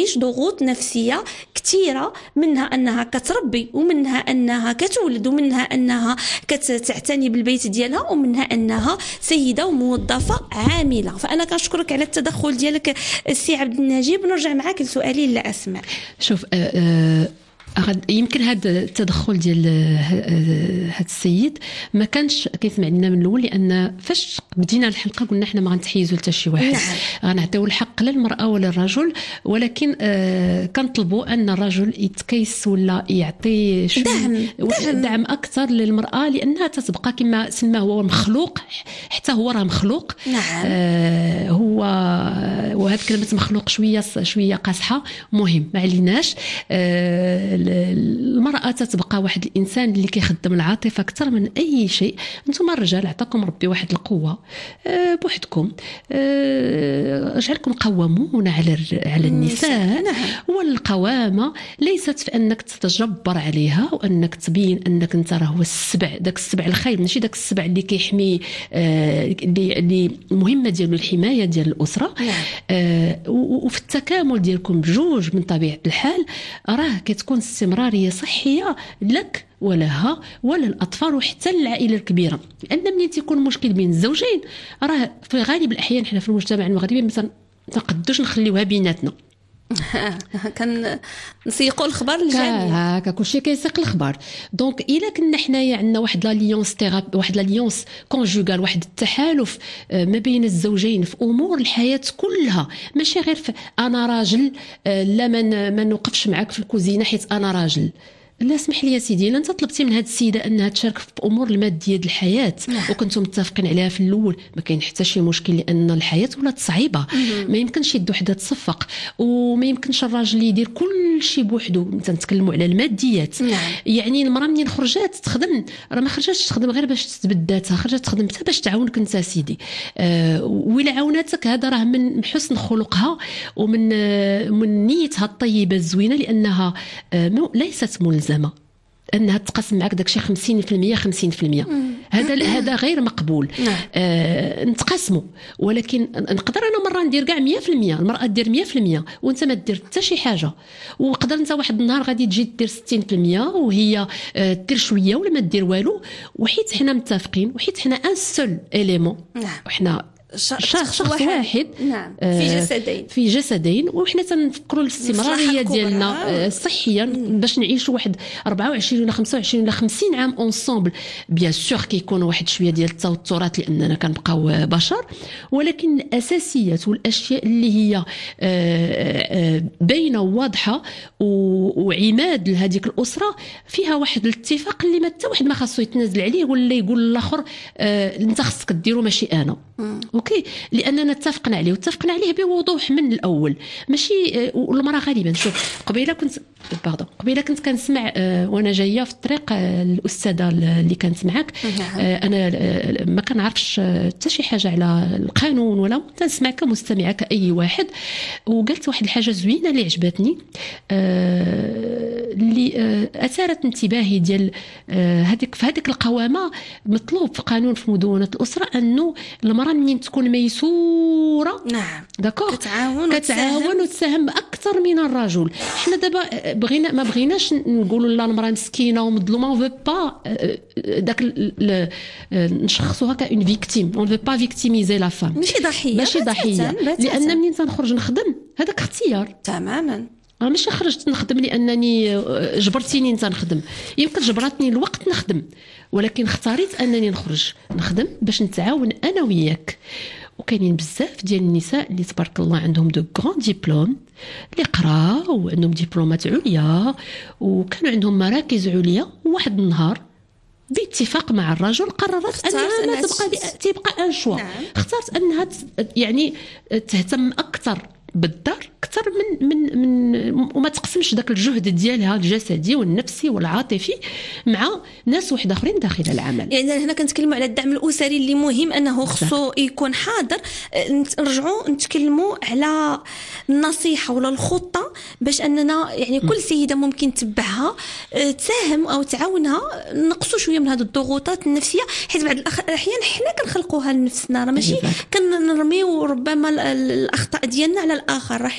[SPEAKER 1] ضغوط نفسيه كثيره، منها انها كتربي، ومنها انها كتولد، ومنها انها كتعتني بالبيت ديالها، ومنها انها سيده وموظفه عامله. فانا كنشكرك على التدخل ديالك السي عبد النجيب. نرجع معاك لسؤالي لأسماء.
[SPEAKER 15] شوف يمكن هذا التدخل ديال هذا السيد ما كانش كيسمع لنا من الاول، لان فاش بدينا الحلقه قلنا احنا ما غنتحيزوا حتى شي واحد، غنعطيو الحق لا للمراه ولا للرجل، ولكن كنطلبوا ان الرجل يتكيس ولا يعطي دعم اكثر للمراه، لانها تتبقى كما سلمى هو مخلوق، حتى هو راه مخلوق. هو وهذه كلمه مخلوق شويه قاصحه، مهم ما عليناش. المرأة تتبقى واحد الإنسان اللي كيخدم العاطفة أكثر من أي شيء. أنتم الرجال عطاكم ربي واحد القوة بوحدكم، جعلكم قوامون على النساء. والقوامة ليست في أنك تتجبر عليها وأنك تبين أنك أنت راه هو السبع، داك السبع الخير، ماشي داك السبع اللي كيحمي، اللي مهمة ديالو الحماية ديال الأسرة. وفي التكامل ديالكم بجوج من طبيعة الحال راه كتكون استمرارية صحية لك ولها ولا الأطفال وحتى العائلة الكبيرة. لأن ملي تيكون مشكل بين الزوجين راه في غالب الأحيان حنا في المجتمع المغربي مثلا تنقدوش نخليوها بيناتنا،
[SPEAKER 1] كان نسيقوا الخبر للجميع،
[SPEAKER 15] هكا كلشي كيسيق الخبر. دونك الا كنا حنايا عندنا واحد لاليونس واحد لاليونس كونجوغال، واحد التحالف ما بين الزوجين في امور الحياه كلها، ماشي غير انا راجل لا ما نوقفش معاك في الكوزينه حيت انا راجل. لا اسمح لي يا سيدي، انت طلبتي من هذه السيده انها تشارك في امور الماديه ديال الحياه وكنتم متفقين عليها في الاول، ما كاين حتى شي مشكل، لان الحياه ولات صعيبه. ما يمكنش يد وحده تصفق، وما يمكنش الراجل يدير كل شيء بوحده. نتكلموا على الماديات. يعني المراه منين خرجات تخدم، راه ما خرجاتش تخدم غير باش تثبت ذاتها، خرجت تخدم حتى باش تعاونك انت سيدي. وإلا عاوناتك هذا راه من حسن خلقها ومن نيتها الطيبه الزوينه، لانها ليست ملزمة انها تقسم معك داكشي 50% 50%. هذا غير مقبول. نتقاسموا، ولكن نقدر انا مره ندير كاع 100%، المراه دير 100% وانت ما دير حتى شي حاجه. وقدر انت واحد النهار غادي تجي دير 60% وهي دير شويه ولا ما دير والو، وحيت حنا متفقين، وحيت حنا ان سول اليمون، وحنا شخص واحد في جسدين وحنا تنفكروا الاستمراريه ديالنا صحيا باش نعيشوا واحد 24 ولا 25 ولا 50 عام اونصومبل. بيان سور كيكون واحد شويه ديال التوترات لاننا كنبقاو بشر، ولكن الاساسيات والاشياء اللي هي باينه وواضحه وعماد لهذيك الاسره فيها واحد الاتفاق اللي ما حتى واحد ما خاصو يتنازل عليه ولا يقول للاخر انت خصك ديرو ماشي انا. اوكي، لاننا اتفقنا عليه واتفقنا عليه بوضوح من الاول. ماشي والمراه غالبا شوف قبيله كنت كنسمع وانا جايه في الطريق الاستاذه اللي كانت معك، انا ما كنعرفش حتى شي حاجه على القانون ولا تنسمع كمستمعه كاي واحد، وقالت واحد الحاجه زوينه اللي عجبتني اللي اثارت انتباهي ديال في هذيك القوامه. مطلوب في قانون في مدونه الاسره انه المراه منين تكون ميسوره داكور كتعاون وتساهم اكثر من الرجل. حنا دابا ما بغيناش نقولوا لا المراه مسكينه ومظلومه، اون فو با داك نشخصوها كاون فيكتيم، اون فو با فيكتيميزي لا فام، ماشي ضحيه لان منين تنخرج نخدم هذاك اختيار تماما. ماشي خرجت نخدم لانني جبرتيني انت نخدم، يمكن جبرتني الوقت نخدم، ولكن اختاريت انني نخدم باش نتعاون انا وياك. وكاينين بزاف ديال النساء اللي تبارك الله عندهم دو غران ديبلوم، اللي قراو وعندهم دبلومات عليا وكانوا عندهم مراكز عليا، وواحد النهار باتفاق مع الرجل قررت انها ما تبقى ان شوا. اختارت انها يعني تهتم اكثر بالدار اكثر من وما تقسمش داك الجهد ديالها الجسدي والنفسي والعاطفي مع ناس واحد اخرين داخل العمل.
[SPEAKER 1] يعني هنا كنتكلموا على الدعم الاسري اللي مهم انه خصو يكون حاضر. نرجعوا نتكلموا على النصيحه ولا الخطه باش اننا يعني كل سيده ممكن تتبعها تساهم او تعاونها نقصوا شويه من هذه الضغوطات النفسيه، حيت بعض الاحيان حنا كنخلقوها لنفسنا، راه ماشي كنرميو ربما الاخطاء ديالنا على الاخر، راه حنا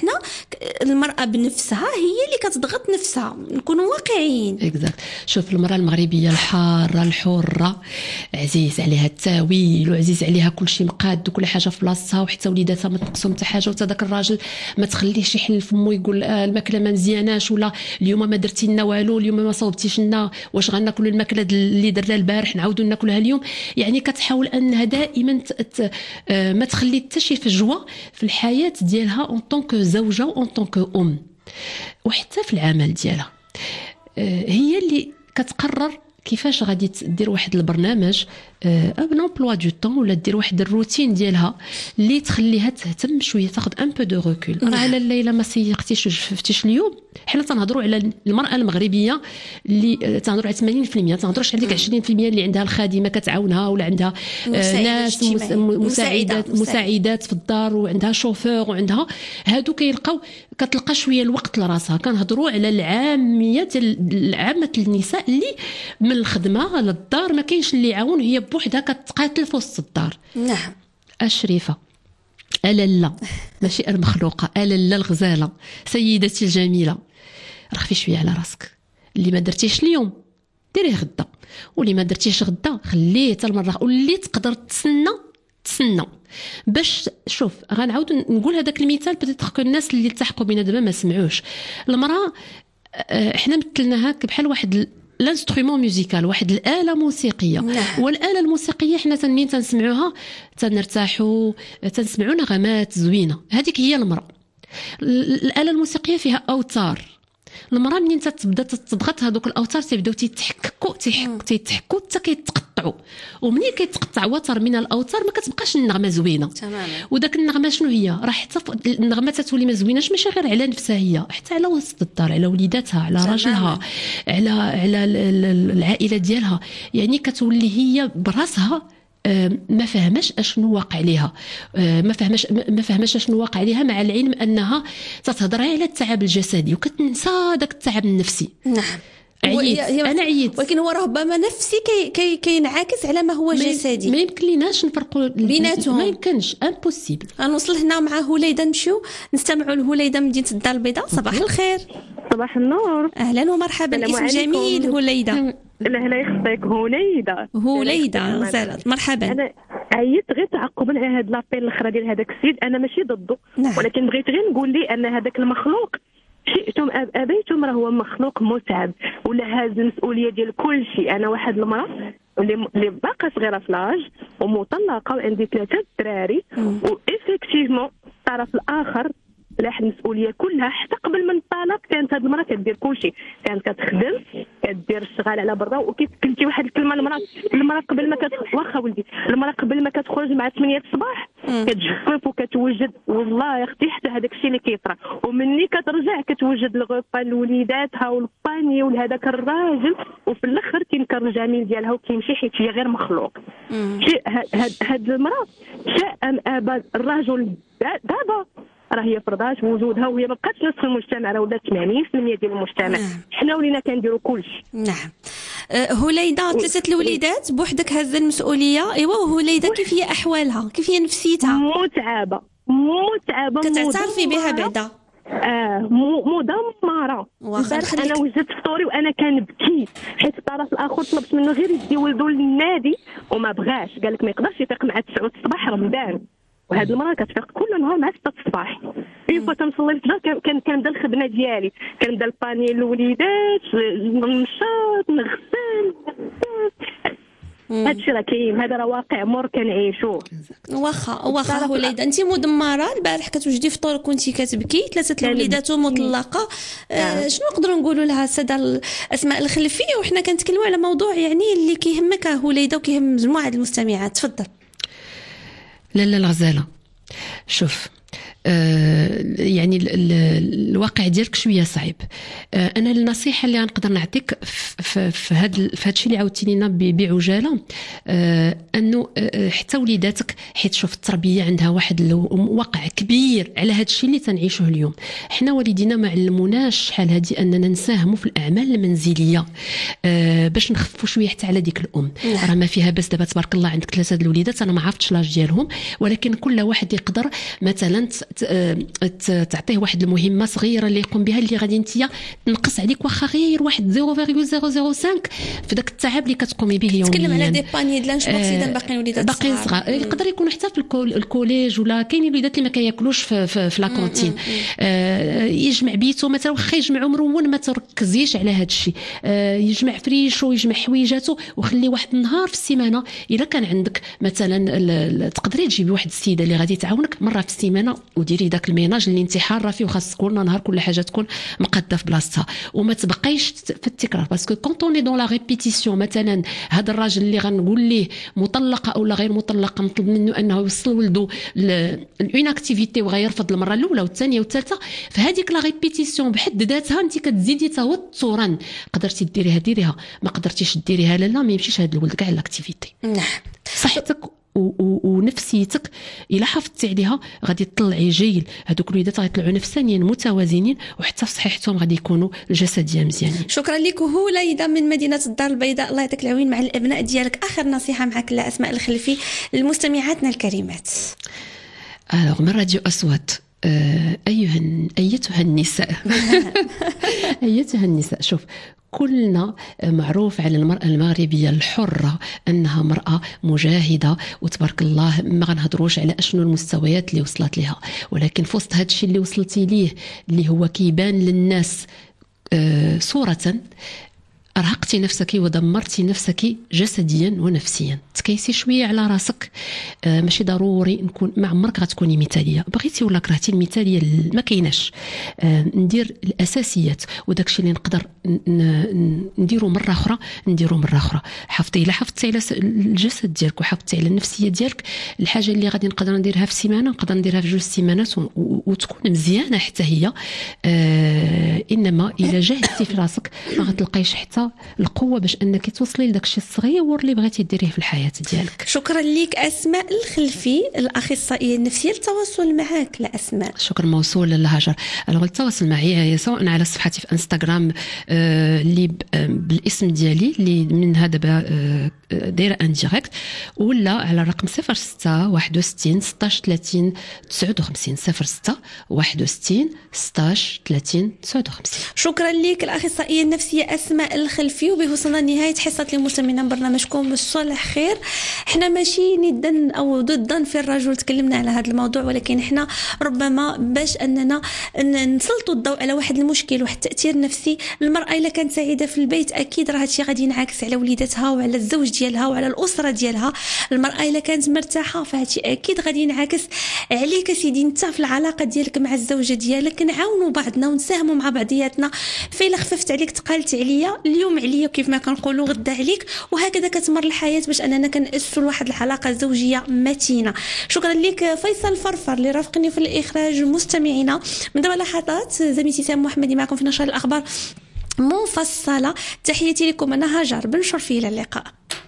[SPEAKER 1] هنا المراه بنفسها هي اللي كتضغط نفسها، نكونوا واقعيين.
[SPEAKER 15] اكزاكت. شوف المراه المغربيه الحاره الحره عزيز عليها التاويل وعزيز عليها كل شيء مقاد وكل حاجه في بلاصتها، وحتى وليداتها ما تنقصهم حتى حاجه، وتا داك الراجل ما تخليهش يحل فمو يقول الماكله ما مزياناش ولا اليوم ما درتي لنا والو، اليوم ما صوبتيش لنا، واش غناكلوا الماكله اللي درنا البارح نعاودوا ناكلها اليوم. يعني كتحاول انها دائما ما تخلي حتى شي فجوه في الحياه ديالها اون طونك زوجه اون طونك ام، وحتى في العمل ديالها هي اللي كتقرر كيفاش غادي تدير واحد البرنامج ان امبلوا دو طون، ولا دير واحد الروتين ديالها اللي تخليها تهتم شويه، تاخذ ان بو دو ريكول. راه على الليله ما سيقتيش وجفتيش اليوم. حنا تنهضروا على المراه المغربيه اللي تنهضروا على 80%، تنهضروش على ديك 20% اللي عندها الخادمه كتعاونها ولا عندها ناس مساعدات في الدار وعندها شوفور وعندها هادو كتلقى شويه الوقت لراسها. كنهضروا على العاميه ديال عامه النساء اللي من الخدمه للدار ما كاينش اللي يعاون، هي بوحدها كتقاتل في وسط الدار.
[SPEAKER 1] نعم.
[SPEAKER 15] الشريفه الالا ماشي المخلوقه، الالا الغزاله، سيدتي الجميله، رخفي شويه على راسك. اللي ما درتيش اليوم ديريه غدا، واللي ما درتيش غدا خليه حتى المره، واللي تقدر تسنى باش شوف. غنعاود نقول هذاك المثال بتيتر كو الناس اللي التحقوا بينا دابا ما سمعوش. المراه احنا مثلناها بحال واحد الانسترومون ميوزيكال، واحد الآلة موسيقية. والآلة الموسيقية حنا منين تنسمعوها تنرتاحوا، تنسمعوا نغمات زوينة. هذيك هي المرأة. الآلة الموسيقية فيها أوتار. المرأة منين تبدا تضغط هذوك الأوتار تيبداو تيتحكوا حتى كيتقطعوا، ومنين كيتقطع وتر من الأوتار ما كتبقاش النغمة زوينة تماما. وداك النغمة شنو هي؟ راه حتى النغمة تتولي ما زويناش ماشي غير على نفسها هي، حتى على وسط الدار، على وليداتها، على راجلها، على العائلة ديالها. يعني كتولي هي براسها ما فهمش اشنو واقع ليها، ما فهمش اشنو واقع ليها، مع العلم انها تتهضر على التعب الجسدي وكتنسى داك التعب النفسي.
[SPEAKER 1] نعم.
[SPEAKER 15] انا عييت،
[SPEAKER 1] ولكن هو ربما نفسي كينعكس على ما هو جسدي.
[SPEAKER 15] ما يمكن ليناش نفرقوا
[SPEAKER 1] بيناتهم،
[SPEAKER 15] ما يمكنش، امبوسيبل.
[SPEAKER 1] غنوصل هنا مع هوليده، نمشيو نستمعوا لهوليده من مدينه الدار البيضاء. صباح الخير.
[SPEAKER 19] صباح النور.
[SPEAKER 1] اهلا ومرحبا. اسم جميل هوليده.
[SPEAKER 19] لا يخصك هوليده
[SPEAKER 1] غزاله. مرحبا.
[SPEAKER 19] انا عييت غير تعقبا على هذا لابيل الاخر ديال هذاك السيد. انا ماشي ضده، ولكن بغيت غير نقول لي ان هذاك المخلوق شئتم ابيتم راه هو مخلوق متعب ولا هاز المسؤوليه ديال كل شيء. انا واحد المراه اللي باقا صغيره في لاج ومطلقه وعندي 3 دراري، وإفكتيفمون الطرف الاخر لاح المسؤوليه كلها. حتى قبل من الطلاق كانت هذه المراه كدير كلشي، كانت كتخدم، كدير الشغال على برا. وكيف قلتي واحد الكلمه، المراه قبل ما واخا ولدي، المراه قبل ما كتخرج مع 8 الصباح كتجفف وكتوجد. والله يا اختي حتى هذاك الشيء اللي كيطرا، ومني كترجع كتوجد الغرفه لوليداتها والباني ولهذاك الراجل، وفي الاخر كينكر الجميل ديالها وكيمشي حيت هي غير مخلوق. هاد المراه شاء ام ابى الرجل دابا راه هي فرضات وجودها، وهي ما بقاتش نصف المجتمع، راه ولات 80% ديال المجتمع. حنا ولينا كنديروا كلشي.
[SPEAKER 1] نعم. هوليده 3 الوليدات بوحدك هز المسؤوليه. ايوا وهوليده كيف هي احوالها؟ كيف هي نفسيتها؟
[SPEAKER 19] متعبه
[SPEAKER 1] كتعترفي بها بعدا؟
[SPEAKER 19] مدمره. انا وجدت فطوري وانا كنبكي حيت الطرف الاخر طلبت منه غير يدي ولده للنادي وما بغاش، قال لك ما يقدرش يفيق مع 9 الصباح رمضان. وهذه المراه كتفيق كل نهار مع 6 الصباح. ايوا تنصلي الفجر كنبدا الخدمه ديالي، كنبدا الباني للوليدات، نمشط نغسل. هادشي راه كاين، هذا راه واقع مر كنعيشوه.
[SPEAKER 1] واخا وليده انت مدمره. البارح كتوجدي فطور كنتي كتبكي، 3 الوليدات ومطلقه. شنو نقدروا نقولوا لها الساده الاسماء الخلفيه وحنا كنتكلموا على موضوع يعني اللي كيهمك هوليده وكيهم مجموعه المستمعات؟ تفضل.
[SPEAKER 15] لا الغزاله، شوف يعني الواقع ديالك شويه صعيب. انا النصيحه اللي غنقدر نعطيك في هذا الشيء اللي عاودتي لينا بعجاله، انه حتى وليداتك، حيت شوف التربيه عندها واحد الواقع كبير على هذا الشيء اللي تنعيشه اليوم. حنا والدينا ما علموناش شحال هذه اننا نساهموا في الاعمال المنزليه باش نخففوا شويه حتى على ديك الام. راه ما فيها بس دابا تبارك الله عندك 3 الوليدات، انا ما عرفتش لاج ديالهم، ولكن كل واحد يقدر مثلا تعطيه واحد المهمه صغيره اللي يقوم بها، اللي غادي انت تنقص عليك واخا غير واحد 0.005 في داك التعب اللي كتقومي به يوميا.
[SPEAKER 1] تكلم على دي باني د لانش بوكس اذا باقيين وليدات
[SPEAKER 15] صغار، يقدر يكون حتى في الكوليج، ولا كاينين وليدات اللي ما كياكلوش في لا كونتين. يجمع بيتو مثلا، واخا يجمع مرون ما تركزيش على هذا الشيء، يجمع فريشو، يجمع حويجاته، وخلي واحد النهار في السيمانه الا كان عندك مثلا تقدري تجيبي واحد السيده اللي غادي تعاونك مره في السيمانه وديري داك الميناج اللي انت حاره فيه، وخاص كل نهار كل حاجه تكون مقاده في بلاصتها، وما تبقيش في التكرار. باسكو كونط اوني دون لا ريبيتيسيون، مثلا هذا الراجل اللي غنقول ليه مطلقه او لا غير مطلقه، نطلب منه انه يوصل ولده اون اكتيفيتي وغيرفض المره الاولى والثانيه والثالثه، فهذيك لا ريبيتيسيون بحد ذاتها انت كتزيدي توترا. قدرتي ديريها ما قدرتيش ديريها، لا ما يمشيش هذا الولد كاع الاكتيفيتي.
[SPEAKER 1] نعم،
[SPEAKER 15] صحتك ونفسيتك الا حافظتي عليها غادي تطلعي جيل. هذوك الوليدات غيطلعوا نفسانيا متوازنين، وحتى في صحتهم غادي يكونوا الجسديه مزيانين.
[SPEAKER 1] شكرا لك هوليده من مدينه الدار البيضاء، الله يعطيك العون مع الابناء ديالك. اخر نصيحه معك لاسماء الخلفي لمستمعاتنا الكريمات.
[SPEAKER 15] من راديو أصوات، أيتها النساء أيتها النساء، شوف كلنا معروف على المرأة المغربية الحرة أنها مرأة مجاهدة، وتبارك الله ما غنهضروش على أشنو المستويات اللي وصلت لها، ولكن في وسط هذا الشيء اللي وصلتي ليه اللي هو كيبان للناس صورة، أرهقتي نفسك ودمرتي نفسك جسديا ونفسيا. تكيسي شويه على راسك، ماشي ضروري نكون ما عمرك غتكوني مثاليه، بغيتي ولا كرهتي المثاليه ما كايناش. ندير الاساسيات، وداك الشيء اللي نقدر نديرو مره اخرى. حافظي الا حافظتي على الجسد ديالك وحافظتي على النفسيه ديالك، الحاجه اللي غادي نقدر نديرها في سيمانه نقدر نديرها في 2 سيمانات وتكون مزيانه حتى هي. انما الا جهدتي في راسك ما غتلقايش حتى القوه باش انك توصلي لداك الشيء الصغير اللي بغيتي ديريه في الحياه ديالك.
[SPEAKER 1] شكرا لك اسماء الخلفي، الاخصائيه النفسيه. التواصل معك لاسماء.
[SPEAKER 15] شكرا موصول لهاجر. التواصل معي سواء على صفحتي في انستغرام اللي بالاسم ديالي اللي منها دابا دايره ان ديريكت، ولا على الرقم 06 61 16 30 59 06 61 16 30 59.
[SPEAKER 1] شكرا لك الاخصائيه النفسيه اسماء الخلفي. وبوصلنا لنهايه حصه المستمعين برنامجكم الصلح خير. احنا ماشي ندا او ضدا في الرجل، تكلمنا على هذا الموضوع، ولكن احنا ربما باش اننا نسلطوا الضوء على واحد المشكل، واحد التاثير النفسي. المراه الا كانت سعيده في البيت اكيد راه هادشي غادي ينعكس على وليداتها وعلى الزوج ديالها وعلى الاسره ديالها. المراه الا كانت مرتاحه فهادشي اكيد غادي ينعكس عليك سيدي انت في العلاقه ديالك مع الزوجه ديالك. نعاونوا بعضنا ونساهموا مع بعضياتنا. فإلا خففت عليك تقالت عليا، اليوم عليا كيف ما كنقولوا غدا عليك، وهكذا كتمر الحياه باش اننا كنأسسوا لواحد العلاقه زوجيه متينه. شكرا لك فيصل فرفر اللي رافقني في الاخراج. مستمعينا من دابا لحظات زميلتي سام محمدي معكم في نشر الاخبار مفصله. تحياتي لكم، انا هاجر بن شرفي، الى اللقاء.